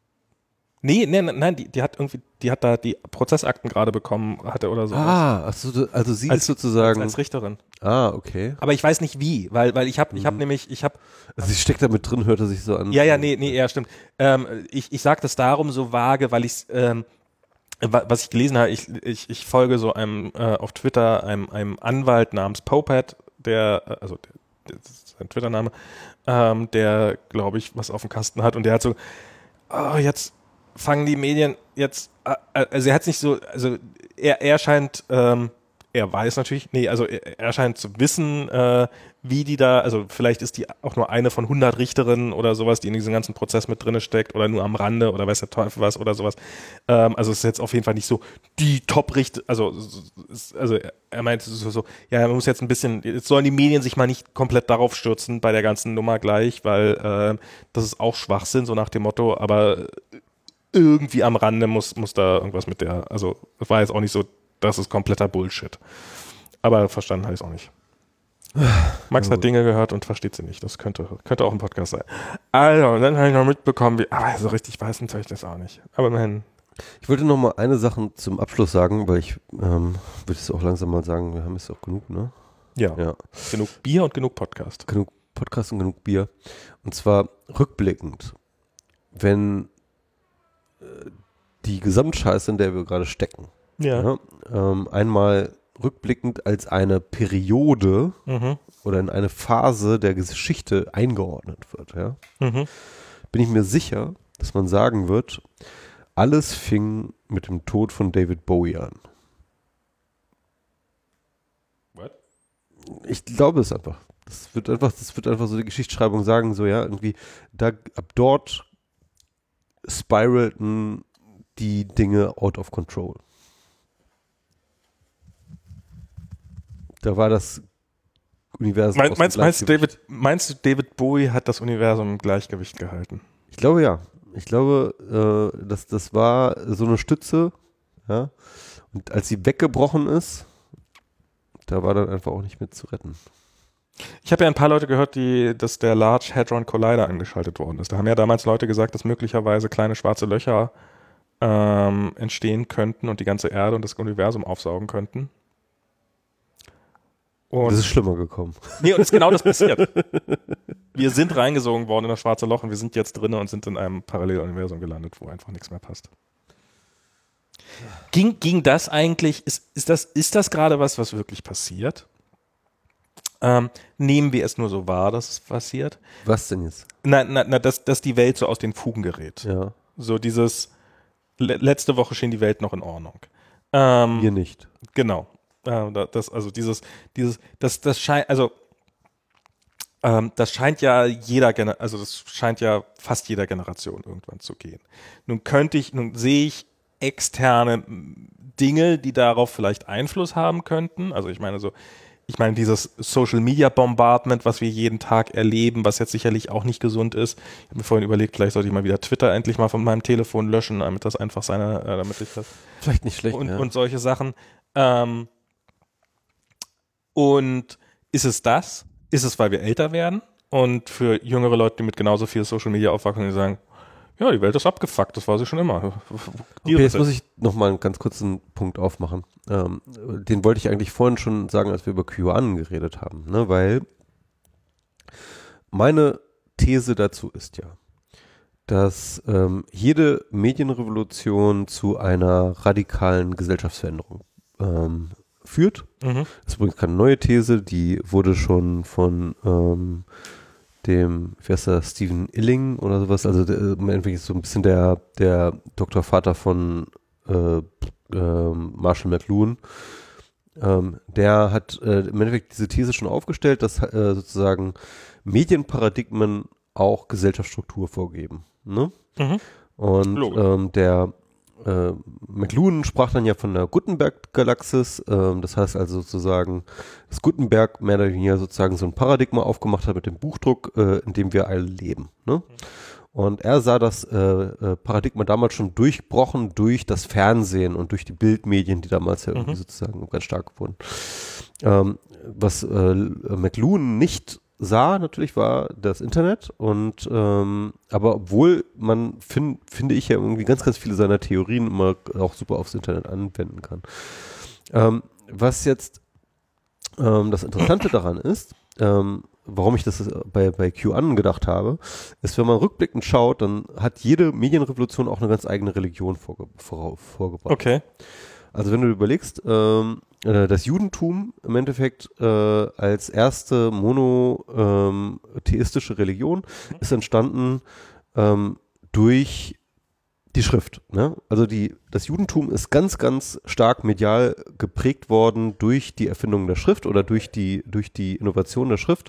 Nein, die hat da die Prozessakten gerade bekommen, hatte oder so. Also sie ist sozusagen. Als Richterin. Okay. Aber ich weiß nicht wie, weil ich habe Also sie steckt da mit drin, hört er sich so an. Ja, stimmt. Ich sage das darum so vage, weil was ich gelesen habe, ich folge so einem auf Twitter einem Anwalt namens Popat, das ist sein Twitter-Name, der, glaube ich, was auf dem Kasten hat und der hat so, jetzt fangen die Medien also er hat es nicht so, also er scheint, er weiß natürlich, er scheint zu wissen, wie die da, also vielleicht ist die auch nur eine von 100 Richterinnen oder sowas, die in diesem ganzen Prozess mit drinne steckt oder nur am Rande oder weiß der Teufel was oder sowas. Also es ist jetzt auf jeden Fall nicht so die Top-Richter, also er meint so, ja, man muss jetzt ein bisschen, jetzt sollen die Medien sich mal nicht komplett darauf stürzen bei der ganzen Nummer gleich, weil das ist auch Schwachsinn, so nach dem Motto, aber irgendwie am Rande muss da irgendwas mit der, also es war jetzt auch nicht so, das ist kompletter Bullshit. Aber verstanden habe ich es auch nicht. Max hat Dinge gehört und versteht sie nicht. Das könnte auch ein Podcast sein. Also, und dann habe ich noch mitbekommen, aber so richtig weiß ich das auch nicht. Aber immerhin. Ich wollte noch mal eine Sache zum Abschluss sagen, weil ich würde es auch langsam mal sagen, wir haben jetzt auch genug, ne? Ja. Genug Bier und genug Podcast. Genug Podcast und genug Bier. Und zwar rückblickend, wenn die Gesamtscheiße, in der wir gerade stecken, einmal rückblickend als eine Periode oder in eine Phase der Geschichte eingeordnet wird, bin ich mir sicher, dass man sagen wird, alles fing mit dem Tod von David Bowie an. What? Ich glaube es einfach. Das wird einfach so die Geschichtsschreibung sagen, so ja, irgendwie, ab dort spiralten die Dinge out of control. Da war das Universum Meinst du, David Bowie hat das Universum im Gleichgewicht gehalten? Ich glaube ja. Ich glaube, das war so eine Stütze, ja. Und als sie weggebrochen ist, da war dann einfach auch nicht mehr zu retten. Ich habe ja ein paar Leute gehört, dass der Large Hadron Collider angeschaltet worden ist. Da haben ja damals Leute gesagt, dass möglicherweise kleine schwarze Löcher entstehen könnten und die ganze Erde und das Universum aufsaugen könnten. Und das ist schlimmer gekommen. Nee, und ist genau das passiert. Wir sind reingesogen worden in das schwarze Loch und wir sind jetzt drin und sind in einem Paralleluniversum gelandet, wo einfach nichts mehr passt. Ging das eigentlich, ist das gerade was wirklich passiert? Nehmen wir es nur so wahr, dass es passiert? Was denn jetzt? Dass die Welt so aus den Fugen gerät. Ja. So dieses, letzte Woche schien die Welt noch in Ordnung. Hier nicht. Genau. Das scheint ja das scheint ja fast jeder Generation irgendwann zu gehen. Nun sehe ich externe Dinge, die darauf vielleicht Einfluss haben könnten. Also ich meine dieses Social Media Bombardment, was wir jeden Tag erleben, was jetzt sicherlich auch nicht gesund ist. Ich habe mir vorhin überlegt, vielleicht sollte ich mal wieder Twitter endlich mal von meinem Telefon löschen, damit ich das vielleicht nicht schlecht und solche Sachen. Und ist es das? Ist es, weil wir älter werden? Und für jüngere Leute, die mit genauso viel Social Media aufwachsen, die sagen, ja, die Welt ist abgefuckt, das war sie schon immer. Okay, jetzt muss ich nochmal einen ganz kurzen Punkt aufmachen. Den wollte ich eigentlich vorhin schon sagen, als wir über QAnon geredet haben, ne? Weil meine These dazu ist ja, dass jede Medienrevolution zu einer radikalen Gesellschaftsveränderung führt. Das ist übrigens keine neue These, die wurde schon von wie heißt der, Stephen Illing oder sowas, also im Endeffekt ist so ein bisschen der Doktorvater von Marshall McLuhan. Der hat im Endeffekt diese These schon aufgestellt, dass sozusagen Medienparadigmen auch Gesellschaftsstruktur vorgeben. Ne? Und der McLuhan sprach dann ja von der Gutenberg-Galaxis, das heißt also sozusagen, dass Gutenberg mehr oder weniger sozusagen so ein Paradigma aufgemacht hat mit dem Buchdruck, in dem wir alle leben. Ne? Und er sah das Paradigma damals schon durchbrochen durch das Fernsehen und durch die Bildmedien, die damals ja irgendwie sozusagen ganz stark wurden. Was McLuhan nicht sah, natürlich war das Internet und aber obwohl man finde ich ja irgendwie ganz, ganz viele seiner Theorien immer auch super aufs Internet anwenden kann. Was jetzt das Interessante daran ist, warum ich das bei QAnon gedacht habe, ist, wenn man rückblickend schaut, dann hat jede Medienrevolution auch eine ganz eigene Religion vorgebracht. Okay. Also wenn du überlegst, das Judentum im Endeffekt als erste monotheistische Religion ist entstanden durch die Schrift. Ne? Also das Judentum ist ganz, ganz stark medial geprägt worden durch die Erfindung der Schrift oder durch die Innovation der Schrift.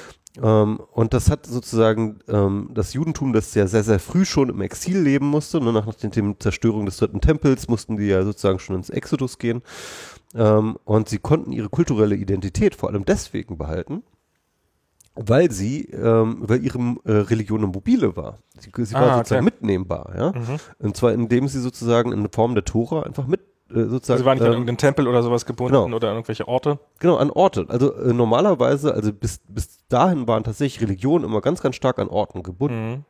Und das hat sozusagen das Judentum, das ja sehr, sehr früh schon im Exil leben musste, ne, nach der Zerstörung des dritten Tempels mussten die ja sozusagen schon ins Exodus gehen. Und sie konnten ihre kulturelle Identität vor allem deswegen behalten, weil ihre Religion eine mobile war. Sie war sozusagen mitnehmbar, ja. Und zwar indem sie sozusagen in Form der Tora einfach sozusagen. Sie waren nicht an irgendeinen Tempel oder sowas gebunden oder an irgendwelche Orte? Genau, an Orte. Also normalerweise, also bis dahin waren tatsächlich Religionen immer ganz, ganz stark an Orten gebunden.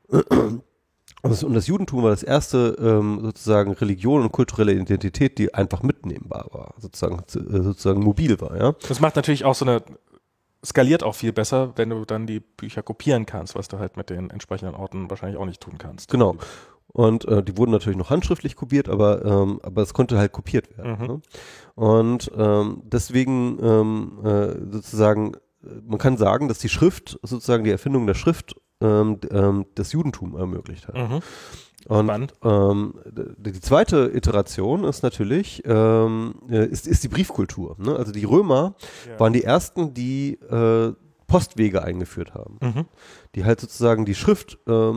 Und das Judentum war das erste sozusagen Religion und kulturelle Identität, die einfach mitnehmbar war, sozusagen mobil war, ja. Das macht natürlich auch skaliert auch viel besser, wenn du dann die Bücher kopieren kannst, was du halt mit den entsprechenden Orten wahrscheinlich auch nicht tun kannst. Genau. Und die wurden natürlich noch handschriftlich kopiert, aber es konnte halt kopiert werden. Ne? Und deswegen sozusagen, man kann sagen, dass die Schrift, sozusagen die Erfindung der Schrift, das Judentum ermöglicht hat. Und die zweite Iteration ist natürlich ist die Briefkultur. Ne? Also die Römer waren die ersten, die Postwege eingeführt haben, die halt sozusagen die Schrift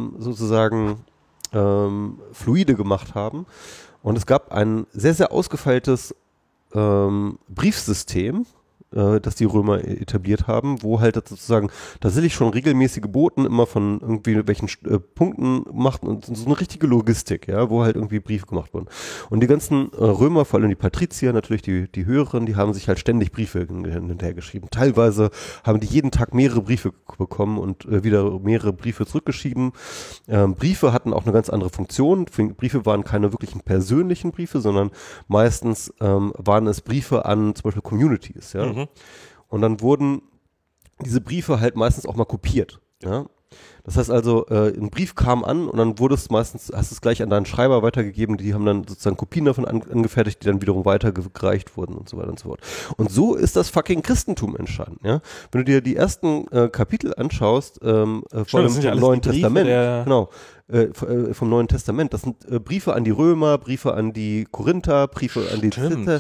fluide gemacht haben. Und es gab ein sehr, sehr ausgefeiltes Briefsystem, das die Römer etabliert haben, wo halt das sozusagen tatsächlich schon regelmäßige Boten immer von irgendwie welchen Punkten machten und so eine richtige Logistik, ja, wo halt irgendwie Briefe gemacht wurden. Und die ganzen Römer, vor allem die Patrizier, natürlich die Höheren, die haben sich halt ständig Briefe hinterhergeschrieben. Teilweise haben die jeden Tag mehrere Briefe bekommen und wieder mehrere Briefe zurückgeschrieben. Briefe hatten auch eine ganz andere Funktion. Briefe waren keine wirklichen persönlichen Briefe, sondern meistens waren es Briefe an zum Beispiel Communities, ja. Und dann wurden diese Briefe halt meistens auch mal kopiert. Ja? Das heißt also, ein Brief kam an und dann wurde es meistens, hast es gleich an deinen Schreiber weitergegeben, die haben dann sozusagen Kopien davon angefertigt, die dann wiederum weitergereicht wurden und so weiter und so fort. Und so ist das fucking Christentum entstanden. Ja? Wenn du dir die ersten Kapitel anschaust, vor allem vom Neuen Testament, vom Neuen Testament, das sind Briefe an die Römer, Briefe an die Korinther, Briefe an die Zither.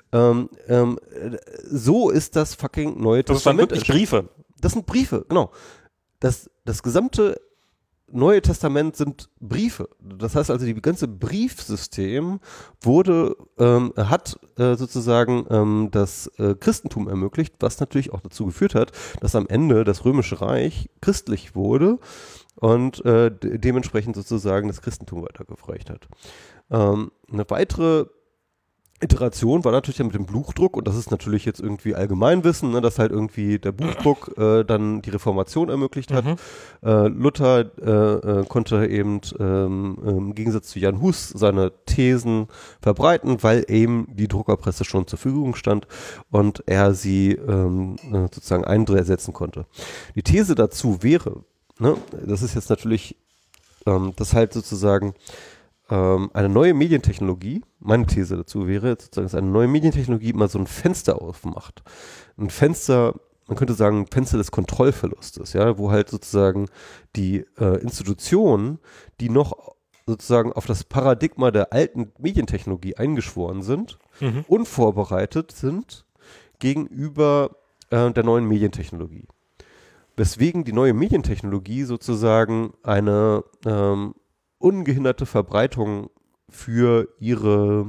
So ist das fucking Neue Testament. Das waren wirklich Briefe. Das sind Briefe, genau. Das gesamte Neue Testament sind Briefe. Das heißt also, die ganze Briefsystem hat sozusagen das Christentum ermöglicht, was natürlich auch dazu geführt hat, dass am Ende das Römische Reich christlich wurde und dementsprechend sozusagen das Christentum weitergereicht hat. Eine weitere Iteration war natürlich dann mit dem Buchdruck, und das ist natürlich jetzt irgendwie Allgemeinwissen, ne, dass halt irgendwie der Buchdruck dann die Reformation ermöglicht hat. Luther konnte eben im Gegensatz zu Jan Hus seine Thesen verbreiten, weil eben die Druckerpresse schon zur Verfügung stand und er sie sozusagen einsetzen konnte. Die These dazu wäre, ne, das ist jetzt natürlich, dass halt sozusagen eine neue Medientechnologie, meine These dazu wäre sozusagen, dass eine neue Medientechnologie immer so ein Fenster aufmacht. Ein Fenster, man könnte sagen, ein Fenster des Kontrollverlustes, ja, wo halt sozusagen die Institutionen, die noch sozusagen auf das Paradigma der alten Medientechnologie eingeschworen sind, unvorbereitet sind gegenüber der neuen Medientechnologie. Weswegen die neue Medientechnologie sozusagen eine ungehinderte Verbreitung für ihre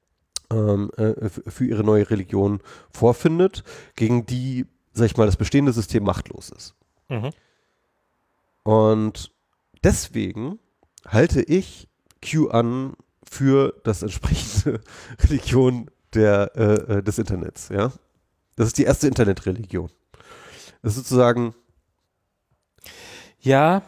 neue Religion vorfindet, gegen die, sag ich mal, das bestehende System machtlos ist. Und deswegen halte ich QAnon für das entsprechende Religion des Internets, ja. Das ist die erste Internetreligion. Das ist sozusagen. Ja.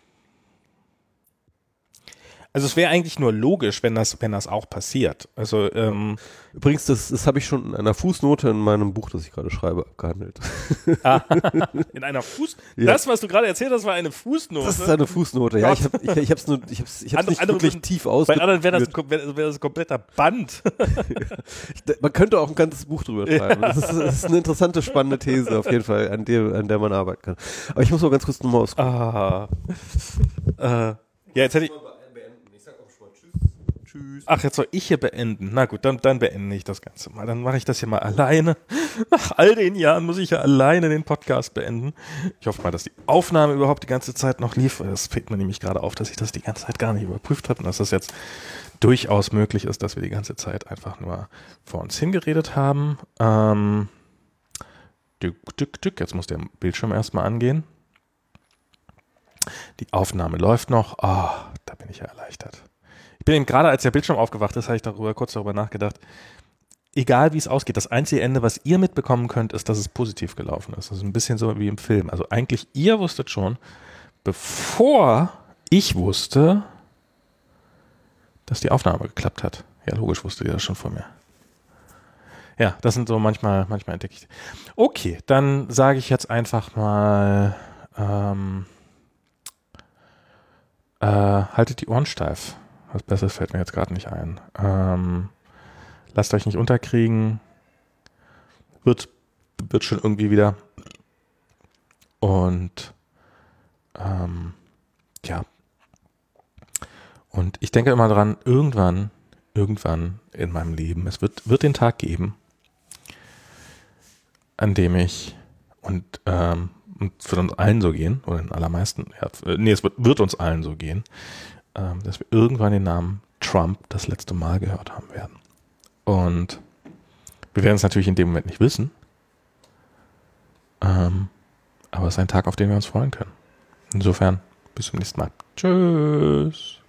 Also es wäre eigentlich nur logisch, wenn das auch passiert. Also übrigens, das habe ich schon in einer Fußnote in meinem Buch, das ich gerade schreibe, abgehandelt. In einer Ja. Das, was du gerade erzählt hast, war eine Fußnote. Das ist eine Fußnote, ja. Ich hab's nicht wirklich tief ausgeführt. Bei anderen wäre das ein kompletter Band. Man könnte auch ein ganzes Buch drüber schreiben. Ja. Das ist eine interessante, spannende These auf jeden Fall, an der man arbeiten kann. Aber ich muss mal ganz kurz nochmal ausgucken. Ja, jetzt hätte ich. Ach, jetzt soll ich hier beenden. Na gut, dann beende ich das Ganze mal. Dann mache ich das hier mal alleine. Nach all den Jahren muss ich ja alleine den Podcast beenden. Ich hoffe mal, dass die Aufnahme überhaupt die ganze Zeit noch lief. Es fällt mir nämlich gerade auf, dass ich das die ganze Zeit gar nicht überprüft habe und dass das jetzt durchaus möglich ist, dass wir die ganze Zeit einfach nur vor uns hingeredet haben. Jetzt muss der Bildschirm erstmal angehen. Die Aufnahme läuft noch. Da bin ich ja erleichtert. Ich bin eben gerade, als der Bildschirm aufgewacht ist, habe ich kurz darüber nachgedacht, egal wie es ausgeht, das einzige Ende, was ihr mitbekommen könnt, ist, dass es positiv gelaufen ist. Das ist ein bisschen so wie im Film. Also eigentlich, ihr wusstet schon, bevor ich wusste, dass die Aufnahme geklappt hat. Ja, logisch wusstet ihr das schon vor mir. Ja, das sind so manchmal entdecke ich. Okay, dann sage ich jetzt einfach mal, haltet die Ohren steif. Was Besseres fällt mir jetzt gerade nicht ein. Lasst euch nicht unterkriegen. Wird schon irgendwie wieder. Und ja. Und ich denke immer dran, irgendwann in meinem Leben, es wird den Tag geben, an dem ich, und und es wird uns allen so gehen, oder den allermeisten, es wird uns allen so gehen, dass wir irgendwann den Namen Trump das letzte Mal gehört haben werden. Und wir werden es natürlich in dem Moment nicht wissen, aber es ist ein Tag, auf den wir uns freuen können. Insofern, bis zum nächsten Mal. Tschüss.